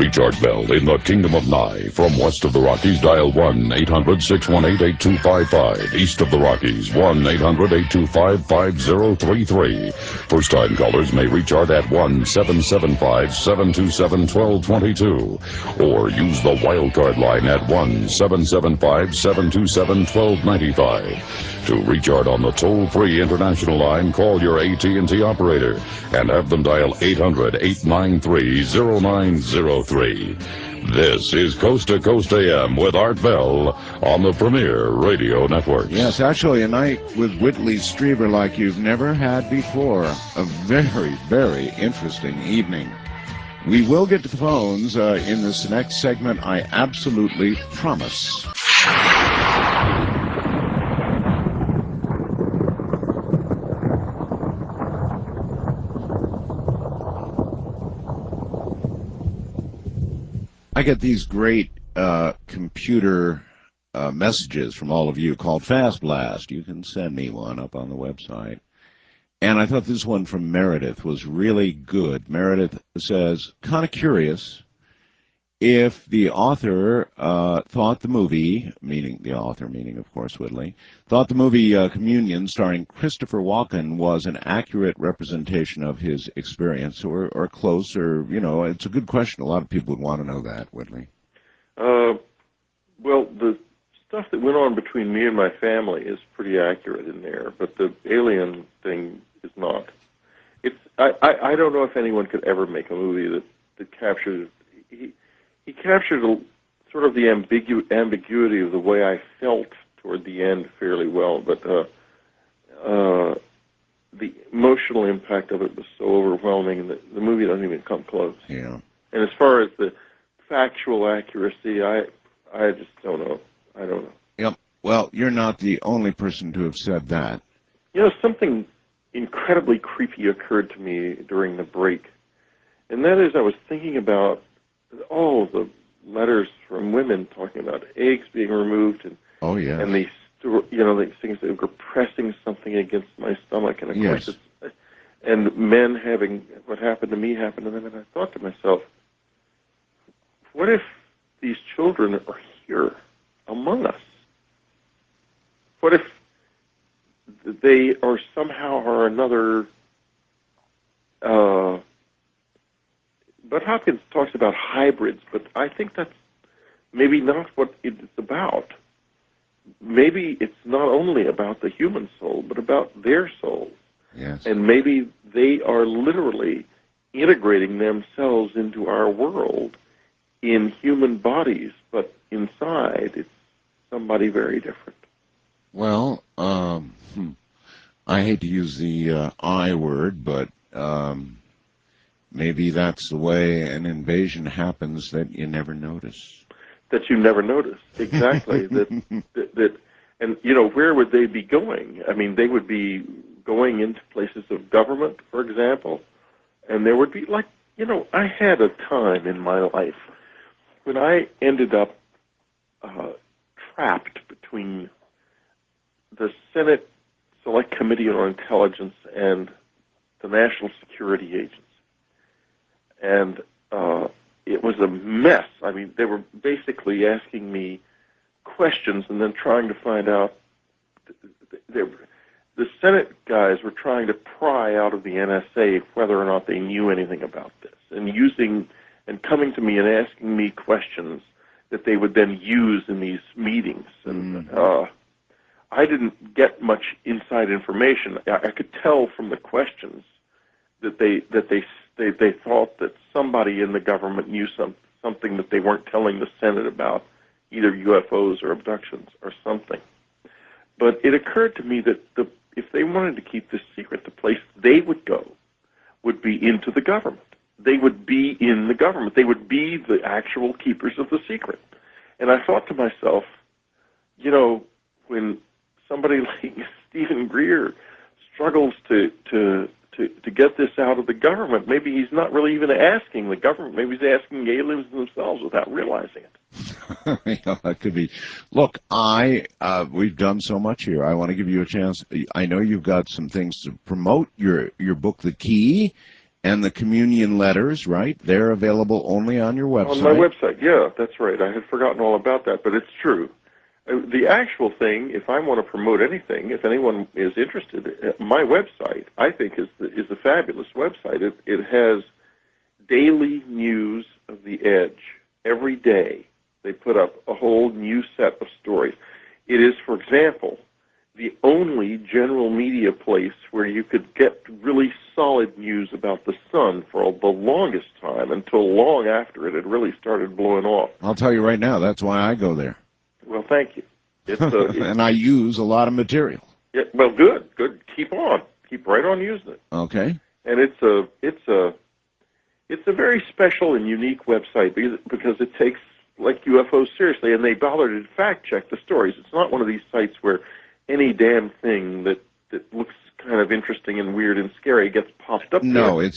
Recharge Bell in the Kingdom of Nye. From west of the Rockies, dial 1-800-618-8255. East of the Rockies, 1-800-825-5033. First-time callers may recharge at 1-775-727-1222. Or use the wildcard line at 1-775-727-1295. To recharge on the toll-free international line, call your AT&T operator and have them dial 800-893-0903. This is Coast to Coast AM with Art Bell on the Premier Radio Network. Yes, actually, a night with Whitley Strieber like you've never had before. A very, very interesting evening. We will get to the phones in this next segment, I absolutely promise. I get these great computer messages from all of you called Fast Blast. You can send me one up on the website. And I thought this one from Meredith was really good. Meredith says, kind of curious if the author thought the movie, meaning the author, meaning, of course, Whitley, thought the movie Communion, starring Christopher Walken, was an accurate representation of his experience, or close, or, you know, it's a good question. A lot of people would want to know that, Whitley. Well, the stuff that went on between me and my family is pretty accurate in there, but the alien thing is not. I don't know if anyone could ever make a movie that captures... He captured sort of the ambiguity of the way I felt toward the end fairly well, but the emotional impact of it was so overwhelming that the movie doesn't even come close. Yeah. And as far as the factual accuracy, I just don't know. I don't know. Yep. Well, you're not the only person to have said that. You know, something incredibly creepy occurred to me during the break, and that is I was thinking about all the letters from women talking about eggs being removed and and these these things that were pressing something against my stomach, and of course and men having what happened to me happen to them, and I thought to myself, what if these children are here among us? What if they are somehow or another but Hopkins talks about hybrids, but I think that's maybe not what it's about. Maybe it's not only about the human soul, but about their souls. Yes. And maybe they are literally integrating themselves into our world in human bodies, but inside it's somebody very different. Well, I hate to use the I word, but maybe that's the way an invasion happens that you never notice. That you never notice, exactly. that, and you know, where would they be going? I mean, they would be going into places of government, for example, and there would be, like, you know, I had a time in my life when I ended up trapped between the Senate Select Committee on Intelligence and the National Security Agency. And it was a mess. I mean, they were basically asking me questions and then trying to find out. The Senate guys were trying to pry out of the NSA whether or not they knew anything about this, and coming to me and asking me questions that they would then use in these meetings. And I didn't get much inside information. I could tell from the questions that they thought that somebody in the government knew something that they weren't telling the Senate about, either UFOs or abductions or something. But it occurred to me that if they wanted to keep this secret, the place they would go would be into the government. They would be in the government. They would be the actual keepers of the secret. And I thought to myself, you know, when somebody like Stephen Greer struggles to get this out of the government, maybe he's not really even asking the government. Maybe he's asking aliens themselves without realizing it. Yeah, that could be. Look, we've done so much here. I want to give you a chance. I know you've got some things to promote. Your book, The Key, And the communion letters, right? They're available only on your website. On my website, yeah, that's right. I had forgotten all about that, but it's true. The actual thing, if I want to promote anything, if anyone is interested, my website, I think, is a fabulous website. It has daily news of the Edge. Every day they put up a whole new set of stories. It is, for example, the only general media place where you could get really solid news about the sun for the longest time, until long after it had really started blowing off. I'll tell you right now, that's why I go there. Well, thank you. And I use a lot of material. Yeah, well, good. Keep on. Keep right on using it. Okay. And it's a very special and unique website because it takes like UFOs seriously, and they bother to fact check the stories. It's not one of these sites where any damn thing that looks kind of interesting and weird and scary gets popped up. No, it's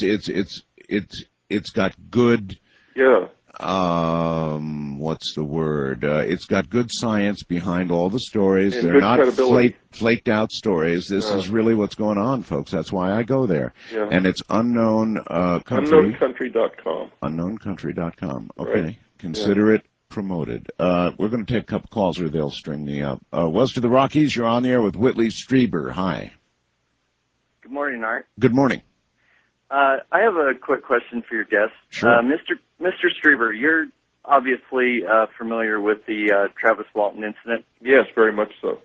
got good. Yeah. What's the word? It's got good science behind all the stories. And they're good not flaked out stories. This Yeah. is really what's going on, folks. That's why I go there. Yeah. And it's unknown country. UnknownCountry.com. UnknownCountry.com. Okay. Right. Consider it promoted. We're going to take a couple calls or they'll string me up. West of the Rockies, you're on the air with Whitley Strieber. Hi. Good morning, Art. Good morning. I have a quick question for your guest. Sure. Mr. Strieber, you're obviously familiar with the Travis Walton incident. Yes, very much so.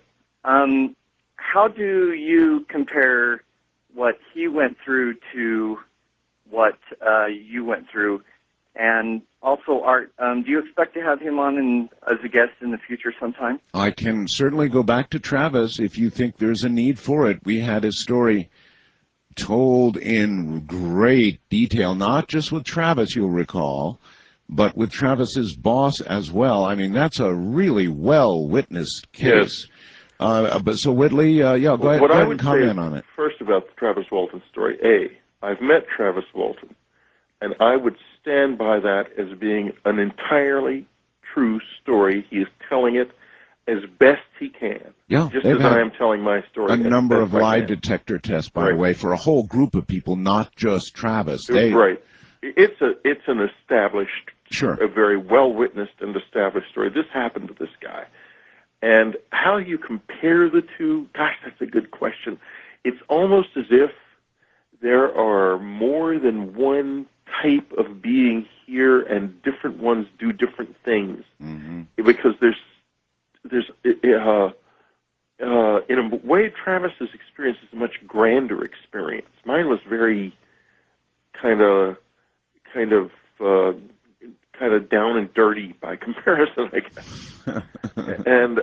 How do you compare what he went through to what you went through? And also, Art, do you expect to have him on as a guest in the future sometime? I can certainly go back to Travis if you think there's a need for it. We had his story told in great detail, not just with Travis, you'll recall, but with Travis's boss as well. I mean, that's a really well-witnessed case. Yes. But so, Whitley, go ahead and comment on it. First about the Travis Walton story. I've met Travis Walton, and I would stand by that as being an entirely true story. He is telling it as best he can. Yeah, just as I am telling my story. A number of lie detector tests, by the way, for a whole group of people, not just Travis. Right. It's an established, sure, a very well-witnessed and established story. This happened to this guy. And how you compare the two, gosh, that's a good question. It's almost as if there are more than one type of being here and different ones do different things. Mm-hmm. Because there's in a way, Travis's experience is a much grander experience. Mine was very kind of down and dirty by comparison, I guess. And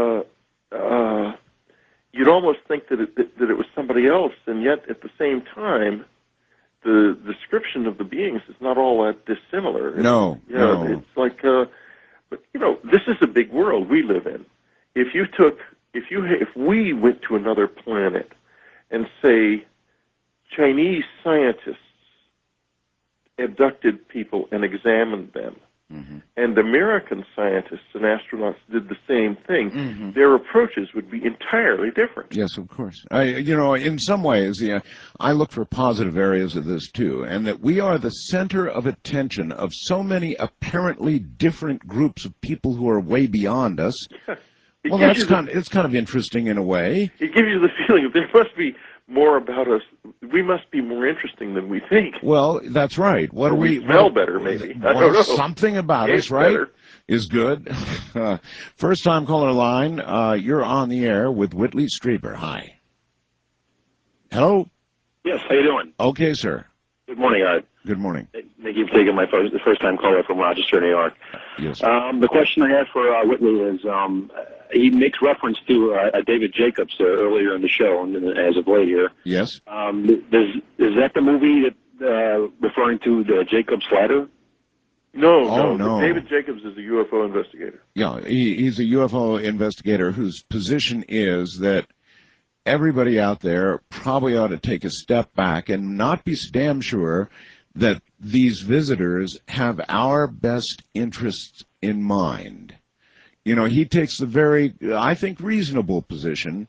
you'd almost think that it was somebody else, and yet at the same time, the description of the beings is not all that dissimilar. No. It's like, but this is a big world we live in. If we went to another planet and say Chinese scientists abducted people and examined them, mm-hmm, and American scientists and astronauts did the same thing, mm-hmm, their approaches would be entirely different. Yes, of course. In some ways, I look for positive areas of this too, and that we are the center of attention of so many apparently different groups of people who are way beyond us. Yeah. Well, it's kind of interesting in a way. It gives you the feeling that there must be more about us. We must be more interesting than we think. Well, that's right. What or do we smell better, maybe? I don't know. Something about Taste us, right, better. is good. First-time caller line. You're on the air with Whitley Strieber. Hi. Hello. Yes. How you doing? Okay, sir. Good morning, Art. Good morning. Thank you for taking my the first-time caller from Rochester, New York. Yes. The question I had for Whitley is, he makes reference to David Jacobs earlier in the show, and as of late here. Yes. Is that the movie that referring to the Jacobs Ladder? No. David Jacobs is a UFO investigator. Yeah, he's a UFO investigator whose position is that everybody out there probably ought to take a step back and not be damn sure that these visitors have our best interests in mind. He takes the very, I think, reasonable position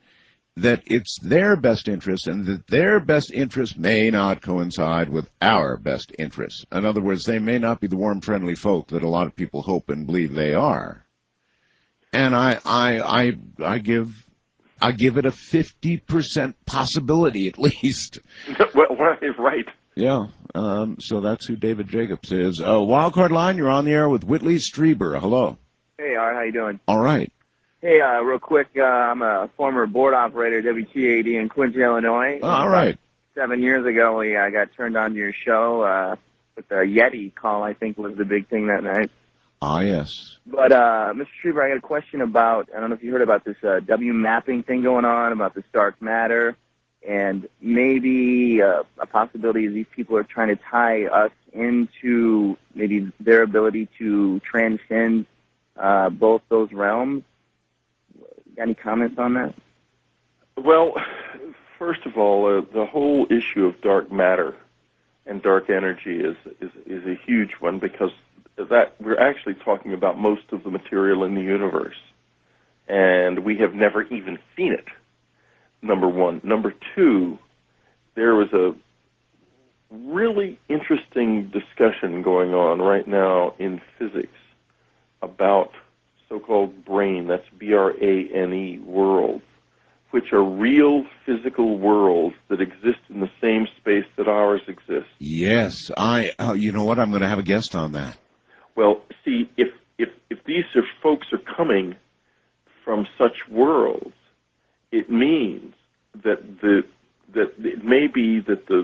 that it's their best interest and that their best interest may not coincide with our best interests. In other words, they may not be the warm, friendly folk that a lot of people hope and believe they are. And I give it a 50% possibility at least. Well, right. Yeah. So that's who David Jacobs is. Wildcard Line, you're on the air with Whitley Strieber. Hello. Hey, Art, how you doing? All right. Hey, real quick, I'm a former board operator at WTAD in Quincy, Illinois. All right. 7 years ago, I got turned on to your show with the Yeti call, I think, was the big thing that night. Ah, yes. But, Mr. Strieber, I got a question about, I don't know if you heard about this W mapping thing going on, about this dark matter, and maybe a possibility is these people are trying to tie us into maybe their ability to transcend both those realms. Got any comments on that? Well, first of all, the whole issue of dark matter and dark energy is a huge one, because that we're actually talking about most of the material in the universe, and we have never even seen it. Number one. Number two, there was a really interesting discussion going on right now in physics about so-called brane, that's B-R-A-N-E, worlds, which are real physical worlds that exist in the same space that ours exists. Yes. You know what? I'm going to have a guest on that. Well, see, if these folks are coming from such worlds, it means that it may be that the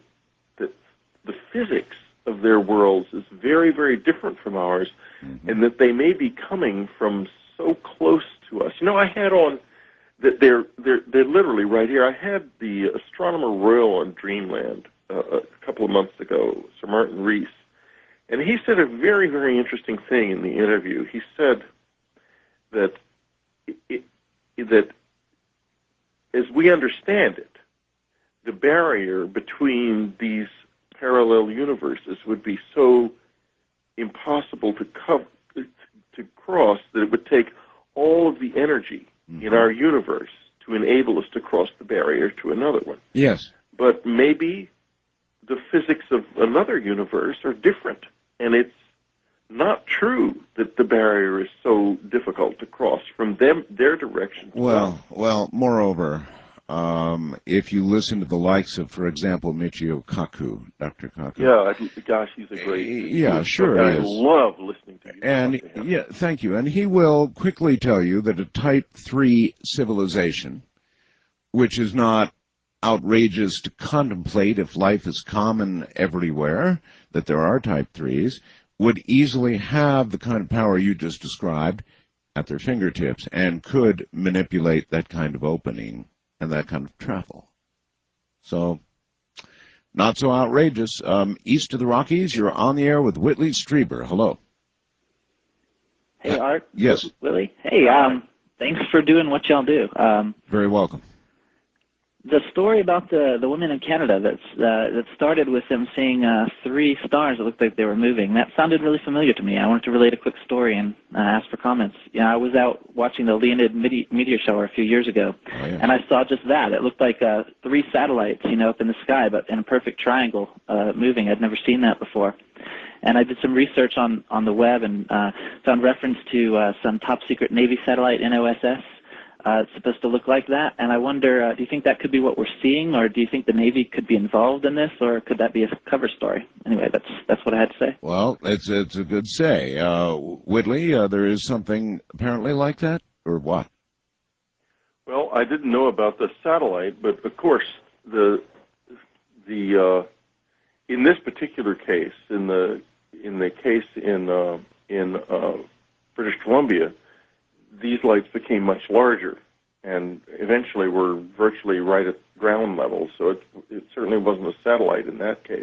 physics of their worlds is very, very different from ours, and that they may be coming from so close to us. You know, I had on that they're literally right here. I had the Astronomer Royal on Dreamland a couple of months ago, Sir Martin Rees, and he said a very, very interesting thing in the interview. He said that that as we understand it, the barrier between these parallel universes would be so impossible to cross that it would take all of the energy in our universe to enable us to cross the barrier to another one. Yes. But maybe the physics of another universe are different, and it's not true that the barrier is so difficult to cross from their direction. Well, moreover, if you listen to the likes of, for example, Michio Kaku, Dr. Kaku. Yeah, gosh, he's a great. Yeah, sure I is. love listening to you. And yeah, thank you. And he will quickly tell you that a Type 3 civilization, which is not outrageous to contemplate if life is common everywhere, that there are Type 3s, would easily have the kind of power you just described at their fingertips and could manipulate that kind of opening and that kind of travel. So, not so outrageous. East of the Rockies, you're on the air with Whitley Strieber. Hello. Hey, Art. Yes. Willie. Hey, thanks for doing what y'all do. Very welcome. The story about the women in Canada that started with them seeing 3 stars that looked like they were moving, that sounded really familiar to me. I wanted to relate a quick story and ask for comments. I was out watching the Leonid meteor shower a few years ago, and I saw just that. It looked like 3 satellites, up in the sky, but in a perfect triangle moving. I'd never seen that before. And I did some research on the web and found reference to some top-secret Navy satellite, NOSS. It's supposed to look like that, and I wonder, do you think that could be what we're seeing, or do you think the Navy could be involved in this, or could that be a cover story? Anyway, that's what I had to say. Well, it's a good say. Whitley, there is something apparently like that, or what? Well, I didn't know about the satellite, but of course, the in this particular case, in the case in British Columbia, these lights became much larger and eventually were virtually right at ground level, so it certainly wasn't a satellite in that case.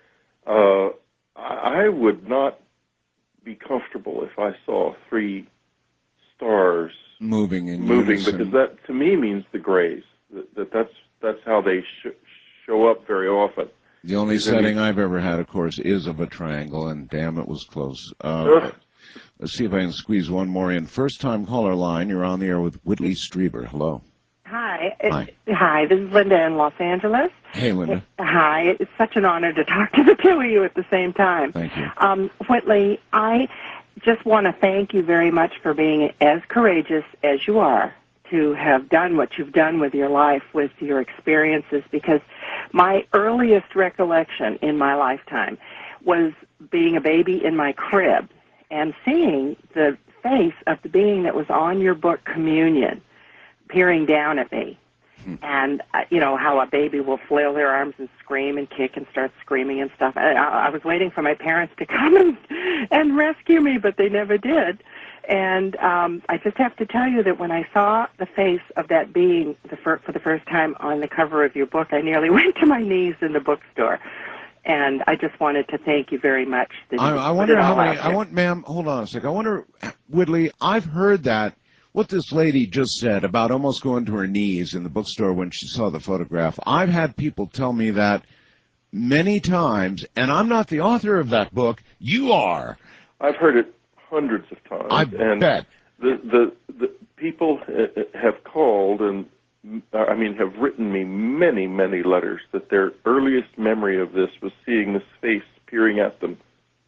I would not be comfortable if I saw 3 stars moving because that to me means the grays. That's how they show up very often. The only setting I've ever had, of course, is of a triangle, and damn, it was close. Let's see if I can squeeze one more in. First-time caller line, you're on the air with Whitley Strieber. Hello. Hi, Hi. Hi, this is Linda in Los Angeles. Hey, Linda. Hi. It's such an honor to talk to the two of you at the same time. Thank you. Whitley, I just want to thank you very much for being as courageous as you are to have done what you've done with your life, with your experiences, because my earliest recollection in my lifetime was being a baby in my crib and seeing the face of the being that was on your book, Communion, peering down at me. And, you know, how a baby will flail their arms and scream and kick and start screaming and stuff. I was waiting for my parents to come and rescue me, but they never did. And I just have to tell you that when I saw the face of that being for the first time on the cover of your book, I nearly went to my knees in the bookstore. And I just wanted to thank you very much. I wonder how many, ma'am, hold on a sec. I wonder, Whitley, I've heard that, what this lady just said about almost going to her knees in the bookstore when she saw the photograph. I've had people tell me that many times, and I'm not the author of that book. You are. I've heard it hundreds of times. I bet. The people have called and, I mean, have written me many, many letters that their earliest memory of this was seeing this face peering at them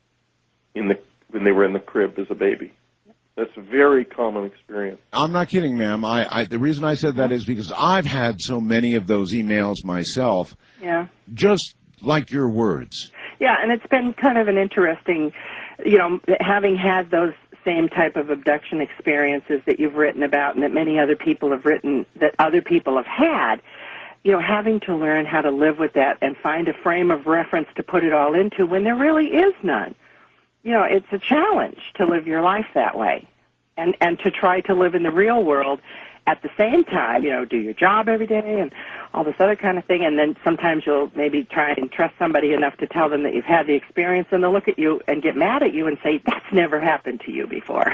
when they were in the crib as a baby. That's a very common experience. I'm not kidding, ma'am. The reason I said that is because I've had so many of those emails myself. Yeah. Just like your words. Yeah, and it's been kind of an interesting, you know, having had those same type of abduction experiences that you've written about and that many other people have written, that other people have had, you know, having to learn how to live with that and find a frame of reference to put it all into when there really is none. You know, it's a challenge to live your life that way and to try to live in the real world at the same time, you know, do your job every day and all this other kind of thing. And then sometimes you'll maybe try and trust somebody enough to tell them that you've had the experience, and they'll look at you and get mad at you and say, that's never happened to you before.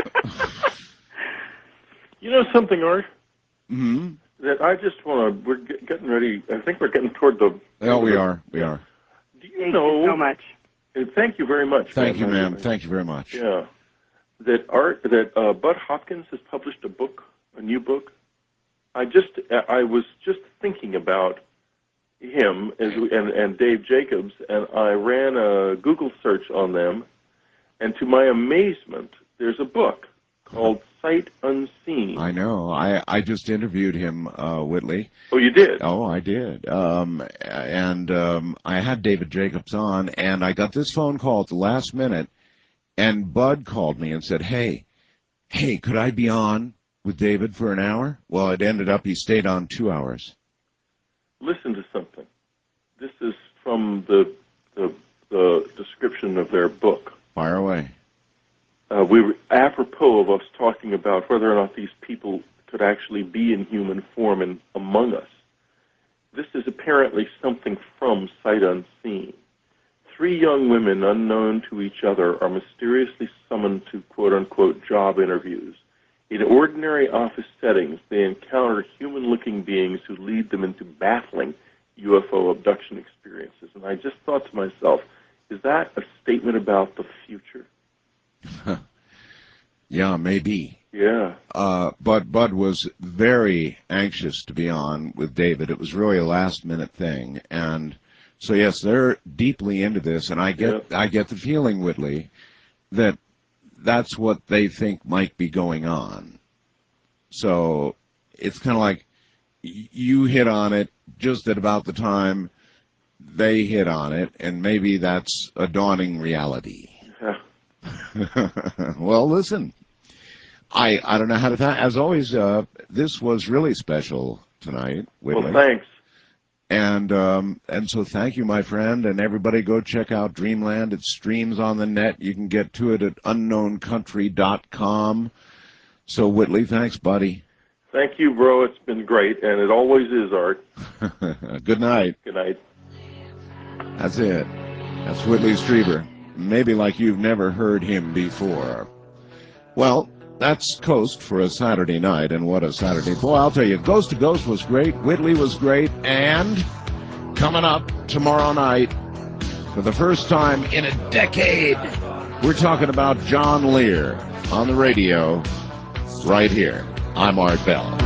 You know something, Art? Mm-hmm. That I just want to, we're getting ready, I think we're getting toward the... Oh, we are. Do you know... Thank you so much. Thank you very much. Thank you, ma'am. Thank you very much. Yeah. That Bud Hopkins has published a new book. I was just thinking about him and Dave Jacobs, and I ran a Google search on them, and to my amazement, there's a book called Sight Unseen. I know. I just interviewed him, Whitley. Oh, you did? Oh, I did. I had David Jacobs on, and I got this phone call at the last minute, and Bud called me and said, hey, could I be on with David for an hour? Well, it ended up he stayed on 2 hours. Listen to something. This is from the description of their book. Fire away. We were apropos of us talking about whether or not these people could actually be in human form and among us. This is apparently something from Sight Unseen. 3 young women unknown to each other are mysteriously summoned to quote-unquote job interviews. In ordinary office settings, they encounter human-looking beings who lead them into baffling UFO abduction experiences. And I just thought to myself, is that a statement about the future? Yeah, maybe. Yeah. But Bud was very anxious to be on with David. It was really a last-minute thing. And so, yes, they're deeply into this. And I get the feeling, Whitley, that that's what they think might be going on. So it's kind of like you hit on it just at about the time they hit on it, and maybe that's a dawning reality. Yeah. Well, listen, I don't know how to thank. As always, this was really special tonight, Whitley. Well, thanks. And so thank you, my friend, and everybody go check out Dreamland. It streams on the net. You can get to it at unknowncountry.com. So, Whitley, thanks, buddy. Thank you, bro. It's been great, and it always is, Art. Good night. Good night. That's it. That's Whitley Strieber. Maybe like you've never heard him before. Well, that's Coast for a Saturday night, and what a Saturday. Boy, I'll tell you, Ghost to Ghost was great, Whitley was great, and coming up tomorrow night, for the first time in a decade, we're talking about John Lear on the radio right here. I'm Art Bell.